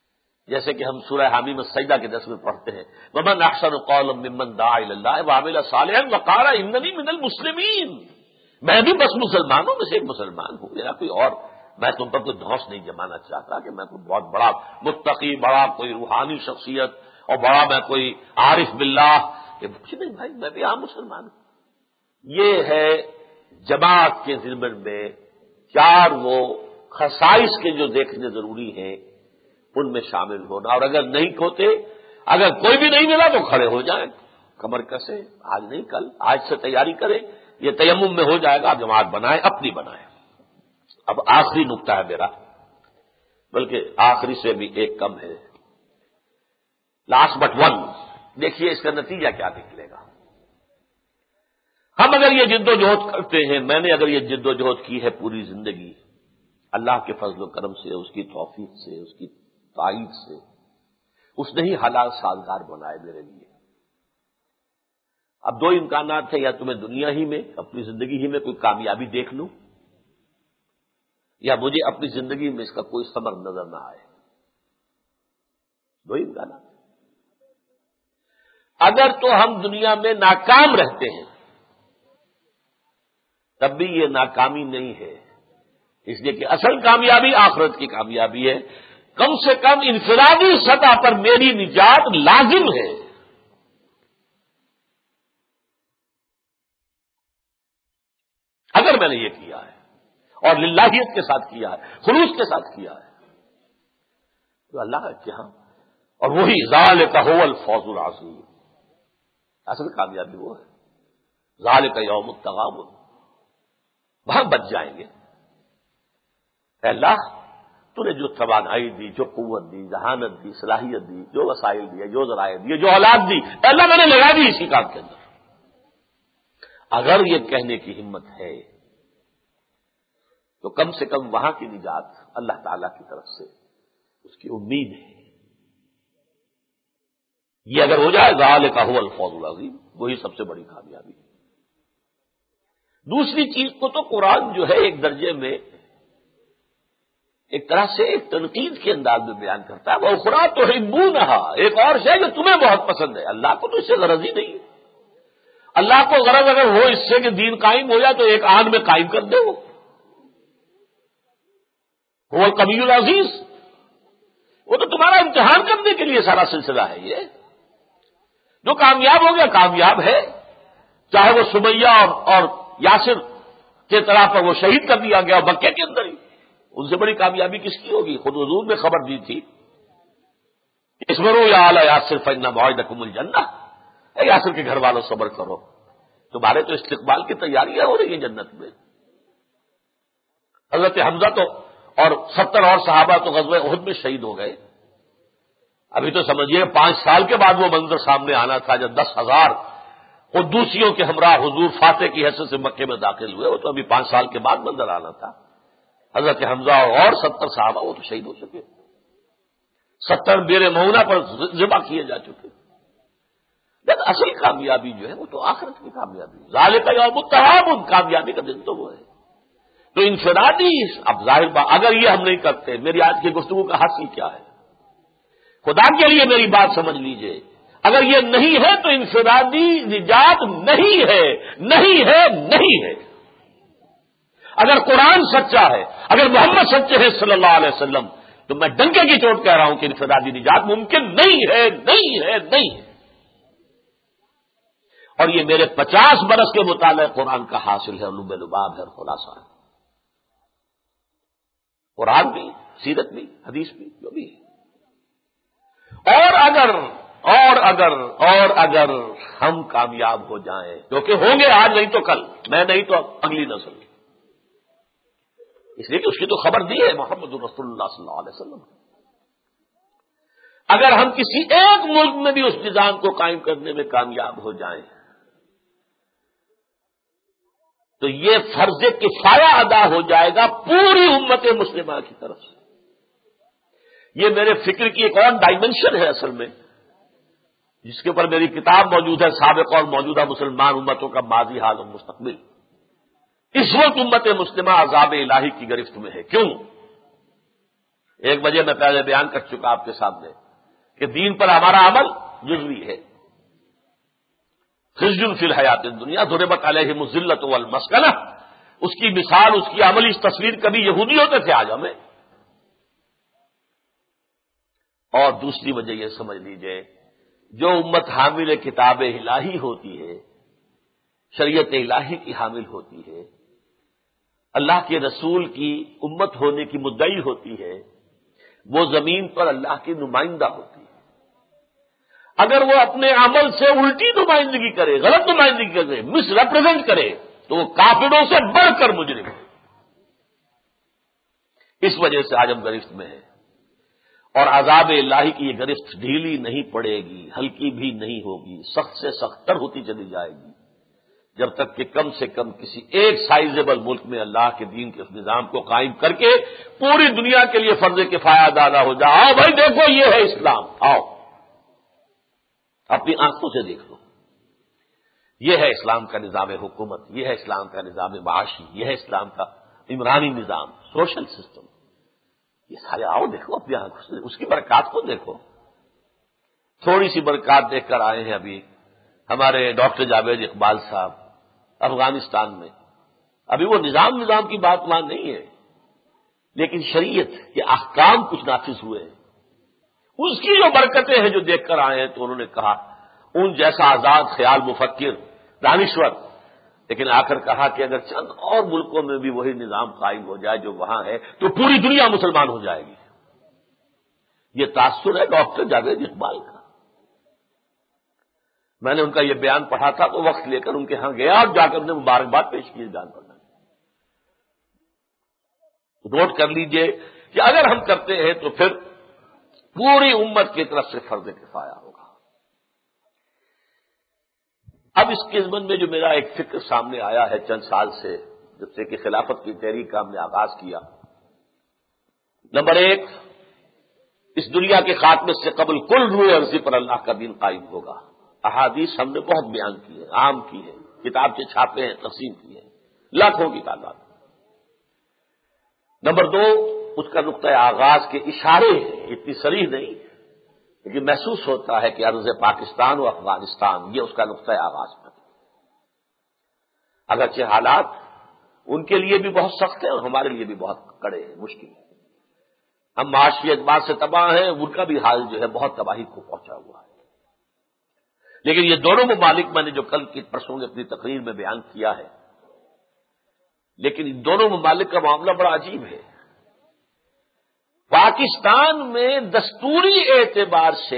جیسے کہ ہم سورہ حامیم السجدہ کے دس میں پڑھتے ہیں ومن احسن قولا ممن دعا الی اللہ وعمل صالحا وقال اننی من المسلمین، میں بھی بس مسلمانوں میں سے ایک مسلمان ہوں، میرا کوئی اور، میں تم پر کوئی دھوس نہیں جمانا چاہتا کہ میں کوئی بہت بڑا متقی، بڑا کوئی روحانی شخصیت اور بڑا میں کوئی عارف باللہ، کہ کچھ نہیں بھائی، میں بھی عام مسلمان ہوں۔ یہ ہے جماعت کے ضمن میں چار وہ خصائص کے جو دیکھنے ضروری ہیں ان میں شامل ہونا، اور اگر نہیں ہوتے، اگر کوئی بھی نہیں ملا تو کھڑے ہو جائیں، کمر کسے، آج نہیں کل، آج سے تیاری کریں، یہ تیمم میں ہو جائے گا، جماعت بنائیں، اپنی بنائیں۔ اب آخری نقطہ ہے میرا، بلکہ آخری سے بھی ایک کم ہے، لاسٹ بٹ ون، دیکھیے اس کا نتیجہ کیا نکلے گا۔ ہم اگر یہ جد و جہد کرتے ہیں، میں نے اگر یہ جد و جہد کی ہے پوری زندگی، اللہ کے فضل و کرم سے، اس کی توفیق سے، اس کی تائید سے، اس نے ہی حالات سازگار بنائے میرے لیے۔ اب دو امکانات تھے، یا تمہیں دنیا ہی میں، اپنی زندگی ہی میں کوئی کامیابی دیکھ لوں، یا مجھے اپنی زندگی میں اس کا کوئی ثمر نظر نہ آئے۔ دو امکانات۔ اگر تو ہم دنیا میں ناکام رہتے ہیں تب بھی یہ ناکامی نہیں ہے، اس لیے کہ اصل کامیابی آخرت کی کامیابی ہے، کم سے کم انفرادی سطح پر میری نجات لازم ہے۔ اگر میں نے یہ کیا ہے اور للہیت کے ساتھ کیا ہے، خلوص کے ساتھ کیا ہے، تو اللہ کے ہاں، اور وہی ذالک هو الفوز العظیم، اصل کامیابی وہ ہے، ذالک یوم التغابن، وہاں بچ جائیں گے۔ اے اللہ، تو نے جو توانائی دی، جو قوت دی، ذہانت دی، صلاحیت دی، جو وسائل دیے، جو ذرائع دیے، جو اولاد دی، اے اللہ میں نے لگا دی اسی کام کے اندر۔ اگر یہ کہنے کی ہمت ہے تو کم سے کم وہاں کی نجات اللہ تعالی کی طرف سے اس کی امید ہے۔ یہ اگر ہو جائے ذالک هو الفوز العظیم، وہی سب سے بڑی کامیابی ہے۔ دوسری چیز کو تو قرآن جو ہے ایک درجے میں ایک طرح سے ایک تنقید کے انداز میں بیان کرتا ہے، وہ اخری تحبونها، ایک اور شے جو تمہیں بہت پسند ہے، اللہ کو تو اس سے غرض ہی نہیں ہے۔ اللہ کو غرض اگر ہو اس سے کہ دین قائم ہو جائے تو ایک آن میں قائم کر دے، وہ وہ القوی العزیز، وہ تو تمہارا امتحان کرنے کے لیے سارا سلسلہ ہے۔ یہ جو کامیاب ہو گیا کامیاب ہے، چاہے وہ سمیہ اور, اور یاسر کے طرح پر وہ شہید کر دیا گیا مکے کے اندر ہی، ان سے بڑی کامیابی کس کی ہوگی؟ خود حضور نے خبر دی تھی، اصبروا یا آل یاسر فإن موعدکم الجنہ، اے یاسر کے گھر والوں صبر کرو، تمہارے تو استقبال کی تیاریاں ہو رہی ہیں جنت میں۔ حضرت حمزہ تو اور ستر اور صحابہ تو غزوہ احد میں شہید ہو گئے۔ ابھی تو سمجھیے پانچ سال کے بعد وہ منظر سامنے آنا تھا جب دس ہزار قدوسیوں کے ہمراہ حضور فاتح کی حیثیت سے مکے میں داخل ہوئے، وہ تو ابھی پانچ سال کے بعد منظر آنا تھا۔ حضرت حمزہ اور ستر صحابہ وہ تو شہید ہو چکے، ستر بیر مونا پر ذبح کیے جا چکے۔ لیکن اصل کامیابی جو ہے وہ تو آخرت کی کامیابی، ذالک یوم التغابن، کامیابی کا دن تو وہ ہے۔ تو انفرادی، اب ظاہر بات اگر یہ ہم نہیں کرتے، میری آج کی گفتگو کا حاصل کیا ہے؟ خدا کے لیے میری بات سمجھ لیجئے، اگر یہ نہیں ہے تو انفرادی نجات نہیں ہے، نہیں ہے، نہیں ہے۔ اگر قرآن سچا ہے، اگر محمد سچے ہیں صلی اللہ علیہ وسلم، تو میں ڈنکے کی چوٹ کہہ رہا ہوں کہ انفرادی نجات ممکن نہیں ہے، نہیں ہے، نہیں ہے۔ اور یہ میرے پچاس برس کے مطالعہ قرآن کا حاصل ہے، علوم لباب ہے، خلاصہ ہے۔ قرآن بھی، سیرت بھی، حدیث بھی، جو بھی ہے۔ اور اگر اور اگر اور اگر ہم کامیاب ہو جائیں، کیونکہ ہوں گے آج نہیں تو کل، میں نہیں تو اگلی نسل، اس لیے کہ اس کی تو خبر دی ہے محمد رسول اللہ صلی اللہ علیہ وسلم۔ اگر ہم کسی ایک ملک میں بھی اس نظام کو قائم کرنے میں کامیاب ہو جائیں تو یہ فرض کفایہ ادا ہو جائے گا پوری امت مسلمہ کی طرف سے۔ یہ میرے فکر کی ایک اور ڈائمنشن ہے اصل میں، جس کے اوپر میری کتاب موجود ہے، سابق اور موجودہ مسلمان امتوں کا ماضی، حال اور مستقبل۔ اس وقت امت مسلمہ عذاب الہی کی گرفت میں ہے، کیوں؟ ایک وجہ میں پہلے بیان کر چکا آپ کے سامنے کہ دین پر ہمارا عمل جزوی ہے. خزي فی الحیات الدنیا ضربت علیہم الذلۃ والمسکنہ، اس کی مثال، اس کی عملی تصویر کبھی یہودی ہوتے تھے، آج ہمیں. اور دوسری وجہ یہ سمجھ لیجئے، جو امت حامل کتاب الہی ہوتی ہے، شریعت الہی کی حامل ہوتی ہے، اللہ کے رسول کی امت ہونے کی مدعی ہوتی ہے، وہ زمین پر اللہ کی نمائندہ ہوتی ہے. اگر وہ اپنے عمل سے الٹی نمائندگی کرے، غلط نمائندگی کرے، مس ریپرزینٹ کرے، تو وہ کافروں سے بڑھ کر مجرم ہے. اس وجہ سے آج ہم گرفت میں ہیں، اور عذاب الہی کی یہ گرفت ڈھیلی نہیں پڑے گی، ہلکی بھی نہیں ہوگی، سخت سے سخت تر ہوتی چلی جائے گی، جب تک کہ کم سے کم کسی ایک سائزیبل ملک میں اللہ کے دین کے اس نظام کو قائم کر کے پوری دنیا کے لیے فرض کفایہ ادا ہو جائے. آؤ بھائی دیکھو، یہ ہے اسلام، آؤ اپنی آنکھوں سے دیکھ لو، یہ ہے اسلام کا نظام حکومت، یہ ہے اسلام کا نظام معاشی، یہ ہے اسلام کا عمرانی نظام، سوشل سسٹم. یہ سارے آؤ دیکھو اپنی آنکھوں سے، اس کی برکات کو دیکھو. تھوڑی سی برکات دیکھ کر آئے ہیں ابھی ہمارے ڈاکٹر جاوید اقبال صاحب افغانستان میں. ابھی وہ نظام نظام کی بات وہاں نہیں ہے، لیکن شریعت کے احکام کچھ نافذ ہوئے ہیں، اس کی جو برکتیں ہیں جو دیکھ کر آئے ہیں. تو انہوں نے کہا ان جیسا آزاد خیال مفکر دانشور، لیکن آ کر کہا کہ اگر چند اور ملکوں میں بھی وہی نظام قائم ہو جائے جو وہاں ہے تو پوری دنیا مسلمان ہو جائے گی. یہ تاثر ہے ڈاکٹر جاوید اقبال کا. میں نے ان کا یہ بیان پڑھا تھا تو وقت لے کر ان کے ہاں گیا اور جا کر انہیں مبارکباد پیش کی بیان پڑھنا. نوٹ کر لیجئے کہ اگر ہم کرتے ہیں تو پھر پوری امت کی طرف سے فرض کفایہ ہوگا. اب اس کے ضمن میں جو میرا ایک فکر سامنے آیا ہے چند سال سے، جب سے کہ خلافت کی تحریک کا ہم نے آغاز کیا، نمبر ایک، اس دنیا کے خاتمے سے قبل کل روح عرضی پر اللہ کا دین قائم ہوگا. احادیث ہم نے بہت بیان کی ہے، عام کی ہے، کتاب کے چھاپے ہیں، تقسیم کی ہیں، لاکھوں کی تعداد. نمبر دو، اس کا نقطۂ آغاز کے اشارے ہیں، اتنی صریح نہیں، لیکن محسوس ہوتا ہے کہ عرض پاکستان و افغانستان یہ اس کا نقطۂ آغاز ہے. اگرچہ حالات ان کے لیے بھی بہت سخت ہیں اور ہمارے لیے بھی بہت کڑے ہیں، مشکل ہیں. ہم معاشی اعتبار سے تباہ ہیں، ان کا بھی حال جو ہے بہت تباہی کو پہنچا ہوا ہے. لیکن یہ دونوں ممالک میں نے جو کل کی پرسوں نے اپنی تقریر میں بیان کیا ہے، لیکن ان دونوں ممالک کا معاملہ بڑا عجیب ہے. پاکستان میں دستوری اعتبار سے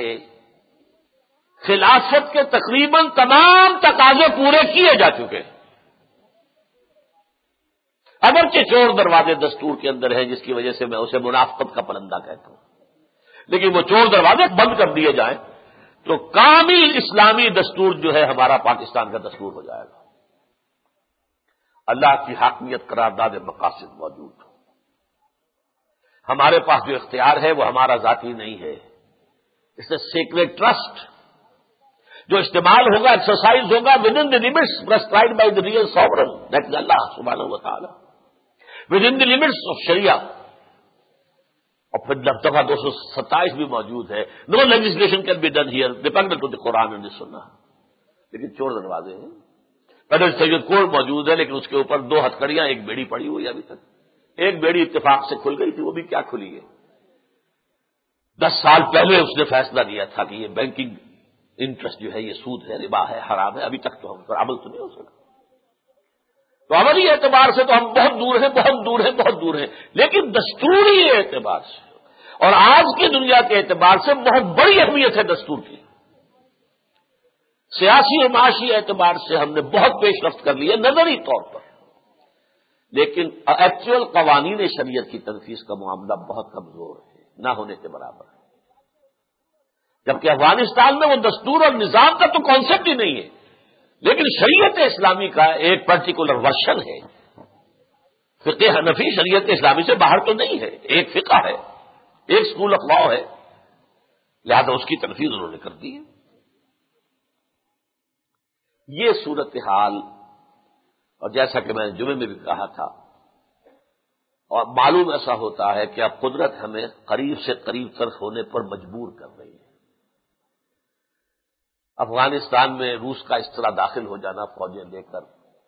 خلافت کے تقریباً تمام تقاضے پورے کیے جا چکے ہیں، اگرچہ چور دروازے دستور کے اندر ہیں جس کی وجہ سے میں اسے منافقت کا پرندہ کہتا ہوں، لیکن وہ چور دروازے بند کر دیے جائیں تو کامل اسلامی دستور جو ہے ہمارا پاکستان کا دستور ہو جائے گا. اللہ کی حاکمیت قرارداد مقاصد موجود ہو. ہمارے پاس جو اختیار ہے وہ ہمارا ذاتی نہیں ہے، اس سے سیکریٹ ٹرسٹ جو استعمال ہوگا، ایکسرسائز ہوگا within the limits prescribed by the real sovereign that is اللہ سبحانہ و تعالی، within the limits of Sharia. اور پھر دفعہ دو سو ستائیس بھی موجود ہے، no legislation can be done here dependent to the Quran and the Sunnah. لیکن چور دروازے ہیں. فیڈرل سیکرٹ کوڈ موجود ہے، لیکن اس کے اوپر دو ہتھکڑیاں، ایک بیڑی پڑی ہوئی ابھی تک. ایک بیڑی اتفاق سے کھل گئی تھی، وہ بھی کیا کھلی ہے. دس سال پہلے اس نے فیصلہ دیا تھا کہ یہ بینکنگ انٹرسٹ جو ہے یہ سود ہے، ربا ہے، حرام ہے. ابھی تک تو ہم پر عمل تو نہیں ہو سکا. تو عملی اعتبار سے تو ہم بہت دور ہیں، بہت دور ہیں، بہت دور ہیں. لیکن دستوری اعتبار سے اور آج کی دنیا کے اعتبار سے بہت بڑی اہمیت ہے دستور کی. سیاسی اور معاشی اعتبار سے ہم نے بہت پیش رفت کر لی ہے نظری طور پر، لیکن ایکچوئل قوانین شریعت کی تنفیذ کا معاملہ بہت کمزور ہے، نہ ہونے کے برابر ہے. جبکہ افغانستان میں وہ دستور اور نظام کا تو کانسیپٹ ہی نہیں ہے، لیکن شریعت اسلامی کا ایک پرٹیکولر ورژن ہے. فقہ حنفی شریعت اسلامی سے باہر تو نہیں ہے، ایک فقہ ہے، ایک اسکول آف لا ہے، لہذا اس کی تنفیذ انہوں نے کر دی ہے. یہ صورتحال، اور جیسا کہ میں نے جمعے میں بھی کہا تھا اور معلوم ایسا ہوتا ہے کہ اب قدرت ہمیں قریب سے قریب تر ہونے پر مجبور کر رہی ہے۔ افغانستان میں روس کا اس طرح داخل ہو جانا فوجیں لے کر،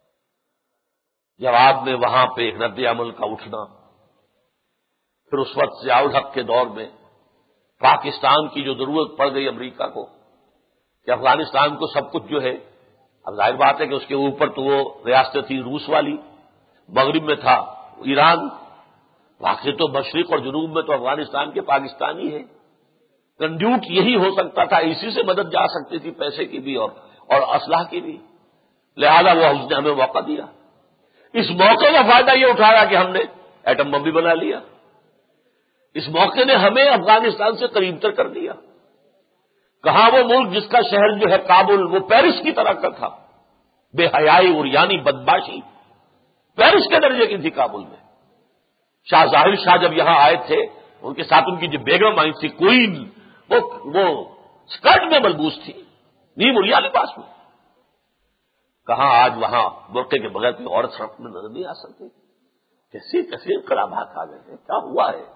جواب میں وہاں پہ ایک رد عمل کا اٹھنا، پھر اس وقت ضیاء الحق کے دور میں پاکستان کی جو ضرورت پڑ گئی امریکہ کو کہ افغانستان کو سب کچھ جو ہے، اب ظاہر بات ہے کہ اس کے اوپر تو وہ ریاست تھی روس والی، مغرب میں تھا ایران، باقی تو مشرق اور جنوب میں تو افغانستان کے پاکستانی ہے۔ کنڈیوٹ یہی ہو سکتا تھا، اسی سے مدد جا سکتی تھی، پیسے کی بھی اور اور اسلحہ کی بھی، لہذا وہ اس نے ہمیں موقع دیا۔ اس موقع کا فائدہ یہ اٹھایا کہ ہم نے ایٹم بم بھی بنا لیا۔ اس موقع نے ہمیں افغانستان سے قریب تر کر دیا۔ کہاں وہ ملک جس کا شہر جو ہے کابل وہ پیرس کی طرح کا تھا، بے حیائی اور یعنی بدماشی پیرس کے درجے کی تھی کابل میں۔ شاہ ظاہر شاہ جب یہاں آئے تھے، ان کے ساتھ ان کی جو بیگم آئی تھی کوئین، وہ وہ اسکرٹ میں ملبوس تھی، نیم الیا لباس میں۔ کہاں آج وہاں برقعے کے بغیر کوئی عورت سڑک میں نظر نہیں آ سکتی۔ کیسی کیسی انقلابات آ گئے ہیں، کیا ہوا ہے؟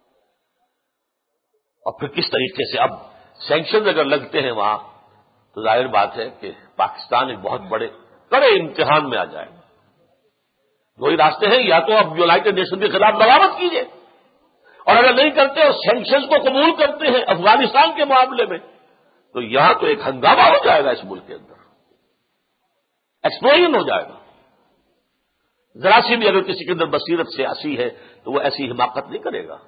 اور پھر کس طریقے سے اب سینکشن اگر لگتے ہیں وہاں تو ظاہر بات ہے کہ پاکستان ایک بہت بڑے کڑے امتحان میں آ جائے گا۔ وہی راستے ہیں، یا تو اب یونائٹڈ نیشن کے خلاف بغاوت کیجیے، اور اگر نہیں کرتے اور سینکشنز کو قبول کرتے ہیں افغانستان کے معاملے میں تو یہاں تو ایک ہنگامہ ہو جائے گا، اس ملک کے اندر ایکسپلوژن ہو جائے گا۔ ذرا سی بھی اگر کسی کے اندر بصیرت سیاسی ہے تو وہ ایسی حماقت نہیں کرے گا۔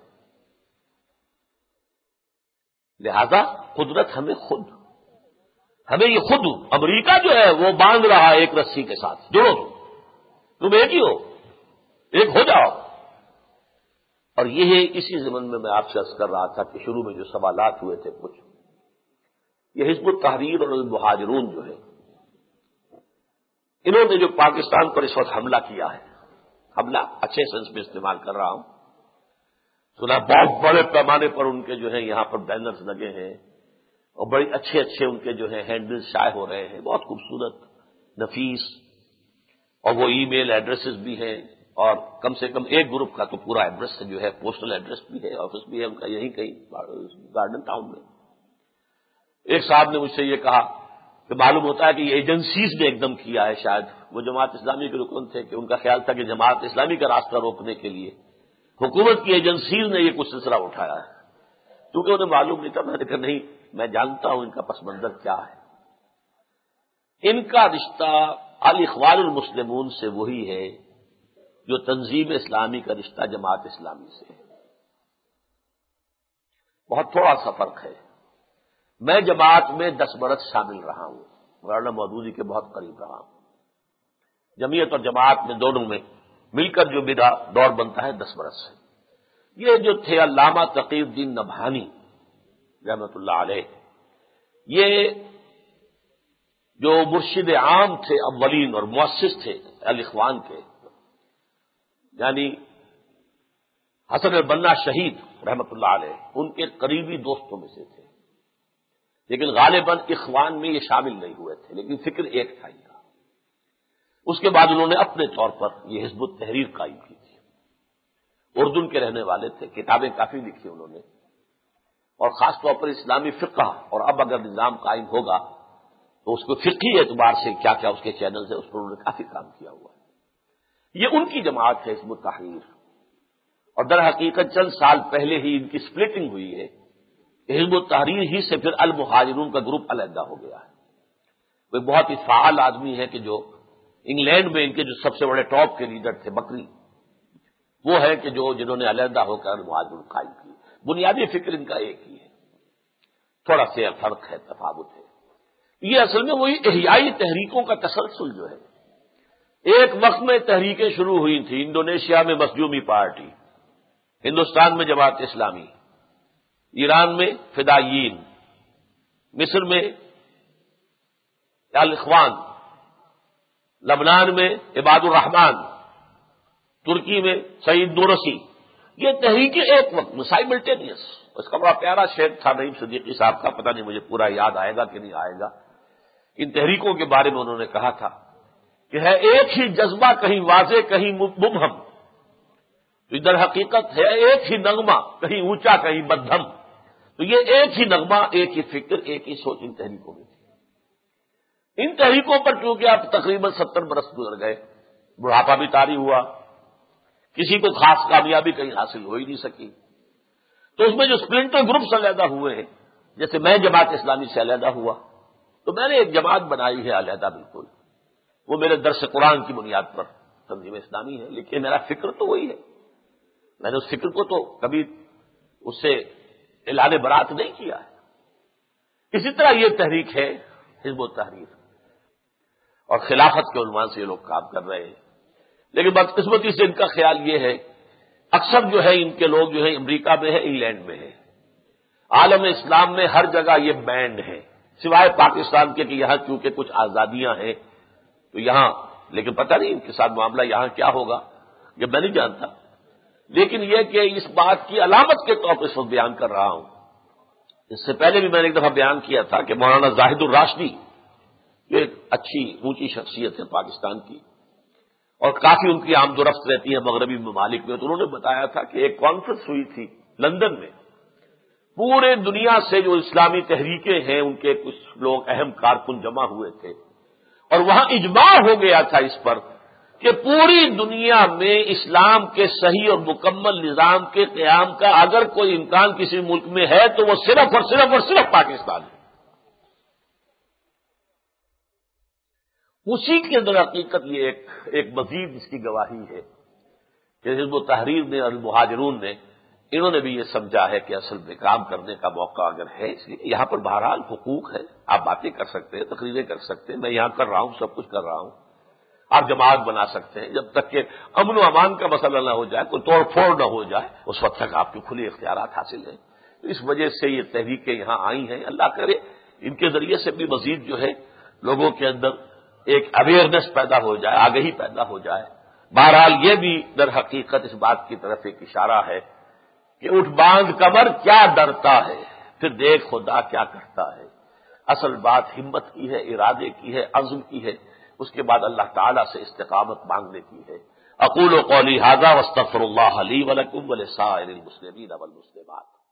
لہذا قدرت ہمیں خود ہمیں یہ خود امریکہ جو ہے وہ باندھ رہا ہے ایک رسی کے ساتھ، جوڑو تم تم ایک ہی ہو، ایک ہو جاؤ۔ اور یہ اسی ضمن میں میں آپ سے عرض کر رہا تھا کہ شروع میں جو سوالات ہوئے تھے کچھ، یہ حزب التحریر اور المہاجرون جو ہے، انہوں نے جو پاکستان پر اس وقت حملہ کیا ہے، حملہ اچھے سینس میں استعمال کر رہا ہوں، سنا بہت بڑے پیمانے پر ان کے جو ہے یہاں پر بینرز لگے ہیں اور بڑے اچھے اچھے ان کے جو ہے ہینڈلز شائع ہو رہے ہیں، بہت خوبصورت نفیس، اور وہ ای میل ایڈریسز بھی ہیں، اور کم سے کم ایک گروپ کا تو پورا ایڈریس جو ہے پوسٹل ایڈریس بھی ہے، آفس بھی ہے ان کا یہیں کہیں گارڈن ٹاؤن میں۔ ایک صاحب نے مجھ سے یہ کہا کہ معلوم ہوتا ہے کہ یہ ایجنسیز نے ایک دم کیا ہے، شاید وہ جماعت اسلامی کے رکن تھے کہ ان کا خیال تھا کہ جماعت اسلامی کا راستہ روکنے کے لیے حکومت کی ایجنسیز نے یہ کچھ سلسلہ اٹھایا ہے، کیونکہ انہیں معلوم نہیں تھا۔ میں نے کہا نہیں، میں جانتا ہوں ان کا پس منظر کیا ہے۔ ان کا رشتہ الاخوان المسلمون سے وہی ہے جو تنظیم اسلامی کا رشتہ جماعت اسلامی سے ہے، بہت تھوڑا سا فرق ہے۔ میں جماعت میں دس برس شامل رہا ہوں، مولانا مودودی کے بہت قریب رہا ہوں۔ جمعیت اور جماعت میں دونوں میں مل کر جو میرا دور بنتا ہے دس برس سے۔ یہ جو تھے علامہ تقی الدین نبہانی رحمۃ اللہ علیہ، یہ جو مرشد عام تھے اولین اور مؤسس تھے الاخوان کے، یعنی حسن البنا شہید رحمۃ اللہ علیہ ان کے قریبی دوستوں میں سے تھے، لیکن غالباً اخوان میں یہ شامل نہیں ہوئے تھے، لیکن فکر ایک تھا ان کا۔ اس کے بعد انہوں نے اپنے طور پر یہ حزب التحریر قائم کی تھی۔ اردن کے رہنے والے تھے، کتابیں کافی لکھی انہوں نے، اور خاص طور پر اسلامی فقہ، اور اب اگر نظام قائم ہوگا تو اس کو فقہی اعتبار سے کیا کیا اس کے چینلز ہیں، اس پر انہوں نے کافی کام کیا ہوا ہے۔ یہ ان کی جماعت ہے حزب التحریر، اور در حقیقت چند سال پہلے ہی ان کی سپلٹنگ ہوئی ہے کہ حزب التحریر ہی سے پھر المہاجرون کا گروپ علیحدہ ہو گیا ہے۔ کوئی بہت ہی فعال آدمی ہے کہ جو انگلینڈ میں ان کے جو سب سے بڑے ٹاپ کے لیڈر تھے بکری، وہ ہے کہ جو جنہوں نے علیحدہ ہو کر المہاجرون قائم کی۔ بنیادی فکر ان کا ایک ہی ہے، تھوڑا سا فرق ہے، تفاوت ہے۔ یہ اصل میں وہی احیائی تحریکوں کا تسلسل جو ہے، ایک وقت میں تحریکیں شروع ہوئی تھیں، انڈونیشیا میں مخزومی پارٹی، ہندوستان میں جماعت اسلامی، ایران میں فدائیین، مصر میں الاخوان، لبنان میں عباد الرحمان، ترکی میں سعید نورسی۔ یہ تحریکیں ایک وقت میں سائملٹینیس۔ اس کا بڑا پیارا شعر تھا نعیم صدیقی صاحب کا، پتہ نہیں مجھے پورا یاد آئے گا کہ نہیں آئے گا۔ ان تحریکوں کے بارے میں انہوں نے کہا تھا کہ ہے ایک ہی جذبہ، کہیں واضح کہیں مبہم، تو در حقیقت ہے ایک ہی نغمہ، کہیں اونچا کہیں مدھم، تو یہ ایک ہی نغمہ، ایک ہی فکر، ایک ہی سوچ ان تحریکوں میں تھی۔ ان تحریکوں پر چونکہ اب تقریباً ستر برس گزر گئے، بڑھاپا بھی طاری ہوا، کسی کو خاص کامیابی کہیں حاصل ہو ہی نہیں سکی، تو اس میں جو اسپلنٹر گروپس علیحدہ ہوئے ہیں، جیسے میں جماعت اسلامی سے علیحدہ ہوا تو میں نے ایک جماعت بنائی ہے علیحدہ بالکل، وہ میرے درس قرآن کی بنیاد پر تنظیم اسلامی ہے، لیکن میرا فکر تو وہی ہے، میں نے اس فکر کو تو کبھی اس سے اعلان برات نہیں کیا ہے۔ اسی طرح یہ تحریک ہے حزب التحریر، اور خلافت کے عنوان سے یہ لوگ کام کر رہے ہیں، لیکن بدقسمتی سے ان کا خیال یہ ہے، اکثر جو ہے ان کے لوگ جو ہے امریکہ میں ہے، انگلینڈ میں ہے، عالم اسلام میں ہر جگہ یہ بینڈ ہے، سوائے پاکستان کے کہ یہاں چونکہ کچھ آزادیاں ہیں تو یہاں، لیکن پتہ نہیں ان کے ساتھ معاملہ یہاں کیا ہوگا یہ میں نہیں جانتا، لیکن یہ کہ اس بات کی علامت کے طور پر اس وقت بیان کر رہا ہوں۔ اس سے پہلے بھی میں نے ایک دفعہ بیان کیا تھا کہ مولانا زاہد الراشدی یہ ایک اچھی اونچی شخصیت ہے پاکستان کی، اور کافی ان کی آمد و رفت رہتی ہے مغربی ممالک میں، تو انہوں نے بتایا تھا کہ ایک کانفرنس ہوئی تھی لندن میں، پورے دنیا سے جو اسلامی تحریکیں ہیں ان کے کچھ لوگ اہم کارکن جمع ہوئے تھے، اور وہاں اجماع ہو گیا تھا اس پر کہ پوری دنیا میں اسلام کے صحیح اور مکمل نظام کے قیام کا اگر کوئی امکان کسی ملک میں ہے تو وہ صرف اور صرف اور صرف پاکستان ہے۔ اسی کے اندر حقیقت یہ ایک ایک مزید اس کی گواہی ہے کہ حزب التحریر نے اور المہاجرون نے انہوں نے بھی یہ سمجھا ہے کہ اصل میں کام کرنے کا موقع اگر ہے، اس لیے یہاں پر بہرحال حقوق ہے، آپ باتیں کر سکتے ہیں، تقریریں کر سکتے ہیں، میں یہاں کر رہا ہوں، سب کچھ کر رہا ہوں، آپ جماعت بنا سکتے ہیں، جب تک کہ امن و امان کا مسئلہ نہ ہو جائے، کوئی توڑ پھوڑ نہ ہو جائے، اس وقت تک آپ کے کھلے اختیارات حاصل ہیں۔ تو اس وجہ سے یہ تحریکیں یہاں آئی ہیں، اللہ کرے ان کے ذریعے سے بھی مزید جو ہے لوگوں کے اندر ایک اویئرنیس پیدا ہو جائے، آگہی پیدا ہو جائے۔ بہرحال یہ بھی در حقیقت اس بات کی طرف ایک اشارہ ہے کہ اٹھ باندھ کمر کیا ڈرتا ہے، پھر دیکھ خدا کیا کرتا ہے۔ اصل بات ہمت کی ہے، ارادے کی ہے، عزم کی ہے، اس کے بعد اللہ تعالیٰ سے استقامت مانگنے کی ہے۔ اقول قولی ھذا واستغفر اللہ لی ولکم ولسائر المسلمین والمسلمات۔